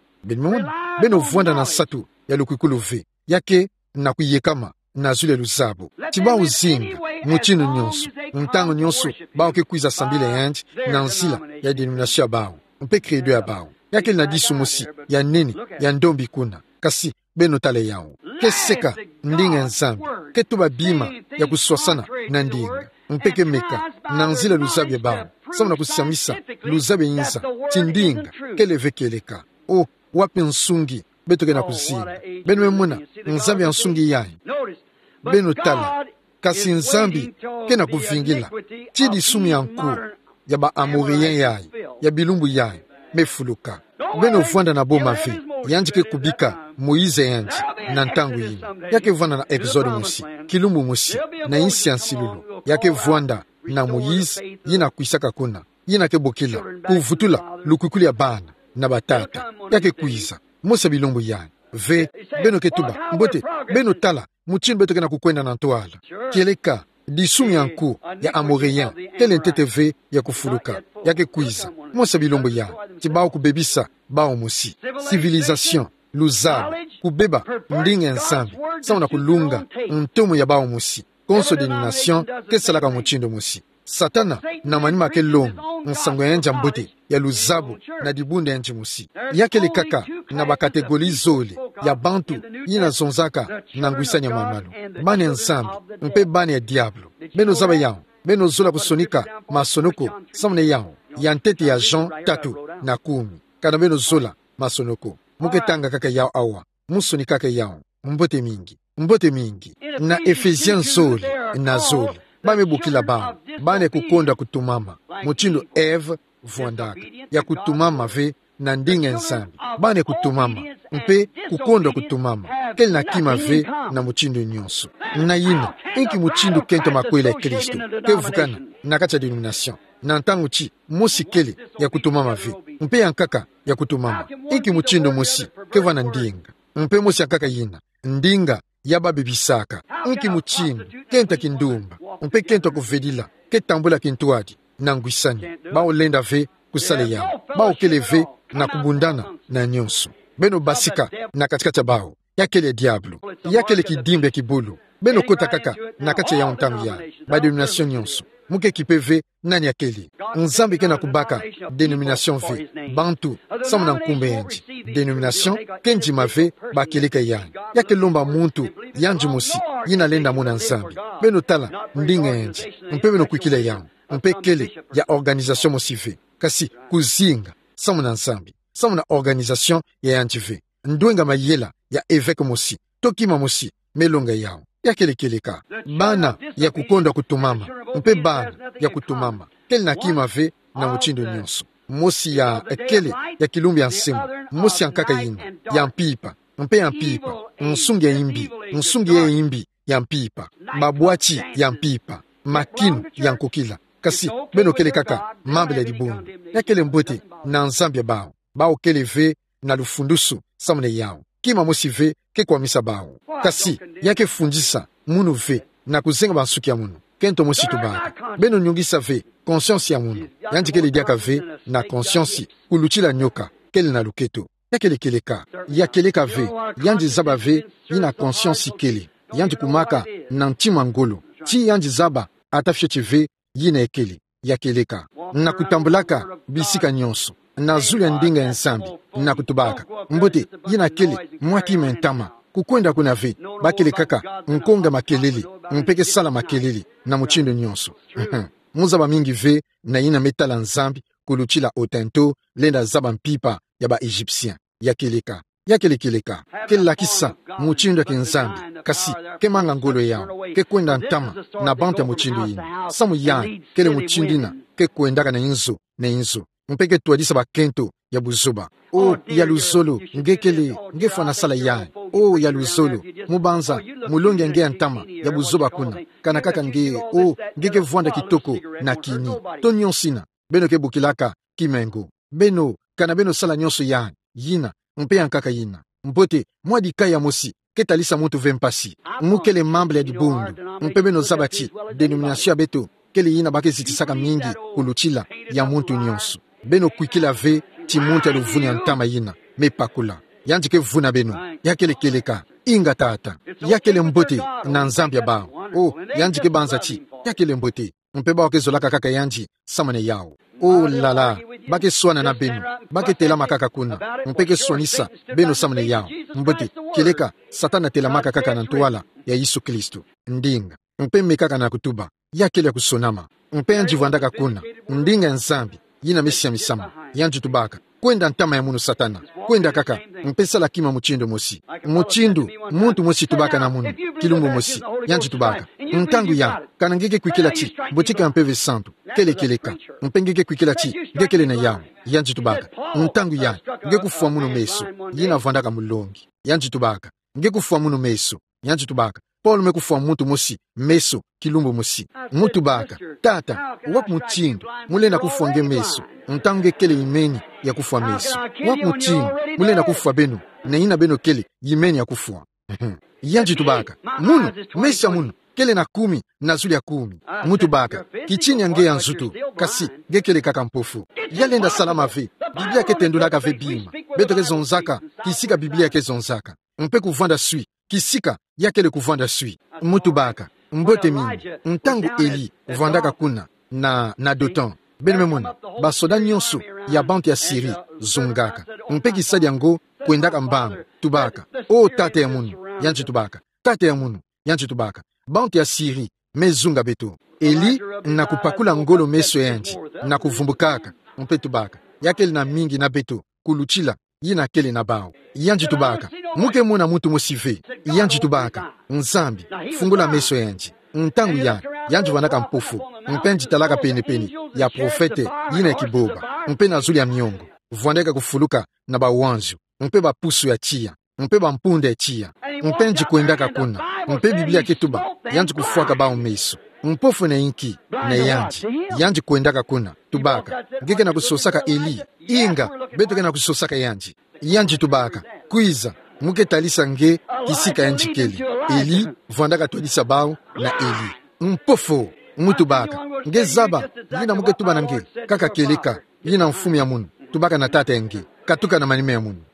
beno vwanda na nsatu ya lukukulu ve yake na kuyekama na zule luzabu tiba uzinga muchino nyonso ntango nyonso bao ke kuiza sambile yanji na nzila ya denomination ya bao mpe credo ya bao yake na disu musi ya nini ya ndombi kuna kasi beno tale yao ke seka ndinga nzambi ke tuba bima ya kuswasana na ndinga mpe ke meka na nzila luzabu ya bao samu na kusiamisa luzabu yinza tindinga ke leve keleka o wapi nsungi beto ke na kuzinga beno memuna nzambi ya nsungi yayi beno tala kasi nzambi ke na kuvingila tidi sumi ya nku ya ba amorien yayi ya bilumbu yayi mefuluka beno vwanda na boma ve yanjike kubika Moize yanji na ntangu yina yake vwana na Exode musi kilumbu musi na insi ansilulu yake vwanda na Moize yina kuisaka kuna yina ke bokila kuvutula lukukuli ya bana na batata yake kuiza Musa bilombo yani ve beno ketuba mbote beno tala muchini beto kena kukwenda na ntoala kieleka disumi yanku ya Amoreyan tele ntete ya kufuluka yake kuiza Musa bilombo yani tibao kubebisa bao musi civilisation luzalo kubeba ndinga ensambi sauna kulunga ntomo ya bao musi konso denomination kesalaka muchindo musi Satana na manima ke longo nsango ya mbote ya luzabu na dibunde enji musi yake likaka na bakategori zole ya bantu yina zonzaka na ngwisanya mamalu bane ensambi mpe bane ya diablo beno zaba yao beno zola kusonika masonoko samne yao ya ntete ya Jean tatu na kumi kana beno zola masonoko muketanga kaka yao awa musoni kaka yao mbote mingi na Ephesians zole na zole bame bukila bao bane kukonda kutumama muchindo Eve vuandaka ya kutumama ve na ndinga ensambi bane kutumama mpe kukonda kutumama kel na kima ve na muchindo nyonso na yina inki muchindo kento makwela Kristo ke vukana na kacha denomination na ntangu chi musi kele ya kutumama ve mpe yankaka ya kutumama inki muchindo musi ke vana ndinga mpe musi yankaka yina ndinga yaba bibisaka inki muchindo kenta kindumba mpe kento kuvedila ke tambula kintuadi na ngwisani bao lenda ve kusale yao bao kele ve na kubundana na nyonso beno basika na katikati bao yakele diablo yakele kidimbe kibulu beno kota kaka na kati ya ntangu ya ba denomination nyonso muke kipeve nani yakele nzambi kena kubaka denomination ve bantu samuna nkumbe enji denomination kenji mave bakeleka yani yake lomba muntu yanji musi yina lenda muna nzambi beno tala ndinga enji mpe beno kwikila yangu mpe kele ya organisation mosive kasi kuzinga samuna nzambi samuna organisation ya yanji ve ndwenga mayela ya eveke mosi tokima mosi melonga yao yakele keleka bana ya kukonda kutumama mpe bana ya kutumama kele na kima ve na muchindo nyonso mosi ya kele ya kilumbi ya nsimu mosi ya nkaka yini ya mpipa mpe ya mpipa nsungi ya imbi ya mpipa babwachi ya mpipa makinu ya nkokila kasi beno kele kaka mambe ya dibundu yakele mbote na nzambia bao kele ve na lufundusu samune yao kima mosi ve ke kwa misa bao kasi yake fundisa munu ve na kuzenga bansuki ya munu kento mosi tubaka beno nyungisa ve conscience ya munu yanji kele diaka ve na conscience kuluchila nyoka kele na luketo yakele keleka yakeleka ve yanji zaba ve yina conscience kele yanji kumaka na ntima ngolo ti yanji zaba atafyeche ve yina ekele yakeleka na kutambulaka bisika nyonso na zulu ya ndinga ensambi na kutubaka mbote yina kele mwaki mentama kukwenda kuna ve bakele kaka nkonga makelele mpeke sala makelele na muchindo nyonso muzaba mingi ve na yina metala nzambi kuluchila otento lenda zaba mpipa ya ba Egyptien yakeleka yakelekeleka kelakisa muchindo ke nzambi kasi ke manga ngolo yao ke kwenda ntama na banta muchindo yini samu yani kele muchindina ke kwendaka na inzo mpeke tuadisa bakento ya buzuba ya luzolo ngekele ngefana sala yani ya luzolo mubanza mulonge nge ntama ya buzuba kuna kana kaka ngeke vwanda kitoko na kini to nyonsina beno ke bukilaka kimengo beno kana beno sala nyonso yani yina mpe yankaka yina mpote mwadika ya mosi ketalisa mutu vempasi mukele mamble ya dibundu mpe beno zabati denomination beto kele yina bake zitisaka mingi kuluchila ya muntu nyonso beno kwikila ve ti muntu ya luvuni ya ntama yina mepakula yanji ke vuna beno yakele keleka inga tata yakele mbote na nzambia bao yanji ke banza ti yakele mbote mpe bao ke zolaka kaka yanji samane yao lala bake swana na beno bake tela makaka kuna mpeke swanisa beno samane yao mbote keleka satana tela makaka kaka na ntuala ya Yesu Kristo ndinga mpe mekaka na kutuba yakele ya kusonama mpe yanji vwandaka kuna ndinga nzambi yina mesia misama yanji tubaka kwenda ntama ya munu satana kwenda kaka mpesa la kima muchindo mosi muntu mosi tubaka na munu kilumbu mosi yanji tubaka ntangu ya kanangeke kwikila chi bochika mpeve santu kele keleka mpengeke kwikela chi ngekele na yamu yanji tubaka ntangu ya ngekufuwa muno meso yina vandaka mulongi yanji tubaka ngekufuwa muno meso yanji tubaka Paulo mekufuwa muntu musi meso kilumbu musi mutu baka tata wapu mutindo mulena kufuwa nge meso ntangu ngekele imeni ya kufuwa meso wapu mutindo mulena kufuwa beno na ina beno kele imeni ya kufuwa yanji tubaka muno mesha muno kele na 10 na zuli ya 10 mutu baka kichini yange ya nzutu kasi gekele kaka mpofu yalenda salama ve biblia ketendulaka ve bima beto ke zonzaka kisika biblia ke zonzaka mpe kuvanda sui kisika yakele kuvanda sui mutu baka mbote mingi ntangu Eli vandaka kuna na Dotan benememona basoda nyonso ya bantu ya Siri zongaka mpe kisadi yango kwendaka mbangu tubaka o tate ya munu yanji tubaka tate ya munu yanji tubaka bantu ya Siri mezunga beto Eli na kupakula ngolo meso yanji na kuvumbukaka mpe tubaka yakele na mingi na beto kuluchila yina kele na bao yanji tubaka muke muna mutu musive yanji tubaka nzambi fungula meso yanji ntangu yanji vanaka mpofu mpenji talaka peni ya profete yina kiboba mpe na zuli ya miongo vandeka kufuluka na bawanzu mpe bapusu ya chia mpe bampunde ya chia mpenji kuendaka kuna mpe biblia ketuba yanji kufuaka bao meso mpofu na inki na yanji kuendaka kuna tubaka ngeke na kusosaka Eli inga beto na kusosaka yanji tubaka kuiza muke talisa nge kisika yanji keli Eli vandaka tolisa bao na Eli mpofu mutu baka nge zaba yina muke tuba na nge kaka keleka yina mfumu ya munu tubaka na tata nge katuka na manime ya munu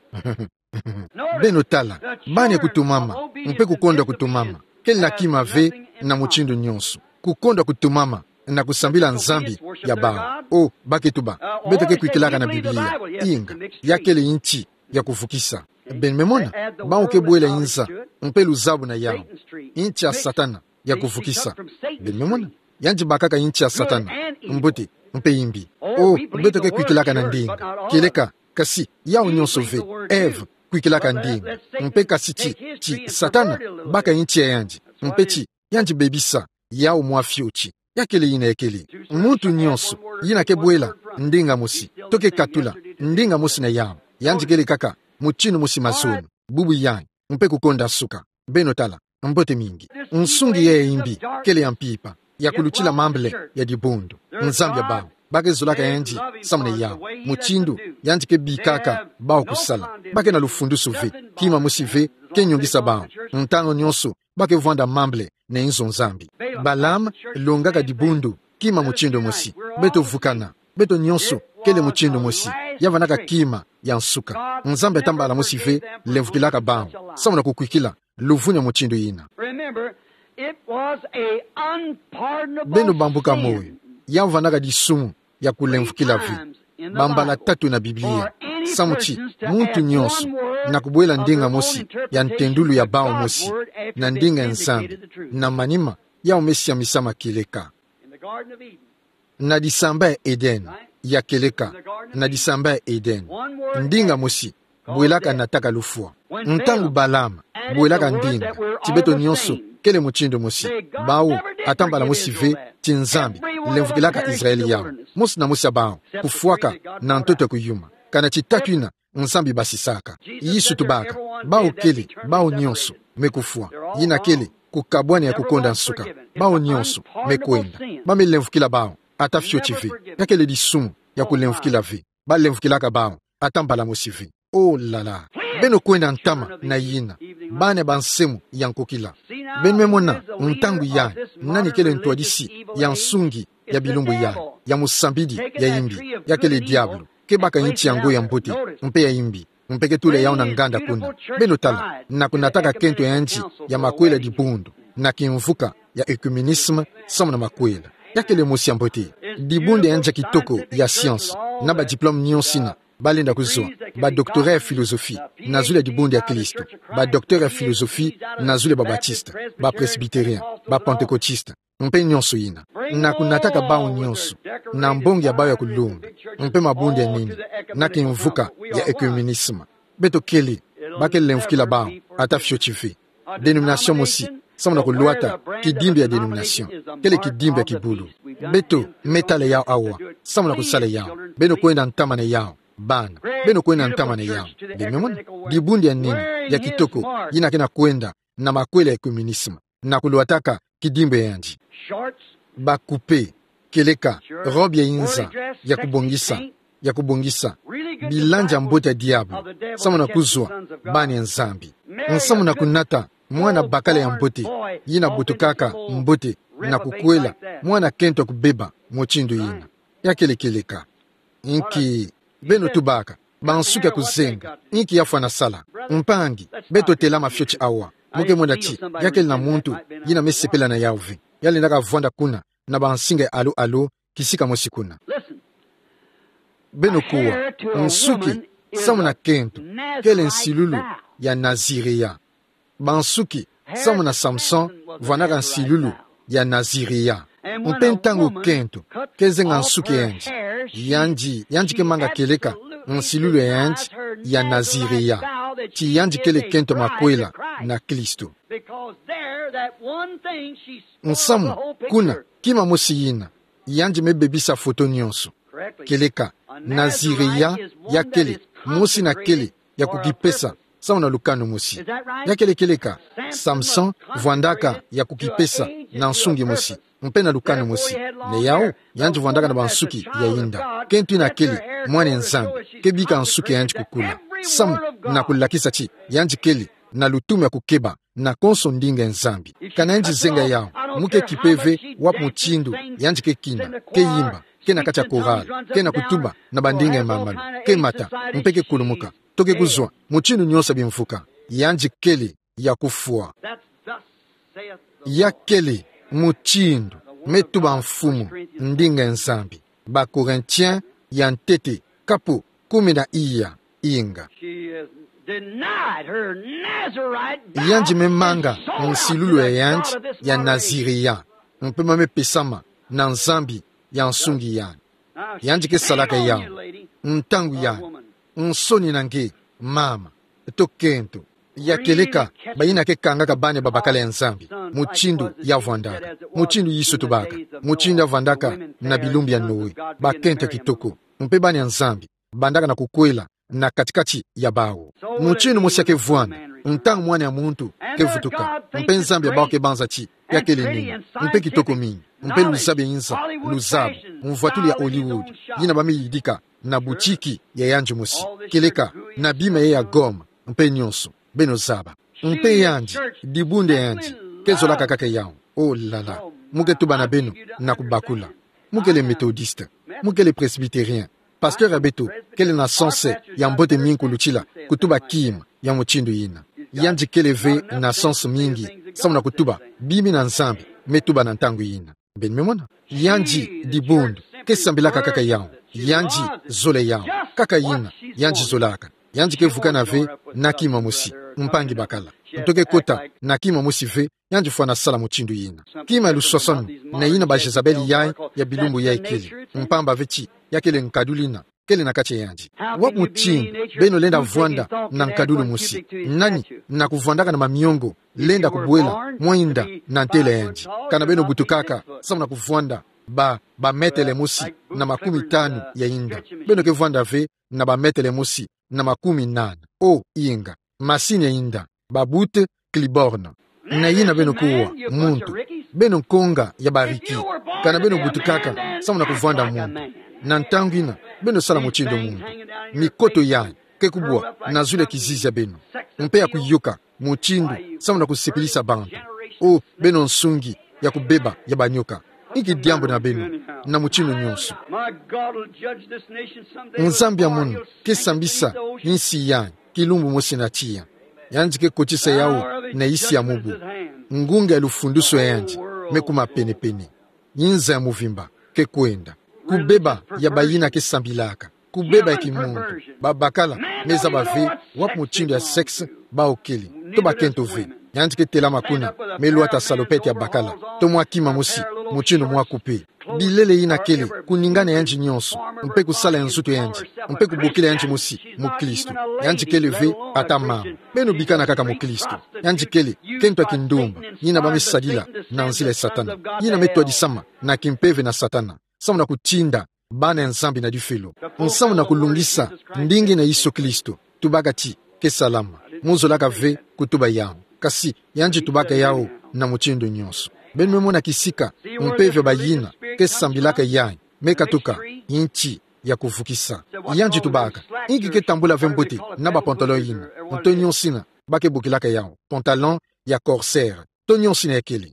beno tala bane kutumama mpe kukonda kutumama keli na kima ve na muchindo nyonso kukonda kutumama na kusambila nzambi ya bao o baketuba beto ke kwikilaka na biblia inga yakele inchi ya kuvukisa benmemona bao kebwela inza mpe luzabu na yao inchi ya satana ya kuvukisa benmemona yanji bakaka inchi ya satana mbote mpe imbi o beto ke kwikilaka na ndinga keleka kasi yao nyonso ve Eve kwikilaka ndinga mpe kasi chi satana baka inchi ya yanji yanji bebisa yao mwafyochi yakele yina ekele muntu nyonso yina kebwela ndinga musi toke katula ndinga musi na yao yanji kele kaka muchinu musi mazonu bubu yanyi mpe kukonda suka beno tala mbote mingi nsungi ye imbi kele ya mpipa ya kuluchila mamble ya dibondo nzambi ya bao bake zulaka yanji samune yao muchindu yanji ke bikaka bao kusala bake na lufundusu ve kima musi ve kenyongisa bao ntango nyonso bake vanda mamble na inzo nzambi Balam longaka dibundu kima muchindo musi beto vukana beto nyonso kele muchindo musi yavanaka kima ya nsuka nzambe tambala musi ve levukilaka bao samuna kukwikila luvunya muchindo yina beno bambuka moyo yavanaka disumu ya kulemvukila ve bambala 3 na biblia samuchi muntu nyonso na kubwela ndinga musi ya ntendulu ya bao musi na ndinga ya nzambi na manima ya umesi ya misama keleka na disamba ya Eden ya keleka na disamba ya Eden ndinga musi bwelaka nataka lufua ntangu Balama bwelaka ndinga tibeto nyonso kele muchindo musi bao atambala musi ve tinzambi lemvukilaka Israeli yao musi na musi bao kufuaka na ntoto kuyuma kana chitakwina nzambi basisaka yisu tubaka bao kele bao nyonso mekufua yina kele kukabwani ya kukonda nsuka bao nyonso mekwenda bamelemvukila bao atafyochi ve yakele disumu ya kulemvukila ve balemvukilaka bao atambala musi ve oh lala beno kwenda ntama na yina bane bansemu ya nkokila benmemona ntangu ya nani kele ntwadisi ya nsungi ya bilumbu ya musambidi ya imbi yakele diablo kebaka inchi yango ya mbote mpe ya imbi mpeke tule yaona nganda kuna beno tala na kunataka kento ya nchi ya makwela dibundu na kimvuka ya ekumenisme samu na makwela yakele musi ya mbote dibundu ya nja kitoko ya science na ba diplome nyonsina balenda kuzwa ba doctorat ya philosophie na zule dibundu ya Kristo ba docteur ya philosophie na zule ba baptiste ba presbyterien ba pentecôtiste mpe nyonso yina na kunataka bao nyonso na mbongi ya bao ya kulunga mpe mabundi ya nini na kimvuka ya ekumenisme beto kele bakele lemvukila bao atafyochi ve denomination mosi samuna kuluata kidimbi ya denomination kele kidimbi ya kibulu beto metale yao awa samuna kusale yao beno kwenda ntama na yao bana beno kwenda ntama na yao bimemona dibundi ya nini ya kitoko yina kena kwenda na makwele ya komunisme na kuluataka kidimbe yanji bakupe keleka robe ya inza ya kubongisa bilanja mbote ya diablo samuna kuzwa bani ya nzambi nsamuna kunata mwana bakala ya mbote yina butukaka mbote na kukwela mwana kento kubeba mochindu yina yakelekeleka inki beno tubaka bansuka kuzenga inki yafa na sala mpangi beto tela mafyochi awa muke mwenda chi yakele na muntu yina mesepela na yauve yale ndaka vwanda kuna na bansinga alo kisika mosi kuna beno kuwa nsuki samuna kento kele nsilulu ya Nazirea bansuki samuna Samson vanaka nsilulu ya Nazirea mpentango kento kezenga nsuki yanji kemanga keleka nsilulu ya Nazirea ti yanji kele kento makwela na Kristo nsamu kuna kima mosi yina yanji mebebisa foto nyonso keleka Nazirea ya kele mosi na kele ya kukipesa sauna lukano mosi ya kele keleka Samson vwandaka ya kukipesa na nsungi mosi mpena lukano mosi ne yao yanji vwandaka na bansuki ya inda kentu ina kele mwane nzambi kebika nsuki yanji kukula samu na kulakisa chi yanji kele na lutume ya kukeba na konso ndinga nzambi kana yanji zenga yao muke kipeve wap muchindu yanji kekina keyimba kena kacha korali kena kutuba na bandinga ya mamalu ke mata mpeke kulumuka toke kuzwa muchindu nyonsa bimfuka yanji kele ya kufua ya kele muchindu metuba mfumu ndinga nzambi ba Korintien ya ntete kapu 10 inga yanji memanga nsilulu ya yanji ya Nazirea mpema mepesama na nzambi ya nsungi yani yanji ke salaka yao ntangu yani nsoni nange mama tokento ya keleka bayina ke kangaka bane babakala ya nzambi muchindu ya vwandaka muchindu yiso tubaka muchindu ya vwandaka na bilumbi ya Noe bakente kitoko mpe bane ya nzambi bandaka na kukwela na katikati ya bao muchindu mosi yake vwana ntangu mwana ya muntu kevutuka mpe nzambi ya bao ke banza chi ya kele nini mpe kitoko mingi mpe luzabe inza luzabu mvuatuli ya Hollywood yina bame yidika na butiki ya yanji mosi keleka na bima ya Goma mpe nyonso beno zaba mpe yanji dibunde yanji kezolaka kake yao oh lala muke tuba na beno na kubakula muke le methodiste muke le presbyterien pasteur abeto kele na sanse ya mbote mingi luchila kutuba kima ya muchindu yina yanji keleve na sanse mingi samuna kutuba bimi na nzambi metuba na ntangu yina ben memona yanji dibundu kesambilaka kaka yao yanji zole yao kaka yina yanji zolaka yanji kevuka na ve na kima musi mpangi bakala ntoke kota na kima musi ve yanji fwana sala muchindu yina kima ilusosonu na yina ba Jezabeli yai ya bilumbu yai kele mpamba vechi ya kele nkadulina kele na kache yanji wap muchindu beno lenda vwanda na nkadulu musi nani na kuvwandaka na mamiongo lenda kubuela mwinda na ntele yanji kana beno butukaka samu na kuvwanda ba metele musi na 15 ya inda beno ke vwanda ve na ba metele musi na 18 o inga masini ya inda babute kliborna na yina beno kuwa muntu beno konga ya bariki kana beno butukaka samu na kuvwanda muntu na ntangwina beno sala muchindo muntu mikoto yayi kekubwa na zule kizizi ya beno mpe ya kuyuka muchindu samu na kusepilisa bantu o beno nsungi ya kubeba ya banyoka iki diambo na beno na muchindu nyonso nzambi ya munu kesambisa insi yayi kilumbu mosi na chia yanji ke kochisa yao na isi ya mubu ngunga ya lufunduso ya yanji mekuma pene pene yinza ya muvimba ke kwenda kubeba ya bayina ke sambilaka kubeba ya kimundu babakala meza bave wap muchindu ya sexe baokeli to bakento ve yanji ke tela makuna meluata salopete ya bakala to mwakima mosi muchino mwakupe bilele yina kele kuningana yanji nyonso mpe kusala yanzuto yanji mpe kubukila yanji musi mu Kristo yanji kele ve atama beno bikana kaka mu Kristo yanji kele kento kindumba yina bamisadila na nzila satana yina metwa disama na kimpeve na satana samu na kutinda bana nzambi na difelo nsamu na kulungisa ndingi na Yesu Kristo tubakati ke salama muzolaka ve kutuba yao kasi yanji tubaka yao na muchindo nyonso beno mona kisika mpeve bayina ke sambilaka yai mekatuka inchi ya kuvukisa yanji tubaka ingi ke tambula vembote na ba pantalon yina ntonyo sina bake bukilaka yao pantalon ya corsaire tonyo sina ekeli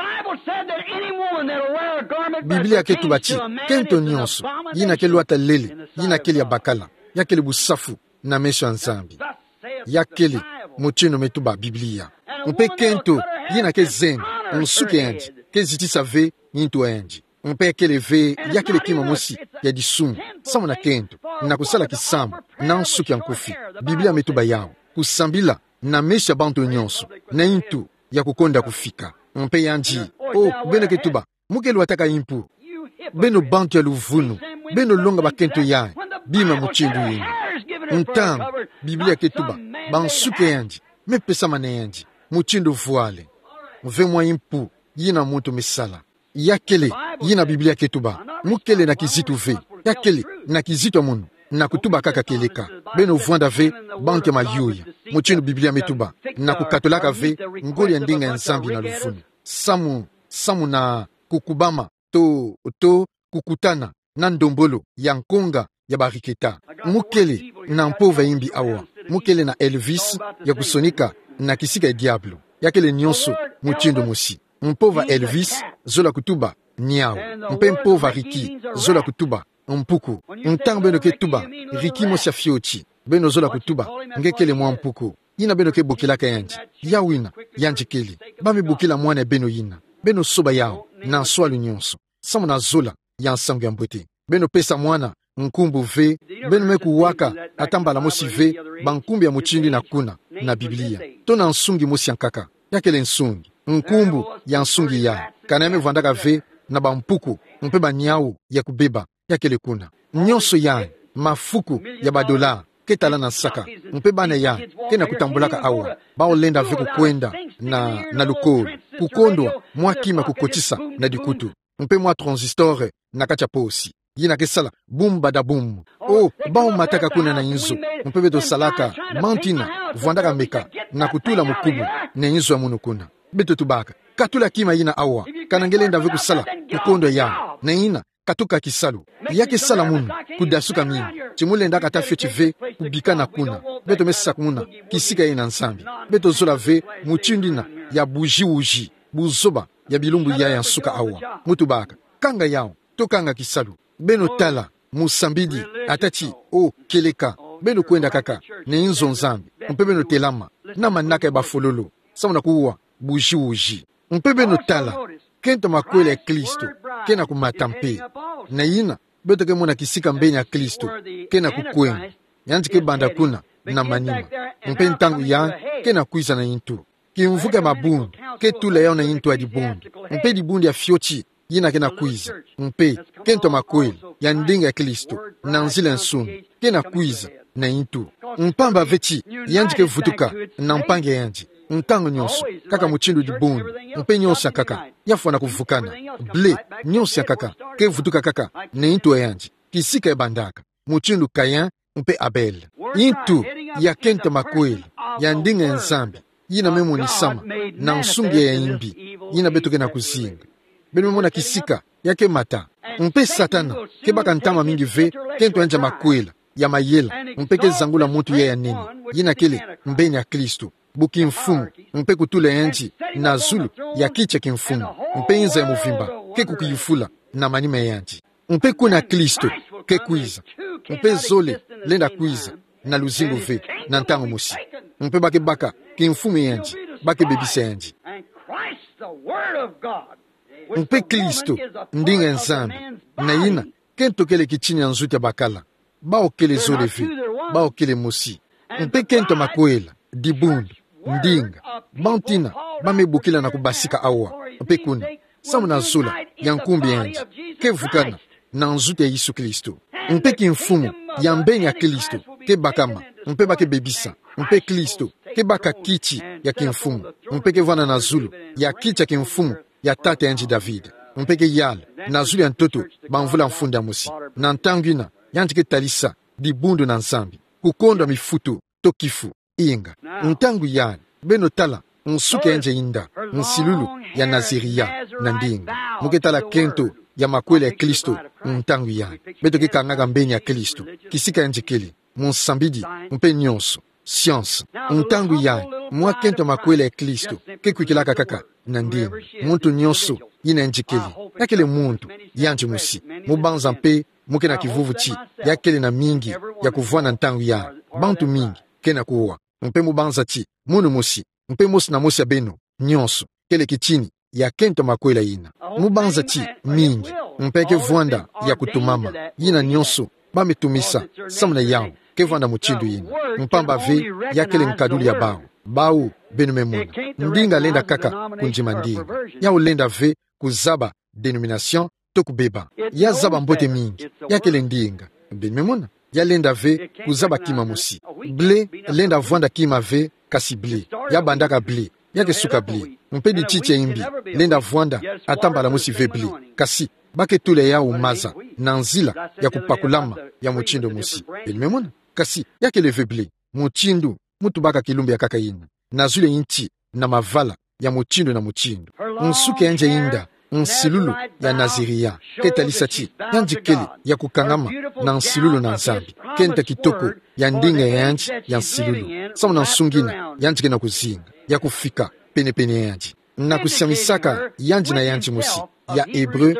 Biblia ke tubati kento nyonso yina ke luata lele yina keli ya bakala ya keli busafu na mesho nzambi ya keli muchino metuba Biblia mpe kento yina ke zen nsuke yanji ke zitisa ve yintu yanji mpe kele ve ya kele kima mosi ya disumu samu na kento na kusala kisambu na nsuke yankufi Biblia metuba yao kusambila na mesha bantu nyonso na yintu ya kukonda kufika mpe yanji beno ketuba mukelu wataka impu beno bantu ya luvunu beno longa bakento yae bima muchindu yinu ntangu Biblia ketuba bansuke yanji mepesa mane yanji muchindu vuale mve mwa impu yina muntu misala yakele yina Biblia ketuba mukele na kizitu ve yakele na kizitu munu na kutuba kaka keleka beno vuanda ve banke mayuya muchindu Biblia metuba na kukatolaka ve ngoli ya ndinga ya nzambi na luvunu samu na kukubama to kukutana na ndombolo ya nkonga ya bariketa mukele na mpova imbi awa mukele na Elvis ya kusonika na kisika ya diablo yakele nyonso muchindo musi mpova Elvis zola kutuba nyao mpe mpova Riki zola kutuba mpuku ntango beno ke tuba Riki mosi ya fiochi beno zola kutuba ngekele mwa mpuku yina beno ke bokilaka yanji yawina yanji keli bami bokila mwana beno yina beno soba yao na swalu nyonso samu na zola ya nsangu ya mbwete beno pesa mwana nkumbu ve beno meku waka atambala mosi ve bankumbi ya muchindi na kuna na Biblia to na nsungi mosi yankaka yakele nsungi nkumbu ya nsungi ya kaname vandaka ve na bampuku mpe banyao ya kubeba yakele kuna nyonso ya mafuku ya badola ketala na saka mpe bana ya kena kutambulaka awa baolenda ve kukwenda na lukolo kukondwa mwakima kukotisa na dikutu mpe mwa transistore na kacha posi yina kesala bum bada bum bao mataka kuna na inzo mpe beto salaka mantina vandaka meka na kutula mukubu na inzo ya munu kuna beto tubaka katula kima yina awa kanangelenda ve kusala kukondwa ya na ina katuka kisalu yake sala munu kudasuka mingi chimulenda kata feti ve kubika na kuna beto mesa kumuna kisika ina nsambi beto zola ve muchindina ya buji uji buzoba ya bilumbu ya nsuka awa mutubaka kanga yao to kanga kisalu beno tala musambidi atati keleka beno kwenda kaka ne inzo nzambi mpe beno telama na manaka ya bafololo samu na kuwa buji uji mpe beno tala kento makwele ya Kristo kena kumatampe na yina beto ke mona kisika mbeni ya Kristo kena kukwenga yanji ke banda kuna na manima mpe ntangu ya kena kuisa na yintu kimvuka mabundu ke tula yao na yintu ya dibundu mpe dibundu ya fiochi yina kena kuiza mpe kento makwele ya ndinga ya Kristo na nzila nsunu kena kuiza na yintu mpamba vechi yanji ke vutuka na mpange yanji ntango nyonso kaka muchindu dibundu mpe nyonso kaka yafwana kuvukana ble nyonso kaka ke vutuka kaka na yintu yanji kisika ebandaka muchindu Kayan mpe Abel yintu ya kento makwele ya ndinga ya nzambi yina memo ni sama na nsungi ya imbi yina beto kena kuzinga beno mona kisika yake mata mpe satana ke baka ntama mingi ve kento yanja makwela ya mayela mpe ke zangula mutu ya nini yina kele mbeni ya Kristo buki mfumu mpe kutula yanji na zulu ya kicha kimfumu mpe inza ya muvimba ke kukiyifula na manima yanji mpe kuna Kristo ke kuiza mpe zole lenda kuiza na luzingu ve na ntango musi mpe bake baka kimfumu yanji bake bebisa yanji mpe Kristo ndinga nzambi na yina kento kele kichini ya nzuti ya bakala bao kele zole ve bao kele musi mpe kento makwela dibundu ndinga bantina bamebukila na kubasika awa mpe kuna samu na zula ya nkumbi yanji ke vukana na nzute ya Yesu Kristo mpe ki mfumu ya mbeni ya Kristo ke bakama mpe bake bebisa mpe Kristo ke baka kiti ya kimfumu mpe ke vana na zulu ya kiti ya kimfumu ya tate yanji David mpe ke yale na zulu ya ntoto banvula mfundi ya musi na ntangwina yanji ke talisa di bundu na nzambi kukonda mifutu to kifu inga ntangu yale beno tala nsuke enje inda nsilulu ya Naziria na ndinga muketala kento ya makwele ya Kristo ntangu yale beto kikangaka mbeni ya Kristo kisika enje kele monsambidi mpe nyonso science ntangu yale mwa kento makwele ya Kristo kekwikilaka kaka na ndinga muntu nyonso yina enje kele yakele muntu yanji musi mubanza mpe muke na kivuvu chi yakele na mingi ya kuvwana ntangu yale bantu mingi kena kuwa mpe mubanza chi munu musi mpe musi na musi ya beno nyonso kele kichini ya kento makwela ina mubanza chi mingi mpe ke vwanda ya kutumama yina nyonso bametumisa samuna yao ke vwanda muchindu ina mpamba ve yakele nkaduli ya bau benu memuna ndinga lenda kaka kunjima ndinga yao lenda ve kuzaba denomination to kubeba ya zaba mbote mingi yakele ndinga benu memuna ya lenda ve kuzaba kima musi ble lenda vwanda kima ve kasi ble ya bandaka ble yake suka ble mpedi chiche imbi lenda vwanda atambala musi ve ble kasi bake tule ya umaza na nzila ya kupakulama ya muchindo musi elimemona kasi yake leve ble muchindu mutu baka kilumbi ya kaka ina na zule inchi na mavala ya muchindo na muchindo nsuke enje inda nsilulu ya Naziria ketalisa chi yanji kele ya kukangama na nsilulu na nzambi kenta kitoko ya ndinga ya yanji ya nsilulu samu na nsungina yanji kena kuzinga ya kufika pene pene yanji na kusiamisaka yanji na yanji musi ya Hebreu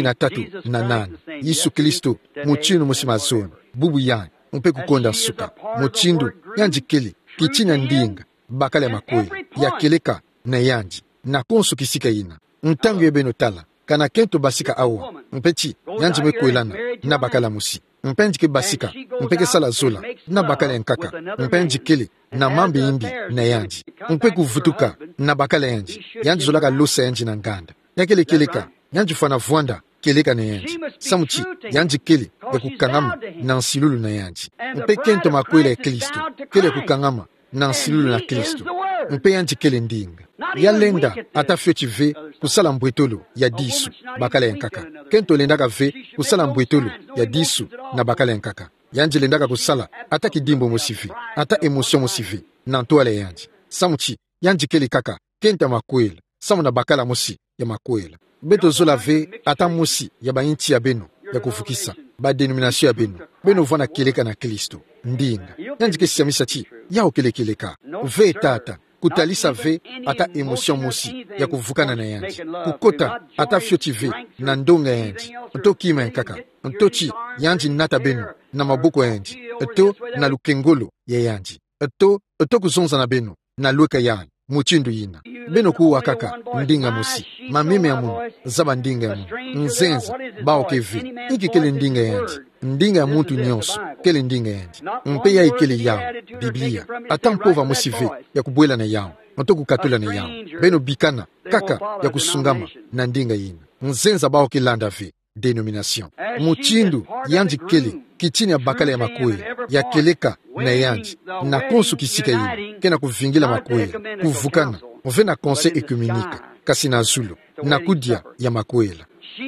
13:8 Yesu Kristo muchinu musi mazoni bubu yanji mpe kukonda suka muchindu yanji kele kichina ndinga bakale makoye ya keleka na yanji na konsu kisika ina ntangu yebeno tala kana kento basika awa mpechi yanji mekwelana na bakala musi mpenji ke basika mpeke sala zola na bakala nkaka mpenji kele na mambi imbi na yanji mpe kuvutuka na bakala yanji zola ka losa yanji na nganda yakele keleka yanji fana vwanda keleka na yanji samuchi yanji kele ya kukangama na nsilulu na yanji mpe kento makwele ya Kristo kele kukangama na nsilulu na Kristo mpe yanji kele ndinga ya lenda ata fyochi ve kusala mbwetolo ya disu bakala yankaka kento lendaka ve kusala mbwetolo ya disu na bakala yankaka yanji lendaka kusala ata kidimbo musivi ata emotion musivi na ntoale yanji samuchi yanji kele kaka kenta makwela samu na bakala musi ya makwela beto zola ve ata musi ya bainchi ya beno ya kufukisa ba denomination ya beno vwana keleka na Kristo ndinga yanji kesiamisa chi yao keleka ve tata kutalisa ve ata emotion musi ya kuvukana na yanji kukota ata fyoti ve na ndonga yanji nto kima yankaka ntochi yanji nata beno na maboko yanji eto na lukengolo ya yanji eto kuzonza na beno na lweka yanji muchindu yina beno kuwa kaka ndinga musi mamime ya mungu zaba ndinga ya mungu nzenza bao keve iki kele ndinga yanji ndinga ya muntu nyonso kele ndinga yanji mpe ya ikele yao Biblia ata mpova musive ya kubwela na yao nto kukatula na yao beno bikana kaka ya kusungama na ndinga yina nzenza bao kilanda ve denomination muchindu yanji kele kichini ya bakala ya makwele ya keleka na yanji na konsu kisika yina kena kuvingila makwele kuvukana ove na conseil ekumenika kasi na zulu na kudia ya makwela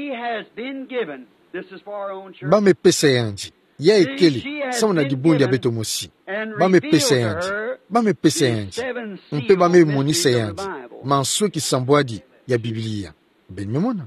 bamepesa yanji ya ekele samu na dibundi ya beto mosi bamepesa yanji mpe bamemonisa yanji manswe kisambwadi ya Biblia benimemona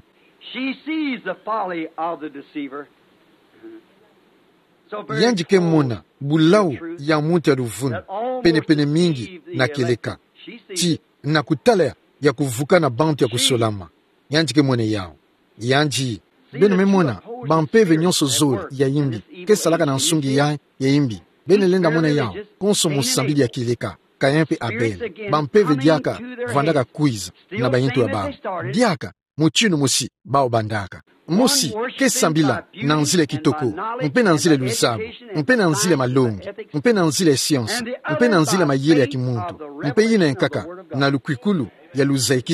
yanji ke mona bulau ya muntu ya luvunu pene mingi na keleka ti na kutala ya kuvuka na bantu ya kusolama yanji ke mone yao yanji beno memona bampeve nyonso zoli ya imbi ke salaka na nsungi ya imbi bene lenda mona yao konso musambili ya keleka kayempe abel bampeve diaka vandaka quiz na bayintu ya bao diaka muchinu musi bao bandaka musi ke sambila na nzile kitoko mpe na nzile luzabu mpe na nzile malongi mpe na nzile science mpe na nzile mayele ya kimuntu mpe yina nkaka na lukwikulu ya luzaikisu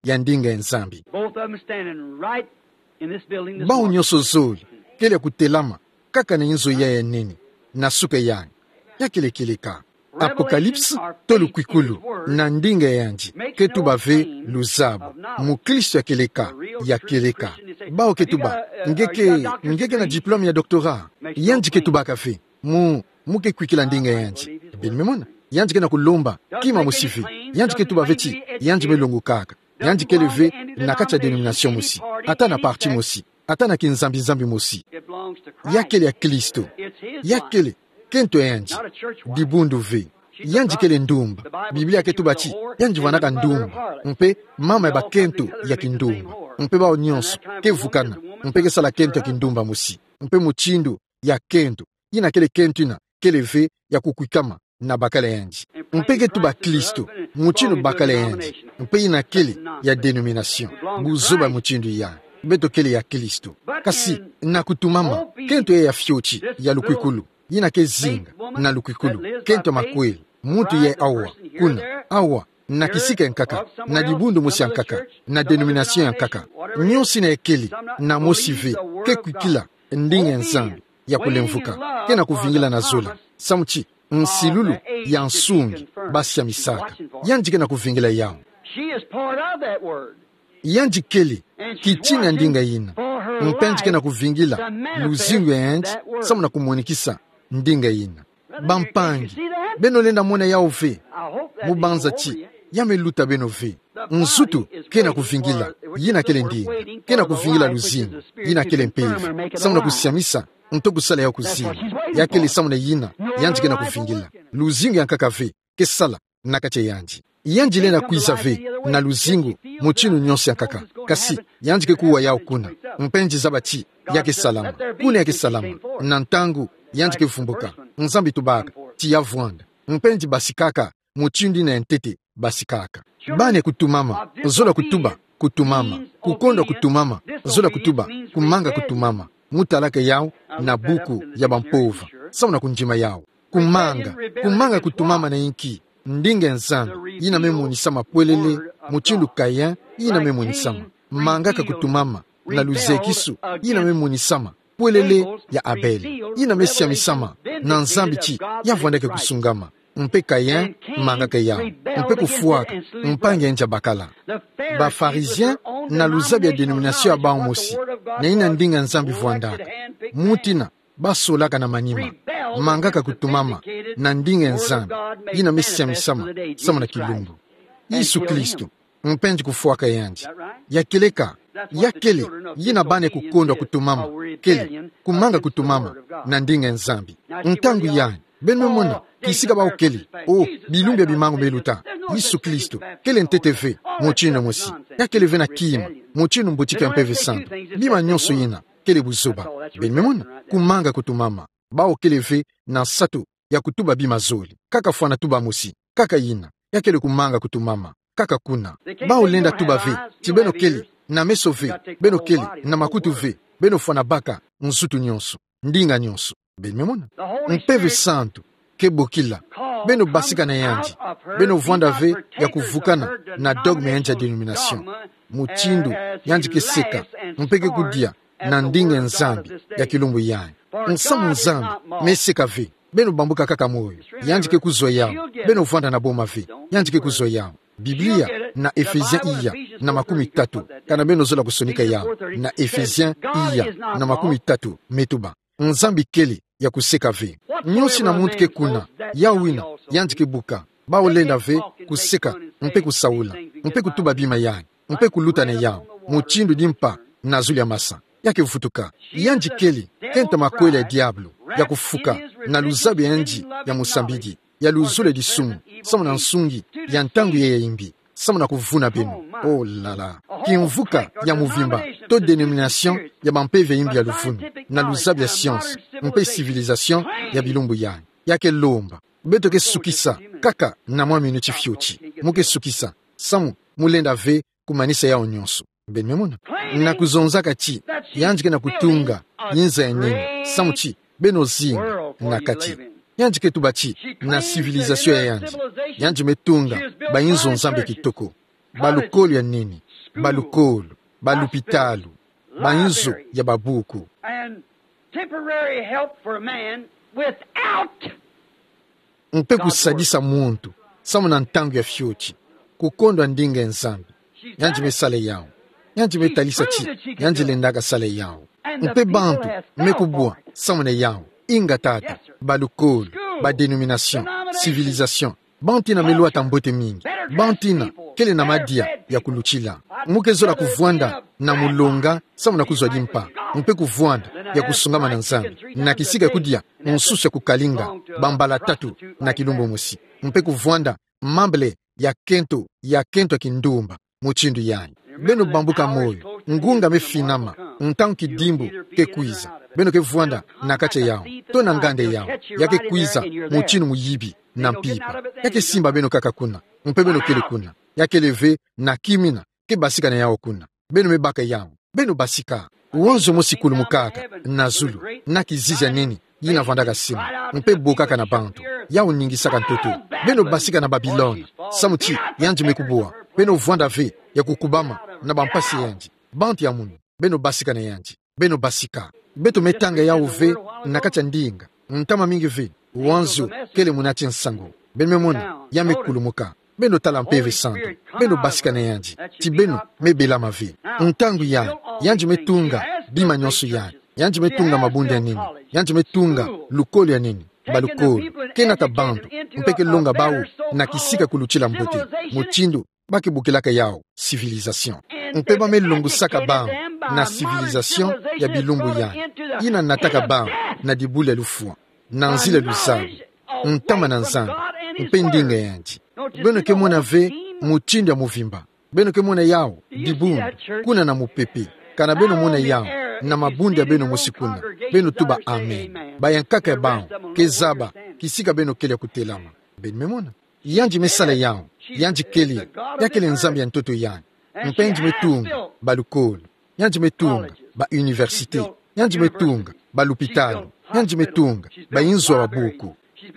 ya ndinga ya nzambi. Both of them standing right in this building this Bao morning. nyonso zoli kele kutelama kaka na inzo ya nini na suka yang yakilekileka. Apocalypse tolu kwikulu na ndinga yanji ketuba ve luzabu mukristo ya keleka ya keleka bao ketuba ngeke na diplome ya doctorat yanji ketuba kafe muke kwikila ndinga yanji bilmemona yanji kena kulomba kima musifi yanji ketuba veti yanji melongo kaka yanji keleve na kacha denomination musi ata na parti musi ata na kinzambi musi yakele ya Kristo yakele kento yanji dibundu ve yanji kele ndumba Biblia ketubati yanji vanaka ndumba mpe mama ya bakento ya kindumba mpe bao nyonso kevukana mpe kesala kento ya kindumba musi mpe muchindu ya kento yina kele kento ina kele ve ya kukwikama na bakala yanji mpe ketuba Kristo muchindu bakala yanji mpe yina kele ya denomination buzoba muchindu ya beto kele ya Kristo kasi na kutumama kento ya fyochi ya lukwikulu yina ke zinga na lukwikulu kento makweli mutu ye awa kuna awa na kisika nkaka na dibundu musi nkaka na denomination nkaka nyonsi na ekeli na mosive ke kwikila ndinga nzambi ya kulemvuka kena kuvingila na zola samuchi nsilulu ya nsungi basi ya misaka yanji kena kuvingila yao yanji keli kichini ya ndinga yina mpenji kena kuvingila luzingu ya yanji samu na kumuonikisa ndinga yina bampangi beno lenda mwana yao ve mubanza chi yameluta beno ve nsutu kena kuvingila yina kele ndinga kena kuvingila luzingu yina kele mpevi samu na kusiamisa ntokusala ya kuzima yakele samu na yina yanji kena kuvingila luzingu ya nkaka ve kesala nakache yanji lena kuiza ve na luzingu muchinu nyonsi ya nkaka kasi yanji ke kuwa yao kuna mpenji zabachi yake salama kuna yake salama na ntangu yanji ke fumbuka nzambi tubaka ti yavwanda mpenji basikaka muchindi na entete basikaka bane kutumama zola kutuba kutumama kukonda kutumama zola kutuba kumanga kutumama mutalaka yao na buku ya bampova sauna kunjima yao kumanga kutumama na inki ndinga nzambi yina memunisama pwelele muchindu kaya yina memunisama mangaka kutumama na luzekisu yina memunisama pwelele ya Abeli yina mesia misama na nzambi chi yavwandake kusungama mpe kayen mangaka yao mpe kufuaka mpange nja bakala ba pharisien na luzabi ya denomination ya bao mosi na ina ndinga nzambi vwandaka mutina basolaka na manima mangaka kutumama na ndinga nzambi yina mesia misama sama na kilumbu Yesu Kristo mpenji kufuaka yanji yakele yina bane kukonda kutumama kele kumanga kutumama na ndinga nzambi ntangu yanyi benwe mona kisika ba ukeli bilumbi bimango beluta Yesu Kristo kele ntete mochino mosi yakele ve na kima mochino mbuchika mpeve santo bima nyonso yina kele buzoba benwe mona kumanga kutumama ba ukele ve na sato ya kutuba bima zoli kaka fwana tuba mosi kaka yina yakele kumanga kutumama kaka kuna ba ulenda tuba ve tibeno keli na meso ve beno keli na makutu ve beno fwana baka nsutu nyonso ndinga nyonso benmemona mpeve santo kebokila beno basika na yanji beno vwanda ve ya kuvukana na dogma yanja denomination muchindu yanji keseka mpeke kudia na ndinga nzambi ya kilumbu yanyi nsamu nzambi meseka ve beno bambuka kaka moyo yanji ke kuzo yao beno vwanda na boma ve yanji ke kuzo yao Biblia na Efesien iya na 13 kana beno zola kusonika yao na Efesien iya na 13 metuba nzambi keli ya kuseka ve nyonsi na muntu ke kuna yawina yanji ke buka baolenda ve kuseka mpe kusaula mpe kutuba bima yanyi mpe kuluta ne yao muchindu dimpa na zuli ya masa yake ufutuka yanji keli kenta makwele ya diablo ya kufuka na luzabi yanji ya musambiji ya luzule di sumu samu na nsungi ya ntangu ya imbi samu na kuvuna benu lala kimvuka ya muvimba to denomination ya bampeve imbi ya lufunu na luzabi ya science mpe civilisation ya bilumbu yanyi yake lomba beto ke sukisa kaka na mwa minuti fyochi muke sukisa samu mulenda ve kumanisa yao nyonso benmemona na kuzonzaka chi yanjike na kutunga yinza yenene samu chi beno zinga na kati yanjike tubachi na civilisation ya yanji metunga bayinzo nzambe kitoko balukoli ya nini balukolo, balupitalu, bainzo ya babuku. And temporary help for a man without Mpe kusadisa muntu, samu na ntangu ya fyuchi, kukondwa ndinga nzambi. Yanji mesale yao, yanji metalisa chi, yanji lendaga sale yao. Mpe bantu, mekubwa, samu na yao, inga tata, balukolo, ba denomination, civilisation. Bantina melua tambote mingi, bantina, kele na madia ya kuluchila. Muke zola kuvwanda na mulonga, samu na kuzwa jimpa. Mpe kuvwanda ya kusungama na nzambi. Na kisika kudia, msusu ya kukalinga, bambala tatu na kilumbo musi. Mpe kuvwanda, mambele ya kento kindumba, muchindu yani. Beno bambuka moyo, ngunga mefinama, ntangu kidimbu ke kuiza. Beno ke vwanda na kache yao, to na ngande yao, yake kuiza, muchinu muyibi, na mpipa. Yake simba beno kaka kuna, mpe beno kele kuna. Yake leve na kimina, ke basika na yao kuna. Beno mebaka yao, beno basika. Uonzo mosi kulumukaka, na zulu, na kiziza nini, yina vandaga sima. Mpe bokaka na bantu, yao ningi saka ntoto. Beno basika na Babiloni, samuti, yanji mekubua. Beno vwanda ve, ya kukubama, na bampasi yanji. Bantu ya munu, beno basika na yanji. Beno basika. Beto metanga yao ve, nakacha ndinga. Ntama mingi ve, uonzo, kele munachi nsango. Beno memona, yame kulumuka. Beno tala mpeve santo. Beno basika na yanji. Ti beno, mebela ma ve. Ntangu yanji metunga, bima nyonsu yanji metunga mabundi ya nini. Yanji metunga, lukoli ya nini. Balukoli, kena tabantu, mpeke longa bau, na kisika kuluchila mbote. Muchindu, baki bukilaka yao, civilisation. Mpeba me longu saka bau, na civilisation ya bilumbu ina nataka bau, na dibule lufua, na nzile luzabu, ntama na nzambi, mpendinga yanji. Beno ke mwana ve, muchindu ya muvimba. Beno ke mwana yao, dibundu, kuna na mupepe. Kana beno mwana yao, na mabundi ya beno musikuna. Beno tuba amen. Bayankaka ya bao, kezaba, kisika beno kele kutelama. Ben memona. Yanji mesale yao, yanji kele, yakele nzambi ya ntoto yanji. Mpenji metunga, balukolo. Yanji metunga, ba universite. Yanji metunga, balupitalo. Yanji metunga, ba inzo wa buku.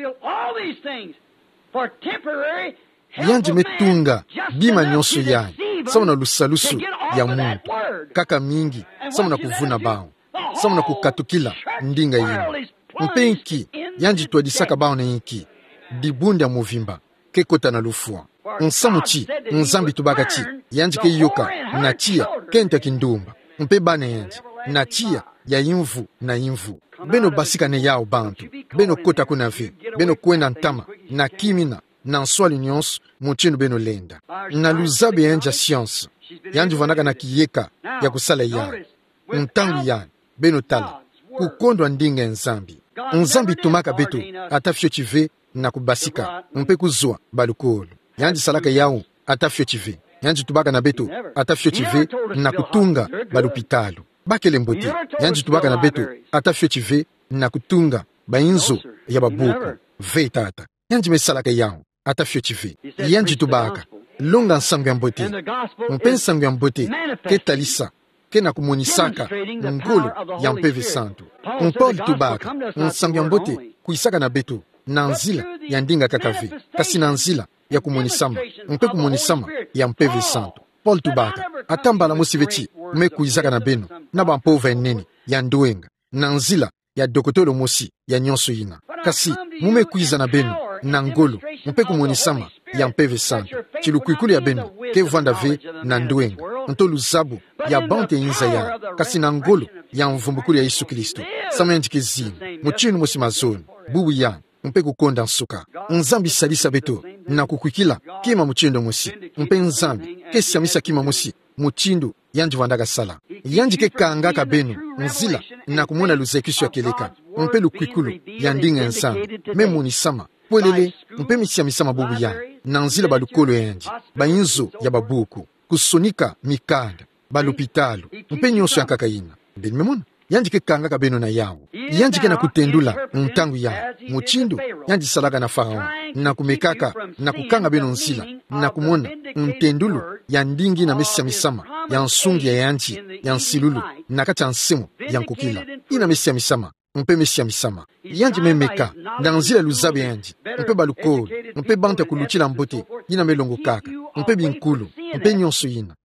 Yanji metunga, bima nyonso yanji. Samu na lusalusu ya mungu. Kaka mingi, samu na kuvuna bao. Samu na kukatukila, ndinga yinu. Mpenki, yanji tuadisaka bao na yinki. Dibundi ya muvimba, kekota na lufua. Nsamuchi, nzambi tubakati, yanji ke yoka, na chia, kenta kindumba. Mpe bane yanji, na chia, ya imvu na imvu. Beno basika ne yao bantu, beno kota kuna ve, beno kwenda ntama, na kimina, na nswali nyonsu, muchinu beno lenda. Na luzabe yanja science, yanji vanaka na kiyeka, ya kusala yani. Ntangu yani, beno tala, kukondwa ndinga nzambi. Nzambi tumaka beto, atafyo chive, na kubasika, mpe kuzua, balukolo. Yanji salaka yao, atafyo chive. Yanji tubaka na beto, atafyo chive, na kutunga, balupitalo. Bakele mbote, yanji tubaka na beto, atafyo chive, na kutunga, bainzo, ya babuku, ve tata. Yanji mesalaka yao, atafyo chive. Yanji tubaka, longa nsangu ya mbote. Mpe nsangu ya mbote, ke talisa, ke na kumunisaka, ngolo, ya mpeve santo. Mpoli tubaka, nsangu ya mbote, kuisaka na beto, na nzila, ya ndinga kakave, kasi na nzila, ya kumunisama, mpe kumunisama, ya mpeve santo. Paul tubaka, atambala musivechi, me kuizaka na beno, na bampova eneni, ya nduenga, na nzila, ya dokotolo musi, ya nyonso ina. Kasi, mume kuiza na beno, na ngolo, mpe kumunisama, ya mpeve santo. Chilukuikuli ya beno, ke vanda ve, na nduenga, nto luzabu, ya bante inza ya, kasi na ngolo, ya mvumbukuli ya Yesu Kristo. Sama yanjike zini, muchinu musi mazoni, bubu ya, mpe kukonda nsuka. Nzambi salisa beto, na kukwikila, kima muchindo musi. Mpe nzambi, kesi amisa kima musi, muchindo, yanji vandaga sala. Yanji ke kaangaka benu, nzila, na kumuna luzekisu ya keleka. Mpe lukwikulu, yandinga nzambi. Memu ni sama, pwelele, mpe misi ya misama bubu ya. Na nzila balukolo yanji, bainzo ya babuku. Kusonika mikanda, balupitalo, mpe nyonso ya kakaina. Beni memuna. Yanji ke kangaka beno na yao. Yanji ke na kutendula ntangu ya muchindu. Yanji salaka na farao. Na kumekaka na kukanga beno nsila. Na kumona ntendulu ya ndingi na mesi ya misama. Ya nsungi ya yanji ya nsilulu. Na kata nsemo ya nkukila. Ina mesi ya misama. Mpe mesi ya misama. Yanji memeka. Na nzila luzabe yanji. Mpe balukolo. Mpe bante kuluchila mbote. Ina melongo kaka. Mpe binkulu. Mpe nyonso ina.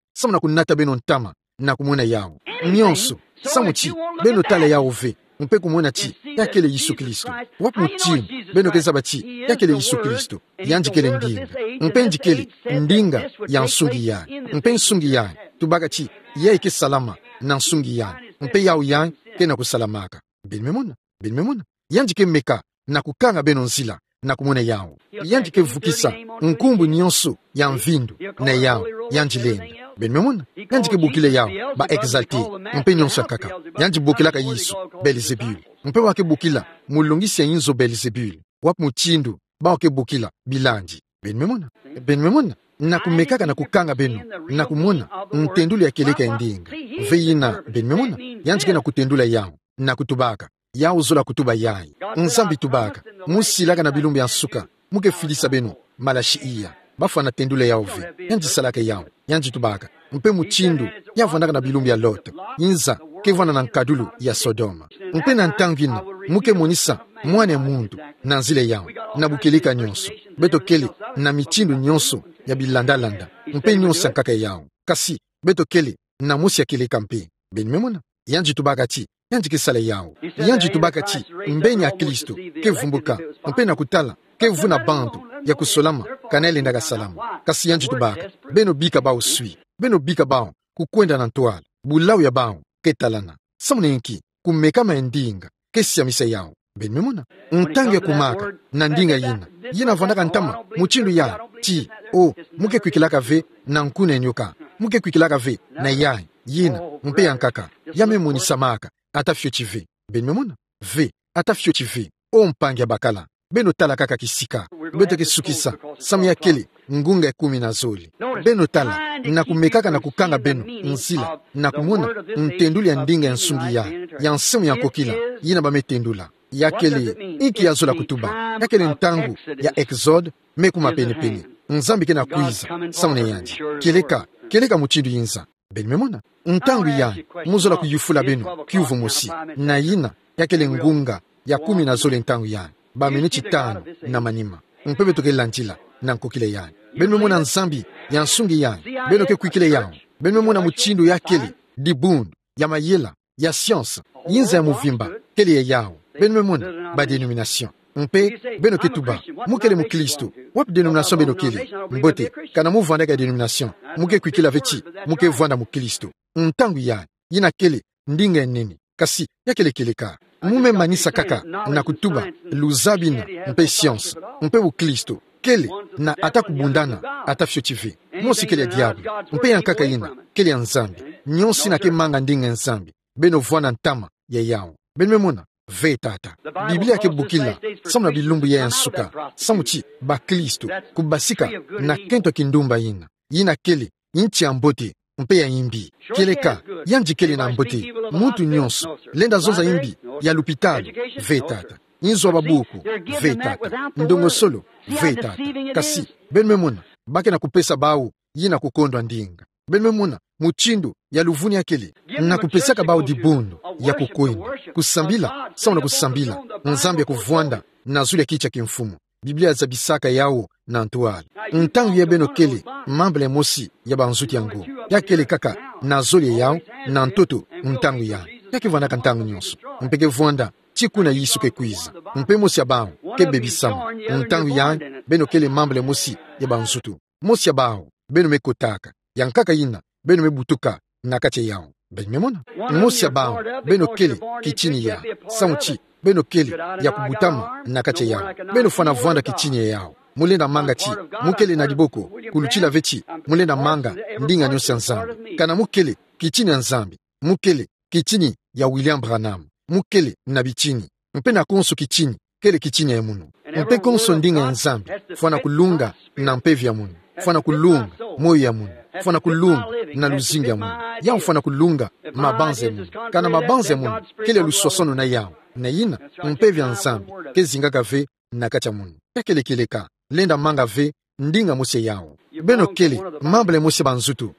samuna kunata beno ntama na kumwona yao nyonso samuchi beno tala yao ve mpe kumwona chi yakele Yesu Kristo wapu mutimu beno kezaba chi yakele Yesu Kristo yanjikele ndinga mpe njikele ndinga ya nsungi ya mpe nsungi ya tubaka chi yaike salama na nsungi ya mpe yao ya kena kusalamaka benmemona yanjike meka na kukanga beno nzila na kumwona yao yanjike vukisa nkumbu nyonso ya mvindu na yao yanjilenda benmemona yanjike bukile yao ba exalte mpe nyonso kaka yanji bukila ka Yesu Belzebul mpe wake bukila mulungisi ya inzo Belzebul wapu muchindu ba wake bukila bilanji benmemona na kumekaka na kukanga beno na kumwona mtendulu ya keleka endinga veyina benmemona yanjike na kutendula yao na kutubaka yao zola kutuba yai nzambi tubaka musilaka na bilumbi ya nsuka muke filisa beno malashi iya bafu anatendula yao ve yanji salaka yao yanji tubaka mpe muchindu yavandaka na bilumbi ya Lot inza kevana na nkadulu ya Sodoma mpe na ntangina muke monisa mwane mundu na nzile yao na bukelika nyonso beto kele na michindu nyonso ya bilandalanda mpe nyonso nkaka yao kasi beto kele na musi ya keleka mpe benmemona yanji tubaka chi yanji kisale yao yanji tubaka chi mbenya ya Kristo kevumbuka mpe na kutala kevuna bandu ya kusolama kanele ndaga salama kasi yanji tubaka beno bika bao sui beno bika bao kukwenda na ntoala bulau ya bao ketalana samunenki kumekama endinga kesi ya misa yao benmemona ntangi ya kumaka na ndinga yina vandaka ntama muchindu ya chi muke kwikilaka ve na nkune nyoka muke kwikilaka ve na yai yina mpe yankaka yame monisa maka atafyo chive benmemona ve atafyo chive mpangi ya bakala beno tala kaka kisika beto kesukisa samu ya kele ngunga ya 10 na zoli beno tala na kumekaka na kukanga beno nzila na kumona ntenduli ya ndinga ya nsungi ya nsemu ya kokila yina bametendula yakele iki ya zola kutuba yakele ntangu ya Exode mekuma penepene nzambi kena kuiza samu yanji keleka muchindu yinza benmemona ntangu ya muzola kuyufula beno kiuvu mosi na yina yakele ngunga ya 10 na zoli ntangu ya baminuti 5 na manima mpebe tokela njila na nkokile yani benmemona nzambi ya nsungi yani beno ke kwikile yao benmemona muchindu ya kele dibundu ya mayela ya science yinza ya muvimba kele ya yao benmemona ba denomination mpe beno ke tuba mukele mu Kristo wapi denomination beno kele mbote kana muvanda ka denomination muke kwikila vechi muke vanda mu Kristo ntangu ya yina kele ndinga nene kasi yakele keleka mume manisa kaka na kutuba luzabina mpe science mpe u Kristo kele na atakubundana atafyo chive mosi kele diable mpe yankaka yina kele nzambi nyonsi na ke manga ndinga nzambi beno vwana ntama ya yao benmemona ve tata Biblia ke bukila samuna bilumbu ya nsuka samuchi ba Kristo kubasika na kento kindumba yina kele inchi ambote mpe ya imbi keleka yanji kele na mbote muntu nyonso lenda zonza imbi ya lupitalo ve tata inzo babuku ve tata ndongo solo ve tata kasi benmemona bake na kupesa bau yina kukondwa ndinga benmemona muchindu ya luvuni yakele na kupesaka bau dibundu ya kukwenda kusambila sauna kusambila nzambi ya kuvwanda na zuli ya kicha kimfumu Biblia za bisaka yao na ntuali ntangu ya beno kele mambele mosi ya banzuti yango yakele kaka na zoli yao na ntoto ntangu ya yakivandaka ntangu nyonso mpeke vwanda chikuna Yesu ke kwiza mpe mosi ya bao ke bebisamu ntangu ya beno kele mambele mosi ya banzutu mosi ya bao beno mekotaka yankaka yina beno mebutuka na kache yao benmemona mosi ya bao beno kele kichini ya samuchi beno kele ya kubutama na kache yao beno fana vwanda kichini yao mulenda manga chi mukele na diboko kuluchila vechi mulenda manga ndinga nyonsi ya nzambi kana mukele kichini ya nzambi mukele kichini ya William Branham mukele na bichini mpe na konso kichini kele kichini ya munu mpe konso ndinga ya nzambi fana kulunga na mpevi ya munu fana kulunga moyo ya munu fana kulunga na luzinga ya munu yao fana kulunga mabanze ya munu kana mabanze ya munu kele lusosono na yao na yina mpevi ya nzambi kezingaka ve na kacha munu yakele keleka lenda manga ve ndinga mosi yao beno kele mambele mosi banzutu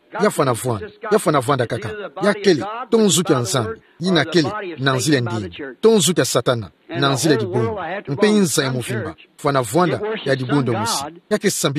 yafana vwanda kaka yakele tonzutu ya nzambi yina kele na nzile ndinga tonzutu ya satana na nzile dibundo mpe inza ya muvimba fana vwanda ya dibundo mosi yake sambila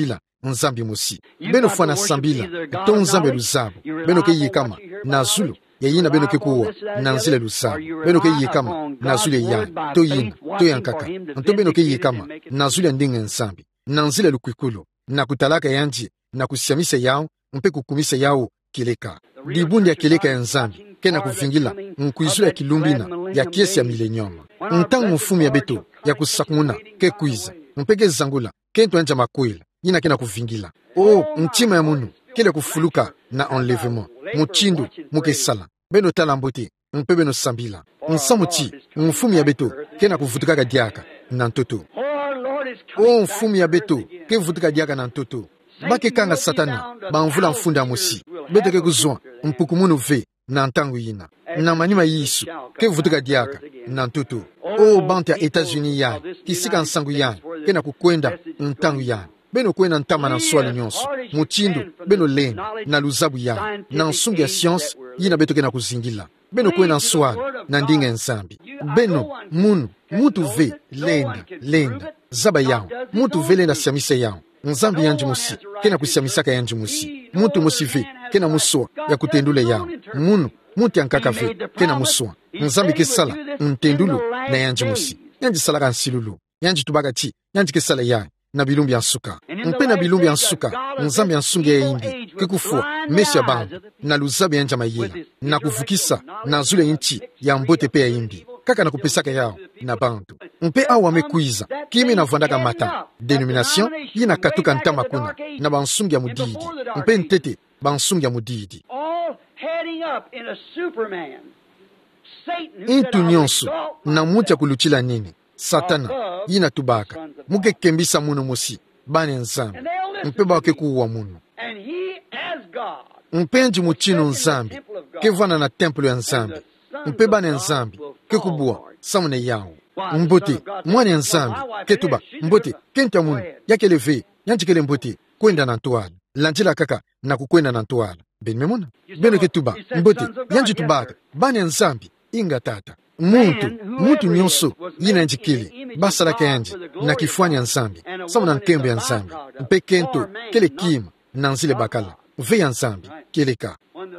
nzambi musi beno fana sambila to nzambe luzabo beno ke yikama na zulu yina beno ke kuwa na nzile luzabo beno ke yikama na zulu ya to yina to yankaka nto beno ke yikama na zulu ndinga nsambi na nzile lukwikulo na kutalaka yanji na kusiamisa yao mpe kukumisa yao kileka dibundi ya kileka ya nzambi kena kuvingila nkuizula ya kilumbina ya kiesi ya milenioma ntangu mfumu ya beto ya kusakumuna ke kuiza mpeke zangula kento anja makwela yina kena kuvingila ntima ya munu kele kufuluka na enlèvement muchindu muke sala beno talambote mpe beno sambila nsamuti mfumu ya beto kena kuvutukaka diaka na ntoto mfumu ya beto ke vutuka diaka na ntoto bake kanga satana banvula mfunda musi beto ke kuzwa mpukumunu ve na ntangu yina na manima yisu ke vutuka diaka na ntoto bantu ya Etats-Unis ya kisika nsangu ya kena kukwenda ntangu ya beno kwenda ntama na swali nyonso muchindu beno lenda na luzabu ya na nsungu ya science yina beto kena kuzingila beno kwenda swali na ndinga nsambi beno mutu ve lenda zaba yao mutu ve lenda siamisa yao nzambi yanji musi kena kusiamisaka yanji musi mutu musive kena muswa ya kutendule yao mutu yankaka ve kena muswa nzambi kesala ntendulu na yanji musi yanji salaka nsilulu yanji tubaka ti yanji kesala ya na bilumbi ansuka mpe na bilumbi ansuka nzambi ansungi ya imbi kekufua mesi ya bandu na luzabi yanja mayela na kuvukisa na zule inchi ya mbote pe ya imbi kaka na kupesaka yao na bandu mpe awa mekuiza kimi na vandaka mata denomination yina katuka ntama kuna na bansungi ya mudidi mpe ntete bansungi ya mudidi intu nyonso na muti ya kuluchila nini satana yina tubaka muke kembisa muno musi bane nzambi mpe bake kuwa muno mpenji muchino nzambi kevana na templo ya nzambi mpe bane nzambi kekubua samune yao mbote mwane nzambi ketuba mbote kenta muno yakeleve yanjikele mbote kwenda na ntuala lanjila kaka na kukwenda na ntuala benimemona beno ketuba mbote yanjitubaka bane nzambi inga tata muntu nyonso yina njikili basalaka yanji na kifwani ya nzambi samu na nkembe ya nzambi mpe kento kele kima na nzile bakala ve ya nzambi keleka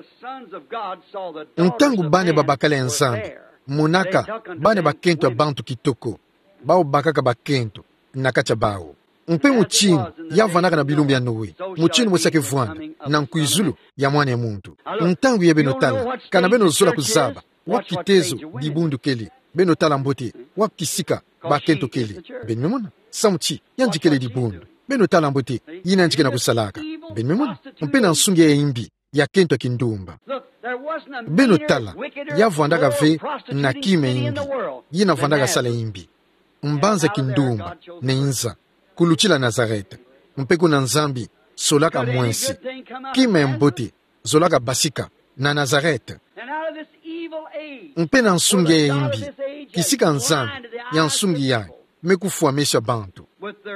ntangu bane babakala ya nzambi munaka bane bakento ya bantu kitoko bao bakaka bakento na kacha bao mpe muchinu yavanaka na bilumbi ya nowe muchinu mwesake vwanda na nkuizulu ya mwana ya muntu ntangu ye beno tala kana beno zola kuzaba wakitezo dibundu kele beno tala mbote wakisika bakento kele benimemona samuchi yanjikele dibundu beno tala mbote yina njike na kusalaka benimemona mpe na nsungi ya imbi ya kento kindumba beno tala yavandaka ve na kime imbi yina vandaka sala imbi mbanza kindumba na inza kuluchila Nazareta mpe kuna nzambi solaka mwensi kime mbote zolaka basika na Nazareta mpe na nsungi ya imbi kisika nzambi ya nsungi ya mekufua mesha bantu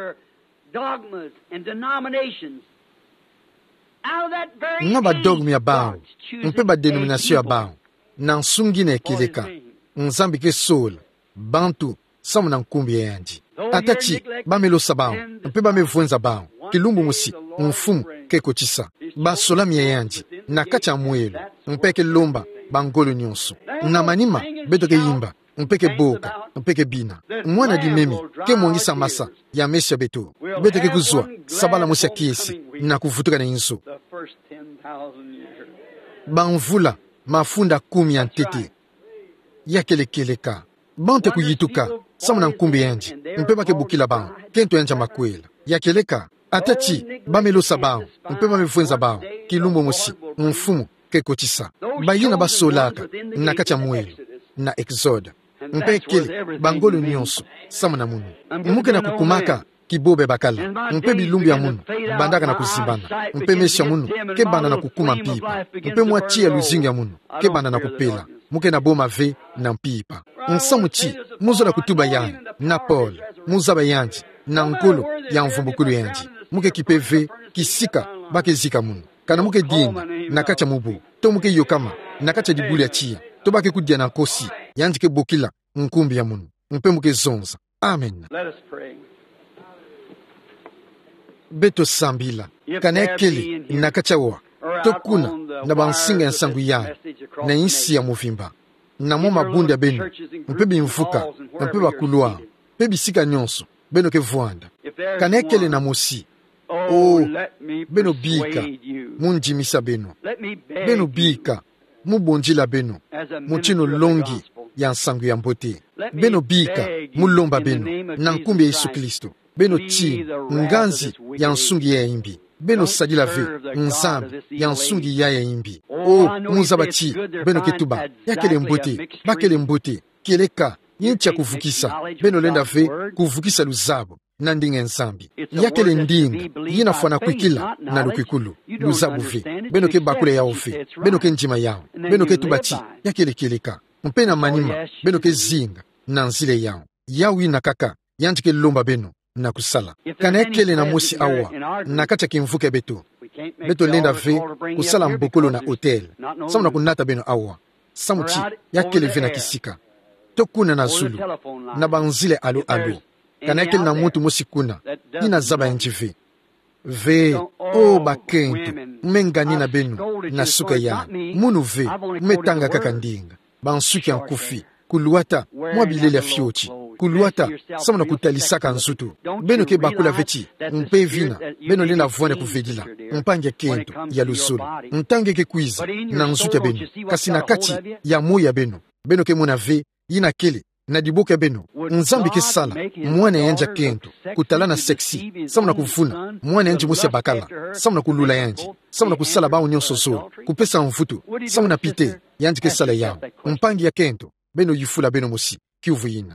nga badogme ya bao mpe badenominasio ya bao na nsungi na ekeleka nzambi ke sola bantu samu na nkumbi ya yanji atati bamelosa bao mpe bamevwenza bao kilumbu musi mfumu kekochisa basolami ya yanji na kacha mwelo mpe ke lomba bangolo nyonso na manima beto ke yimba mpe ke boka mpe ke bina mwana di memi ke mwongisa masa ya mesha beto ke kuzwa sabala musi ya kiesi na kuvutuka na inso banvula mafunda 10 ya ntete ya kelekeleka bante kuyituka samu na nkumbi yanji mpe bake bukila bao kento yanja makwela ya keleka atati bamelosa bao mpe bamevwenza bao kilumbu musi mfumu kekochisa bayina basolaka na kacha mwelo na exode mpe kele bangolo nyonso samu na munu muke na kukumaka kibobe bakala mpe bilumbu ya munu bandaka na kuzimbana mpe mesha munu ke banda na kukuma mpipa mpe mwachi ya luzingi ya munu ke banda na kupela muke na boma ve na mpipa nsamuchi muzo na kutuba yanji na Paul muzaba yanji na nkolo ya mvumbukulu yanji muke kipeve kisika bake zika munu kana muke dina na kacha mubu to muke yokama na kacha dibuli ya chia to bake kudia na nkosi yanji ke bokila nkumbi ya munu mpe muke zonza amen. beto sambila kana ekele nakachawa tokuna na bansinga ya nsangu ya na insi ya muvimba na mo mabunda benu mpe bimvuka mpe bakulwa mpe bisika nyonso beno ke vuanda kana ekele na mosi beno bika munjimisa beno beno bika mubonjila beno muchino longi ya nsangu ya mbote beno bika mulomba beno na nkumbi ya Yesu Kristo beno chi nganzi ya nsungi ya imbi beno sadila ve nzambi ya nsungi ya imbi muzabati beno ketuba yakele mbote bakele mbote keleka yincha kuvukisa beno lenda ve kuvukisa luzabo na ndinga nzambi yakele ndinga yinafana kwikila na lukwikulu luzabu ve beno ke bakule yao ve beno ke njima yao beno ke tubati yakele keleka mpena manima beno ke zinga na nzile yao yawi na kaka yantike lomba beno na kusala kana ekele na mosi awa na kata kimvuke beto lenda ve kusala mbokolo na hotel samu na kunata beno awa samuchi yakele ve na kisika tokuna na zulu na banzile alo kana ekele na mutu mosi kuna nina zaba njive ve bakentu mengani na beno na suka ya munu ve metanga kaka ndinga bansuki yankufi kuluata mwabilele ya fiochi kuluata samu na kutalisaka nzutu beno ke bakula veti mpe vina beno lena vuane kuvedila mpange kento ya lusulu mtange ke kwiza na nzutu ya beno kasi na kati ya moya beno ke mona ve yina kele na diboke beno nzambi ke sala mwana yanja kento kutala na seksi samu na kuvuna mwana yanji musi ya bakala samu na kulula yanji samu na kusala bao nyonso zoro kupesa mvutu samu na pite yanji ke sala yao mpangi ya kento beno yifula beno musi kiuvu yina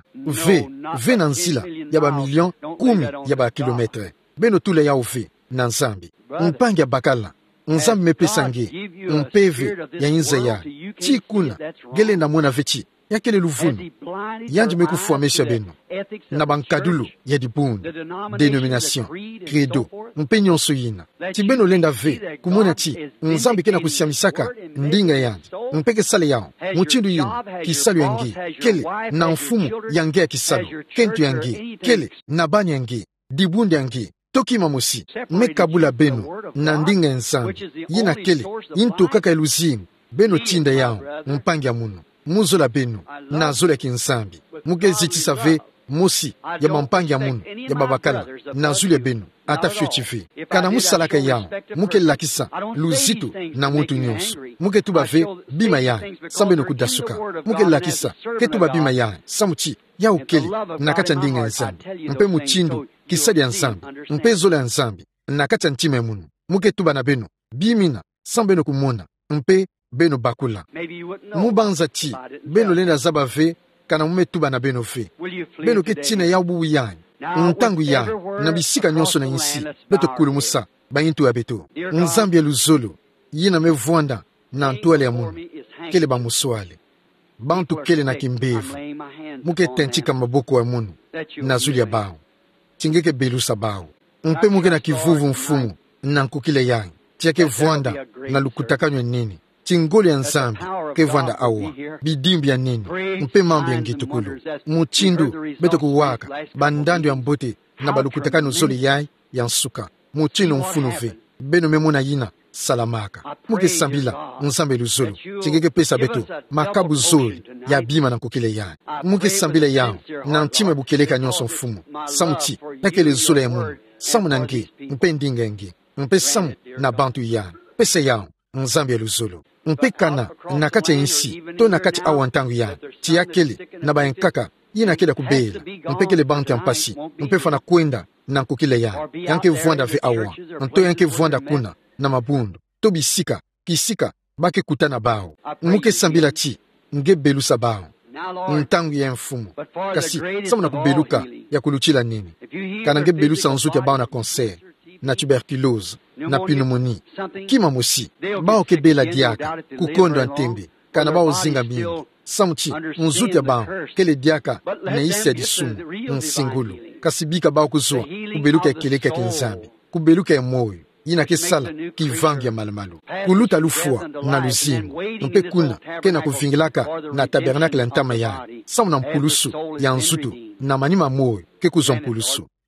ve na nzila ya ba milion 10 ya ba kilometre beno tule yao ve na nzambi mpangi ya bakala nzambi mepesa nge mpeve ya inza ya chikuna gele na mwana vechi yakele luvunu yanji mekufuamesha beno na bankadulu ya dibundu denomination credo mpe nyonso yina ti beno lenda ve kumona ti nzambi kena kusiamisaka ndinga yanji mpeke sale yao muchindu yina kisalu yangi kele na mfumu yange ya kisalu kentu yangi kele na bani yangi dibundu yangi tokima mosi mekabula beno na ndinga ya nzambi yina kele yinto kaka eluzingu beno tinda yao mpangi ya muno muzola beno na zola kinsambi mugezitisa ve mosi ya mampangi ya munu ya babakala na zule beno ata fiochive kana musalaka yao muke lakisa luzitu na mutu nyonso muke tuba ve bima yae sambeno kudasuka muke lakisa ke tuba bima yae samuchi ya ukeli na kacha ndinga ya nzambi mpe muchindu kisadi ya nzambi mpe zola ya nzambi na kacha ntime munu muke tuba na beno bimina sambeno kumona mpe beno bakula mubanza chi beno lenda zaba ve kana mumetuba na beno ve beno ke tina ya ubu yanyi ntangu ya na bisika nyonso na insi beto kulumusa bayintu ya beto nzambi ya luzolo yina mevuanda na ntuale ya munu kele ba muswale bantu kele na kimbevu muke tenchika maboko ya munu na zuli ya bao chingeke belusa bao mpe muke na kivuvu mfumu na nkukile yanyi tiake vuanda na lukutakanyo nini chingoli ya nzambi ke vuanda awa bidimbi ya nini mpe mambi ya ngitukulu muchindu beto kuwaka bandandu ya mbote na balukutakano zoli yai ya nsuka muchino mfunu ve beno memona yina salamaka muke sambila nzambe luzolo chingeke pesa beto makabu zoli ya bima na nkukile yai muke sambila yao na ntime bukeleka nyonso mfumu samuchi nakele zolo ya munu samu na nge mpe ndinga nge mpe samu na bantu yai pese yao nzambe luzolo mpe kana na kati ya insi to na kati awa ntangu ya ti yakele na bayenkaka yina kele kubela mpe kele bantu ya mpasi mpe fana kwenda na nkukile ya yanke vuanda ve awa nto yanke vuanda kuna na mabundu to bisika kisika bake kutana bao muke sambila ti nge belusa bao ntangu ya mfumu kasi samu na kubeluka ya kuluchila nini kana nge belusa nzuti ya bao na concert na tuberculose na pneumonie kima mosi bao ke bela diaka kukondo ntembe kana bao zinga mingi samuchi nzuti ya bao kele diaka na isi ya disumu nsingulu kasibika bao kuzua kubeluka ya keleka kinzambi kubeluka ya moyo yina ke sala kivangi ya malamalu kuluta lufua na luzimu mpe kuna kena kuvingilaka na tabernakle ntama ya samu na mpulusu ya nzutu na manima moyo ke kuzwa mpulusu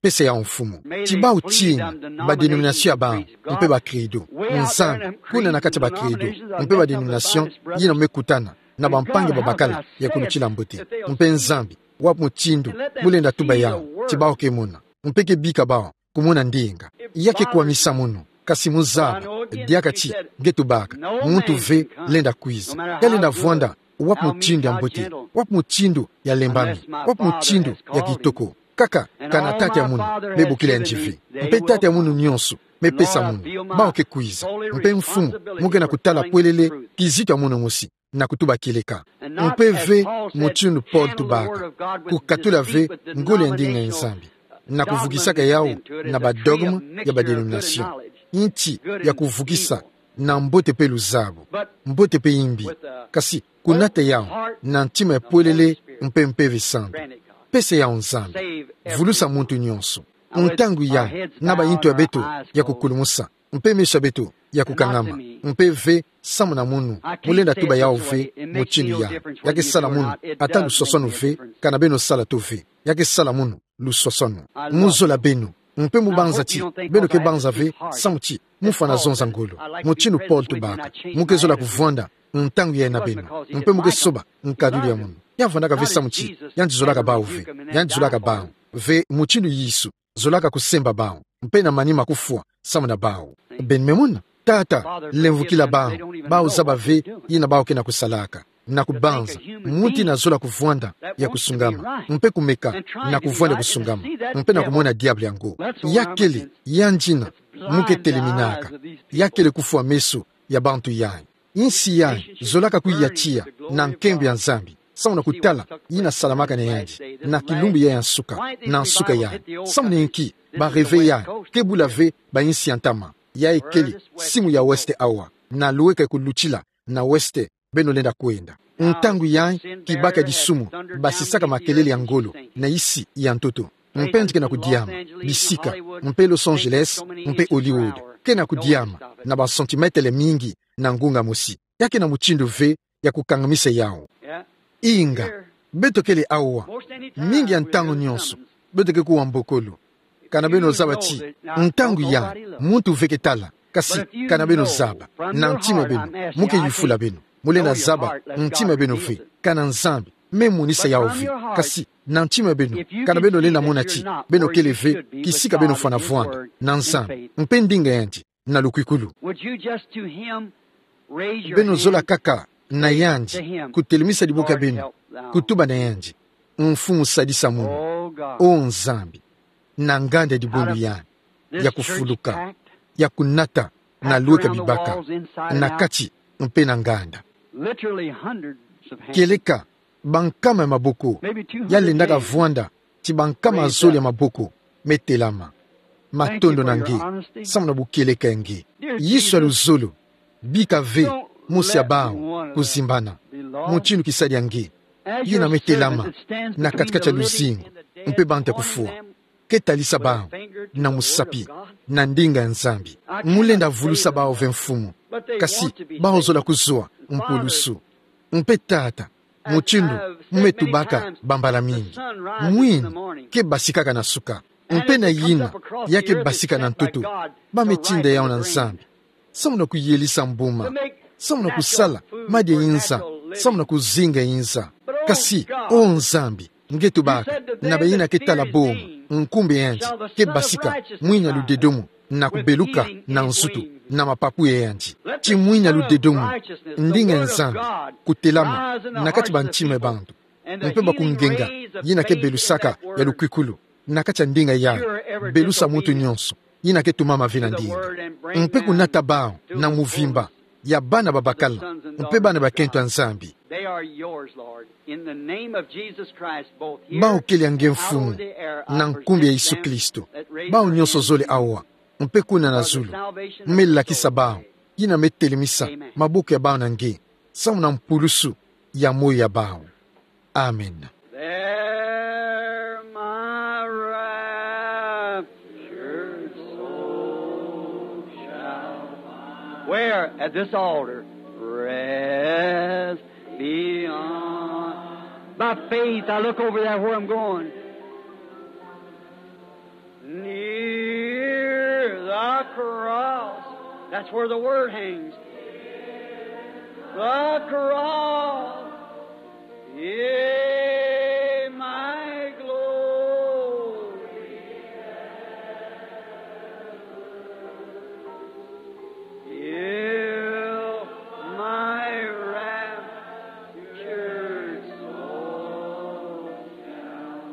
pesa ya mfumu tibao china badenomination ya bao mpe bakrido nzambi kuna na kati ya bakrido mpe badenomination yina mekutana na bampange babakala ya kulukila mbote mpe nzambi wapu muchindu mulenda tuba yao tibao kemuna mpe kebika bao kumuna ndinga yake kuamisa muno kasi muzaba diakati getubaka muntu ve lenda kwiza yalenda vwanda wapu muchindu ya mbote wapu muchindu ya lembami wapu muchindu ya kitoko kaka kana tate ya munu mebukila njivi mpe tate ya munu nyonso mepesa munu bao ke kwiza mpe mfumu muke na kutala pwelele kizito ya munu musi na kutuba kileka mpe ve muchindu Paul tubaka kukatula ve ngole ndinga nzambi na kuvukisaka yao na badogma ya badenomination inchi ya kuvukisa na mbote pe luzabo mbote pe imbi kasi kunata yao na ntima ya pwelele mpe mpeve sambi pese ya nzambi vulusa muntu nyonso ntangu ya na bayinto ya beto ya kukulumusa mpe mesha beto ya kukangama mpe ve samu na munu mulenda tuba yao ve muchindu ya yake sala munu ata lusosonu ve kana beno sala to ve yake sala munu lusosonu muzola benu mpe mubanza ti beno ke banza ve samu ti mufana zonza ngolo muchindu Paul tubaka mukezola kuvwanda ntangu ya na benu mpe muke soba nkaduli ya munu yavandaka ve samu ti yanjizolaka bao ve yanjizolaka bao ve muchindu yisu zolaka kusemba bao mpe na manima kufua samu na bao ben memuna tata lemvukila bao zaba ve yina bao kena kusalaka na kubanza muti na zola kuvwanda ya kusungama mpe kumeka na kuvwanda kusungama mpe na kumwona diable yango yakele yanjina muke teleminaka yakele kufua meso ya bantu yayi insi yayi zolaka kuyatia na nkembe ya nzambi samu na kutala yina salamaka na yanji na kilumbu ya nsuka na nsuka yayi samu na inki ba reve yayi kebula ve ba insi yantama yayi keli simu ya weste awa na luweka kuluchila na weste beno lenda kwenda ntangu yayi kibaka disumu basisaka makelele ya ngolo na isi ya ntoto mpe nkena kudiama bisika mpe Los Angeles mpe Hollywood kena kudiama na basentimetele mingi na ngunga mosi yake na muchindu ve ya kukangamisa yao inga betokele awa mingi ya ntango nyonso betoke kuwa mbokolo kana beno zaba ti ntangu ya muntu veke tala kasi kana beno zaba na ntime beno muke yufula beno mule na zaba ntime beno ve kana nzambi memunisa yao ve kasi na ntime beno kana beno lena mona ti beno kele ve kisika beno fana vwanda na nzambi mpe ndinga yanji na lukwikulu beno zola kaka na yanji kutelemisa diboka beno kutuba na yanji mfumu sadisa munu o nzambi na nganda dibundu yani ya kufuluka ya kunata na luweka bibaka na kati mpe na nganda keleka bankama ya maboko yalendaka vwanda ti bankama zoli ya maboko metelama matondo na nge samu na bukeleka ya nge yisu ya luzolo bika ve musi ya bao kuzimbana muchindu kisadi ya nge yina metelama na katikati ya luzingo mpe bantu ya kufua ketalisa bao na musapi na ndinga ya nzambi mulenda vulusa bao ve mfumu kasi bao zola kuzwa mpulusu mpe tata muchindu mumetubaka bambala mingi mwini ke basikaka na suka mpe na yina yake basika na ntutu bamechinda yao na nzambi samu na kuyelisa mbuma samu na kusala madi yinza samu na kuzinga yinza kasi o nzambi ngetubaka na bayina ketala bomu nkumbe yanji ke basika mwinya ludedomu na kubeluka na nsutu na mapapu ya yanji ti mwinya ludedomu ndinga nzambi kutelama na kati banchime bantu mpe bakungenga yina ke belusaka ya lukwikulu na kati ya ndinga yayo belusa mutu nyonso yina ke tumama vina ndinga mpe kunata bao na muvimba ya bana babakala mpe bana bakento ya nzambi bao keli yange mfumu na nkumbi ya Yesu Kristo bao nyonso zole awa mpe kuna na zulu melakisa bao yina metelemisa mabuku ya bao na nge samu na mpulusu ya moyo ya bao amen. Where at this altar rest beyond. By faith, I look over there where I'm going. Near the cross. That's where the word hangs. The cross. Yeah, my glory. Yeah, my raptured soul shall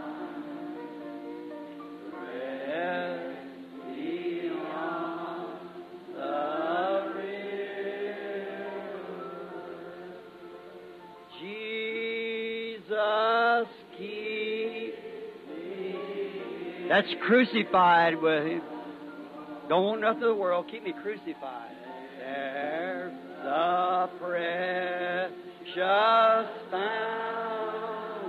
rest beyond the river. Jesus, keep me. That's crucified with Him. Don't want nothing of the world. Keep me crucified. There's the precious fountain.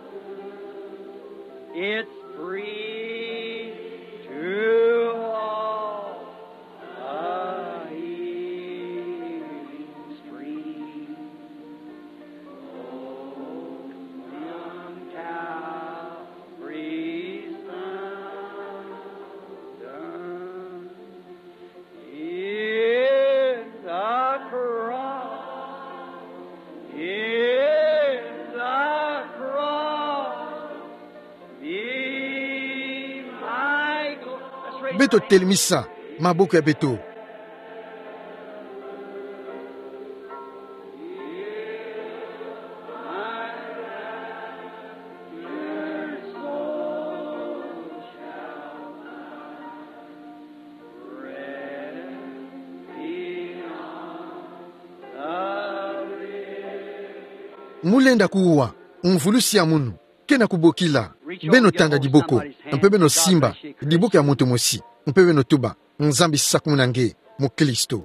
It's free to all. A healing stream. Oh, from Calvary's fountain. In the cross. In the cross. Be my glory. Beto telmisa, mabuku ya beto. Mulenda kuwa, unvulusi ya munu, kena kubokila, beno tanda diboko, mpe beno simba, diboko ya muntu mosi, mpe beno tuba, nzambi sakumunange, mu Kristo.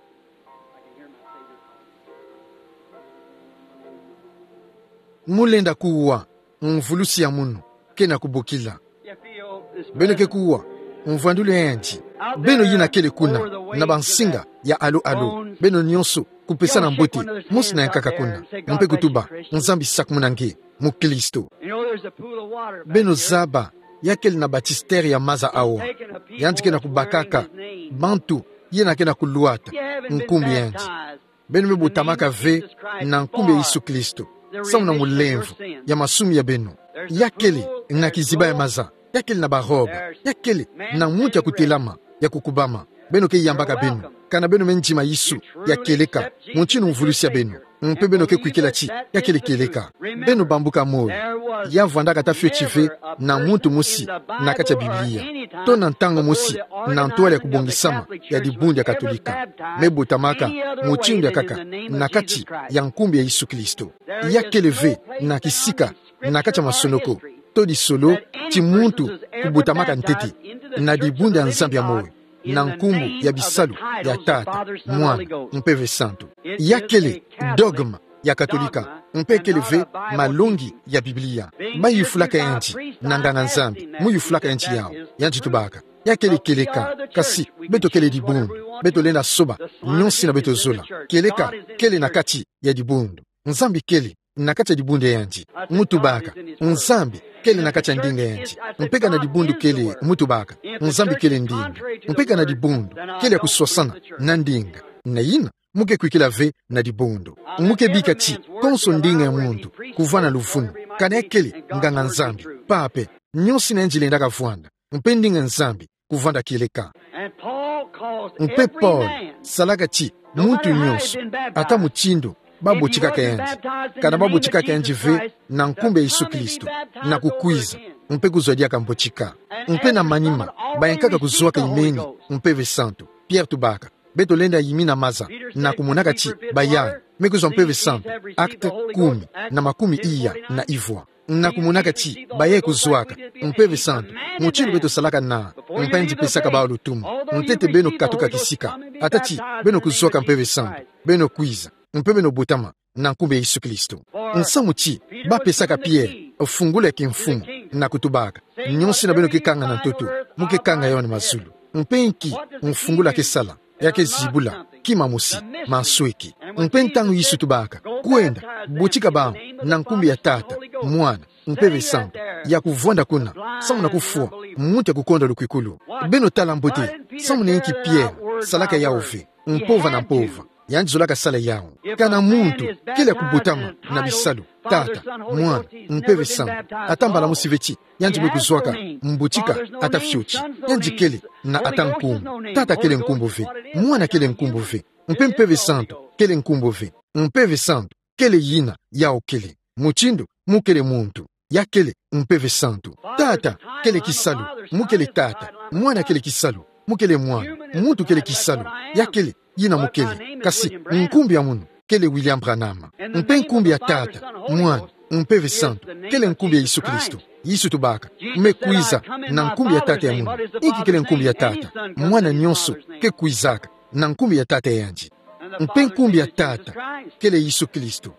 Mulenda kuwa, unvulusi ya munu, kena kubokila, beno ke kuwa, unvandule enji, beno yina kele kuna, na bansinga ya alo, beno nyonso, kupesa na mbote, musi na yankaka kuna, mpe kutuba, nzambi sakumunange, mu Kristo. Beno zaba, yakeli na batisteri ya maza awa, yanjike na kubakaka, bantu, yena ke na kuluata, nkumbi yanji. Beno me botamaka ve, na nkumbi ya Yesu Kristo, samu na mulemvu, ya masumi ya beno, yakeli na kiziba ya maza, yakeli na baroba, yakeli na muti ya kutelama, ya kukubama, beno ke yambaka beno, kana beno menjima Yesu, ya keleka, munchinu mvulusi ya beno, mpe beno ke kuikela chi, ya kele keleka, beno bambuka moyo, ya vanda kata fio chive, na muntu musi, na kati ya Biblia, to na ntango musi, na ntuwale ya kubongisama, ya dibundi ya katolika, mebo tamaka, munchinu ya kaka, na kati ya nkumbi ya Yesu Kristo, ya keleve, na kisika, na kati ya masonoko, to di solo, ti muntu, kubutamaka nteti, na dibundi ya nzambi ya moyo, na nkumbu ya bisalu ya tata, mwana, mpeve santo. Yakele dogma ya katolika, mpekeleve malongi ya Biblia. Mayufulaka yanji, nanganga nzambi, muyufulaka yanji yao, yanji tubaka. Yakele keleka, kasi, beto kele dibundu, beto lena soba, nyonsi na beto zola. Keleka, kele nakati ya dibundu. Nzambi kele, nakati ya dibundu yanji, mutubaka. Nzambi, kele nakati ya ndinga yanji. Mpeka na dibundu kele, mutubaka. Nzambi kele ndinga. Mpeka na dibundu, kele ya kuswasana, na ndinga. Na ina, muke kuikila ve na dibundu. Muke bika chi, konso ndinga ya muntu, kuvana lufunu. Kana kele, nganga nzambi, pape, nyonsi na njile ndaka vuanda. Mpe ndinga nzambi, kuvanda keleka. Mpe Paul, salaka chi, muntu nyonso, ata muchindo, babu chikaka yanji. Kana babu chikaka yanji ve, na nkumbe Yesu Kristo, na kukwiza, mpe kuzwadia kambochika. Mpe na manima, bayankaka kuzuaka imeni, mpe ve santo, Pierre Tubaka. Beto lenda yimina maza, na kumunaka chi, bayani, mekuzwa mpe ve santo, akte 10, na makumi iya, na ivwa. Na kumunaka chi, baye kuzwaka, mpe ve santo, muchilu beto salaka na, mpe nji pesaka bao lutumu, mtete beno katuka kisika, atachi, beno kuzwaka mpe ve santo, beno kwiza, mpe beno butama, na nkumbe Yesu Kristo. Nsamu chi, ba pesaka Pierre, fungule kimfumu, na kutubaka, nyonsi na beno kikanga na ntoto, muke kanga yone mazulu, mpe nki, mfungula kesala, yake zibula, kima musi, mansweki, mpe ntangu Yesu tubaka, kuenda, buchika bamu, na nkumbi ya tata, mwana, mpe ve santo, ya kuvonda kuna samu na kufua mute kukonda lukwikulu beno tala mbote samu na inki Pierre salaka yauve mpova na mpova yanji zolaka sala yao kana muntu kile kubutama na bisalu tata mwana mpeve sana atambala musiveti yanji bekuzwaka mbutika atafyuchi yanji kele na atankumbu tata kele nkumbove mwana kele nkumbove mpeve santo kele nkumbove mpeve santo kele yina yao kele muchindo mukele muntu ya kele mpeve santo tata kele kisalu mukele tata mwana kele kisalu mukele mwana muntu kele kisalu ya kele yina mukele kasi nkumbi ya munu kele William Branham mpe nkumbi ya tata mwana mpeve santo kele nkumbi ya Yesu Kristo Yesu tubaka mmekuiza na nkumbi ya tata ya munu iki kele nkumbi ya tata mwana nyonso ke kuizaka na nkumbi ya tata yanji mpe nkumbi ya tata kele Yesu Kristo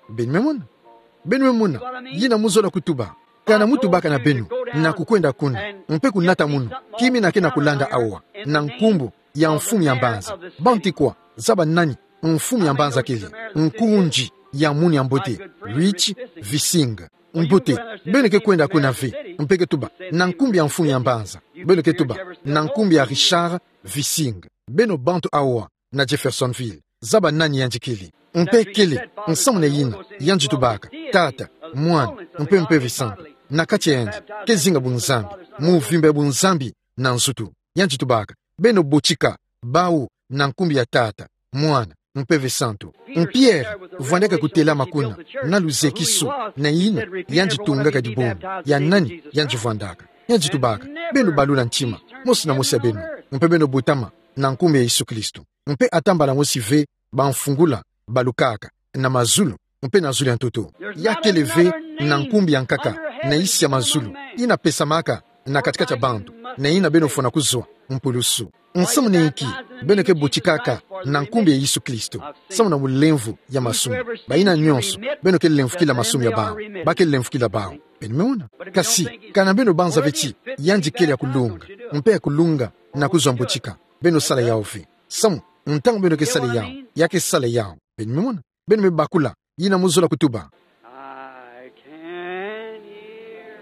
benu muna yina muzola kutuba kana mutubaka na benu na kukwenda kuna mpe kunata munu kimi na kena kulanda awa na nkumbu ya mfumu ya mbanza banti kwa zaba nani mfumu ya mbanza kili nkunji ya muni ya mbote Rich Visinga mbote bene ke kwenda kuna ve mpeke tuba na nkumbi ya mfumu ya mbanza bene ke tuba na nkumbi ya Richard Visinga beno bantu awa na Jeffersonville zaba nani yanjikili mpe kele nsamune yina yanji tubaka tata mwana mpe visanto na kati yanji kezinga bunzambi muvimbe bunzambi na nsutu yanji tubaka beno bochika bau na nkumbi ya tata mwana mpe visanto Pierre vwandeka kutela makuna na luzekisu na yina yanji tungaka dibomu ya nani yanji vwandaka yanji tubaka beno balula nchima mosi na mosi ya beno mpe beno butama na nkumbi ya Yesu Kristo mpe atambala mosi ve banfungula balukaka na mazulu mpe na zulu ya ntoto yake leve na nkumbi ya nkaka na isi ya mazulu ina pesa maka na katikati ya bandu na ina beno fona kuzwa mpulusu nsamu na iki beno ke bochikaka na nkumbi ya Yesu Kristo samu na mulemvu ya masumu baina nyonso beno ke lemvu kila masumu ya bao bake lemvu kila bao beno meona kasi kana beno banza veti yanji kele ya kulunga mpe ya kulunga na kuzwa mbochika beno sala ya ofi samu ntango beno ke sala yao yake sala yao beno meona beno me bakula yina muzola kutuba I can hear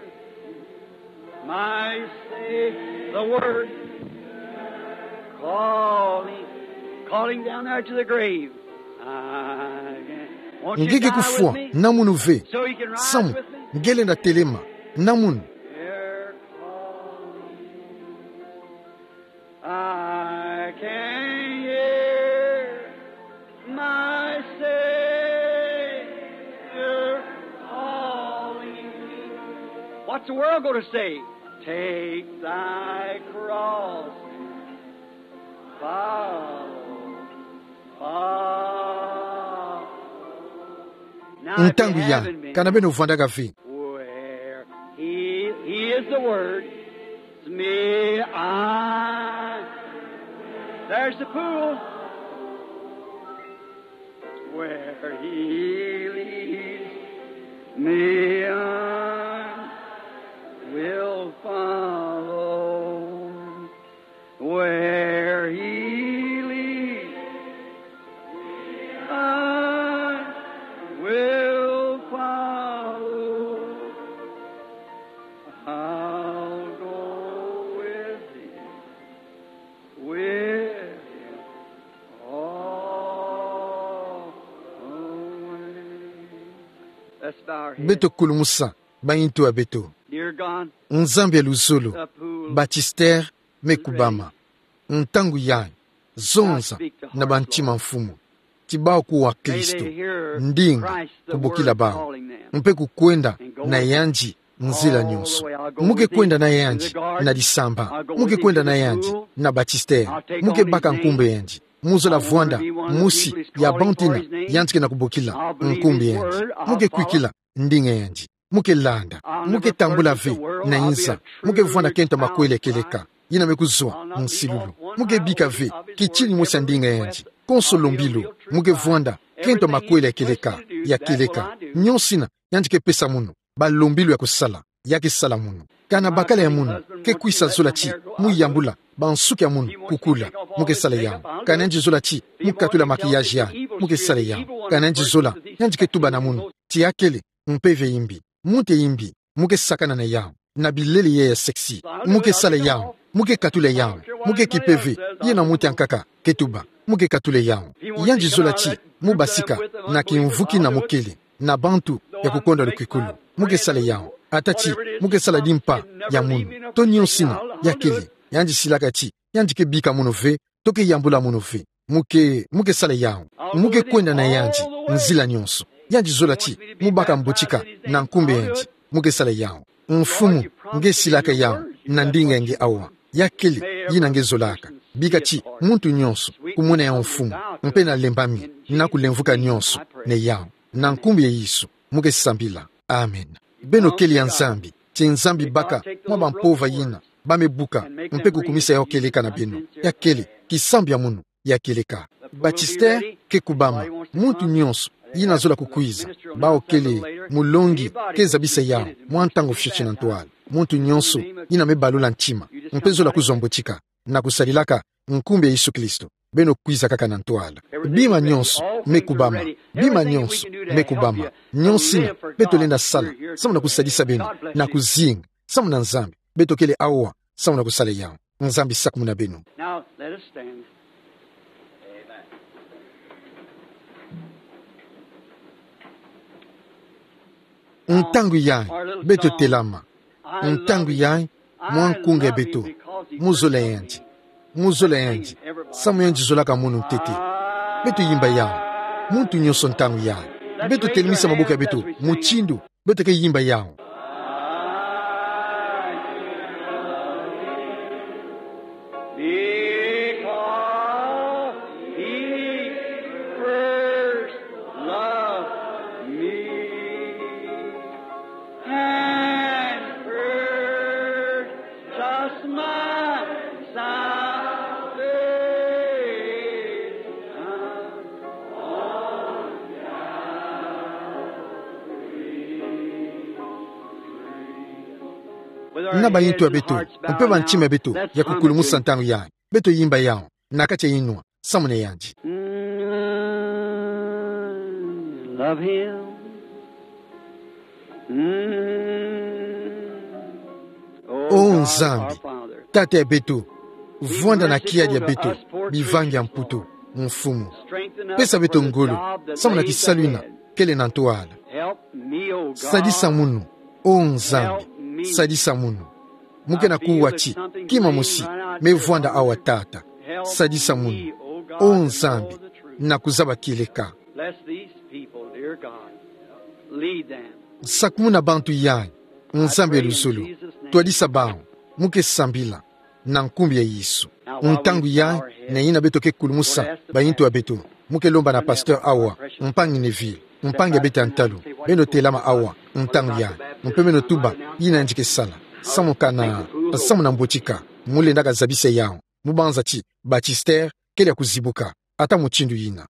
my say the word calling down there to the grave. Won't you ngeke die kufua with me? namunu ve So you can ride samu with me? ngele na telema namunu They're calling. I can hear my Savior calling. What's the world going to say? Take thy cross, follow. Now, if you ntangu ya haven't been, kana beno vwandaka ve where he is the word, it's me, there's the pool, where he leads me on, will follow, where he leads I will follow. I'll go with him all the way. Let's bow our heads. beto kulumusa bayintu ya beto Dear God, nzambi ya luzulu the pool. Batister mekubama ntangu yayo zonza na bantima mfumu tibao kuwa May Kristo they hear ndinga Christ the kubukila word bao calling them. mpe kukwenda na yanji nzila nyonso muke kwenda na yanji na disamba muke kwenda na yanji na Batister muke baka nkumbe yanji muzola vwanda musi ya bantina yanjike na kubukila nkumbe yanji muke kwikila ndinga yanji muke landa muke tambula ve na inza muke vwanda kento makwele keleka yina mekuzwa nsilulu muke bika ve kichili musa ndinga yanji konsolombilo muke vwanda kento makwele keleka ya keleka nyonsina yanjike pesa muno balombilo ya kusala yake sala muno kana bakala ya muno ke kwisa zola chi muyambula bansuki ya muno kukula muke sala yao kana nji zola chi mukatula makiyaji ya muke sala yao kana nji zola yanjike tuba na muno ti akele mpeve imbi mute imbi muke sakana na yao na bileli ye sexy muke sala yao muke katule yao muke kipevi yina muti ankaka ketuba muke katule yao yanji zolachi mubasika na kimvuki na mukeli na bantu ya kukonda lukikulu muke sala yao atachi muke sala dimpa ya munu to nyonsina ya keli yanji silakachi yanji ke bika munu ve toke yambula munu ve muke sala yao muke kwenda na yanji nzila nyonso yanji zolachi mubaka mbochika na nkumbe yanji muke sala yao mfumu nge silaka yao na ndinga nge awa yakeli yina nge zolaka bikachi muntu nyonso kumuna ya mfumu mpe na lembami na kulemvuka nyonso ne yao na nkumbi ya Yesu muke sambila amen beno keli ya nzambi che nzambi baka mwaba mpova yina bame buka mpe kukumisa ya okeleka na beno yakeli kisambi ya munu yakeleka Baptister ke kubama muntu nyonso yina zola kukuiza ba okele mulongi keza bisa yao mwantango fichi na ntwala muntu nyonso yina mebalula ntima mpe zola kuzombochika na kusalilaka nkumbi ya Yesu Kristo beno kuiza kaka na ntwala bima nyonso mekubama bima nyonso mekubama nyonsina beto lenda sala samu na kusadisa beno na kuzinga samu na nzambi beto kele awa samu na kusale yao nzambi sakumu na beno. Now let us stand. Ntangu yai beto telama ntangu yai mwankunge beto muzola yanji samu yanji zolaka munu tete beto yimba yao muntu nyonso ntangu yai beto telimisa maboka beto muchindu beto ke yimba yao na bayintu ya beto mpe banchima beto ya kukulumu ntangu yai beto yimba yao nakacha yinwa samune yanji Love him. O nzambi tate ya beto vuanda na kia ya beto bivangi ya mputo mfumu pesa beto ngolo samuna kisalwina kele na ntwala sadisa munu o nzambi sadisa munu muke na kuwachi kima musi mevuanda awa tata sadisa munu o nzambi na kuzaba kileka sakumu na bantu yai nzambi ya luzulu tuadisa bao muke sambila na nkumbi ya Yesu ntangu yai na yina beto ke kulumusa bayintu ya beto muke lomba na pasteur awa mpangi Neville mpangi beta ntalu beno telama awa ntangu yai mpemeno tuba yina njike sala samu na mbochika mule ndaka zabise yao mubanza chi Baptister kele ya kuzibuka ata muchindu yina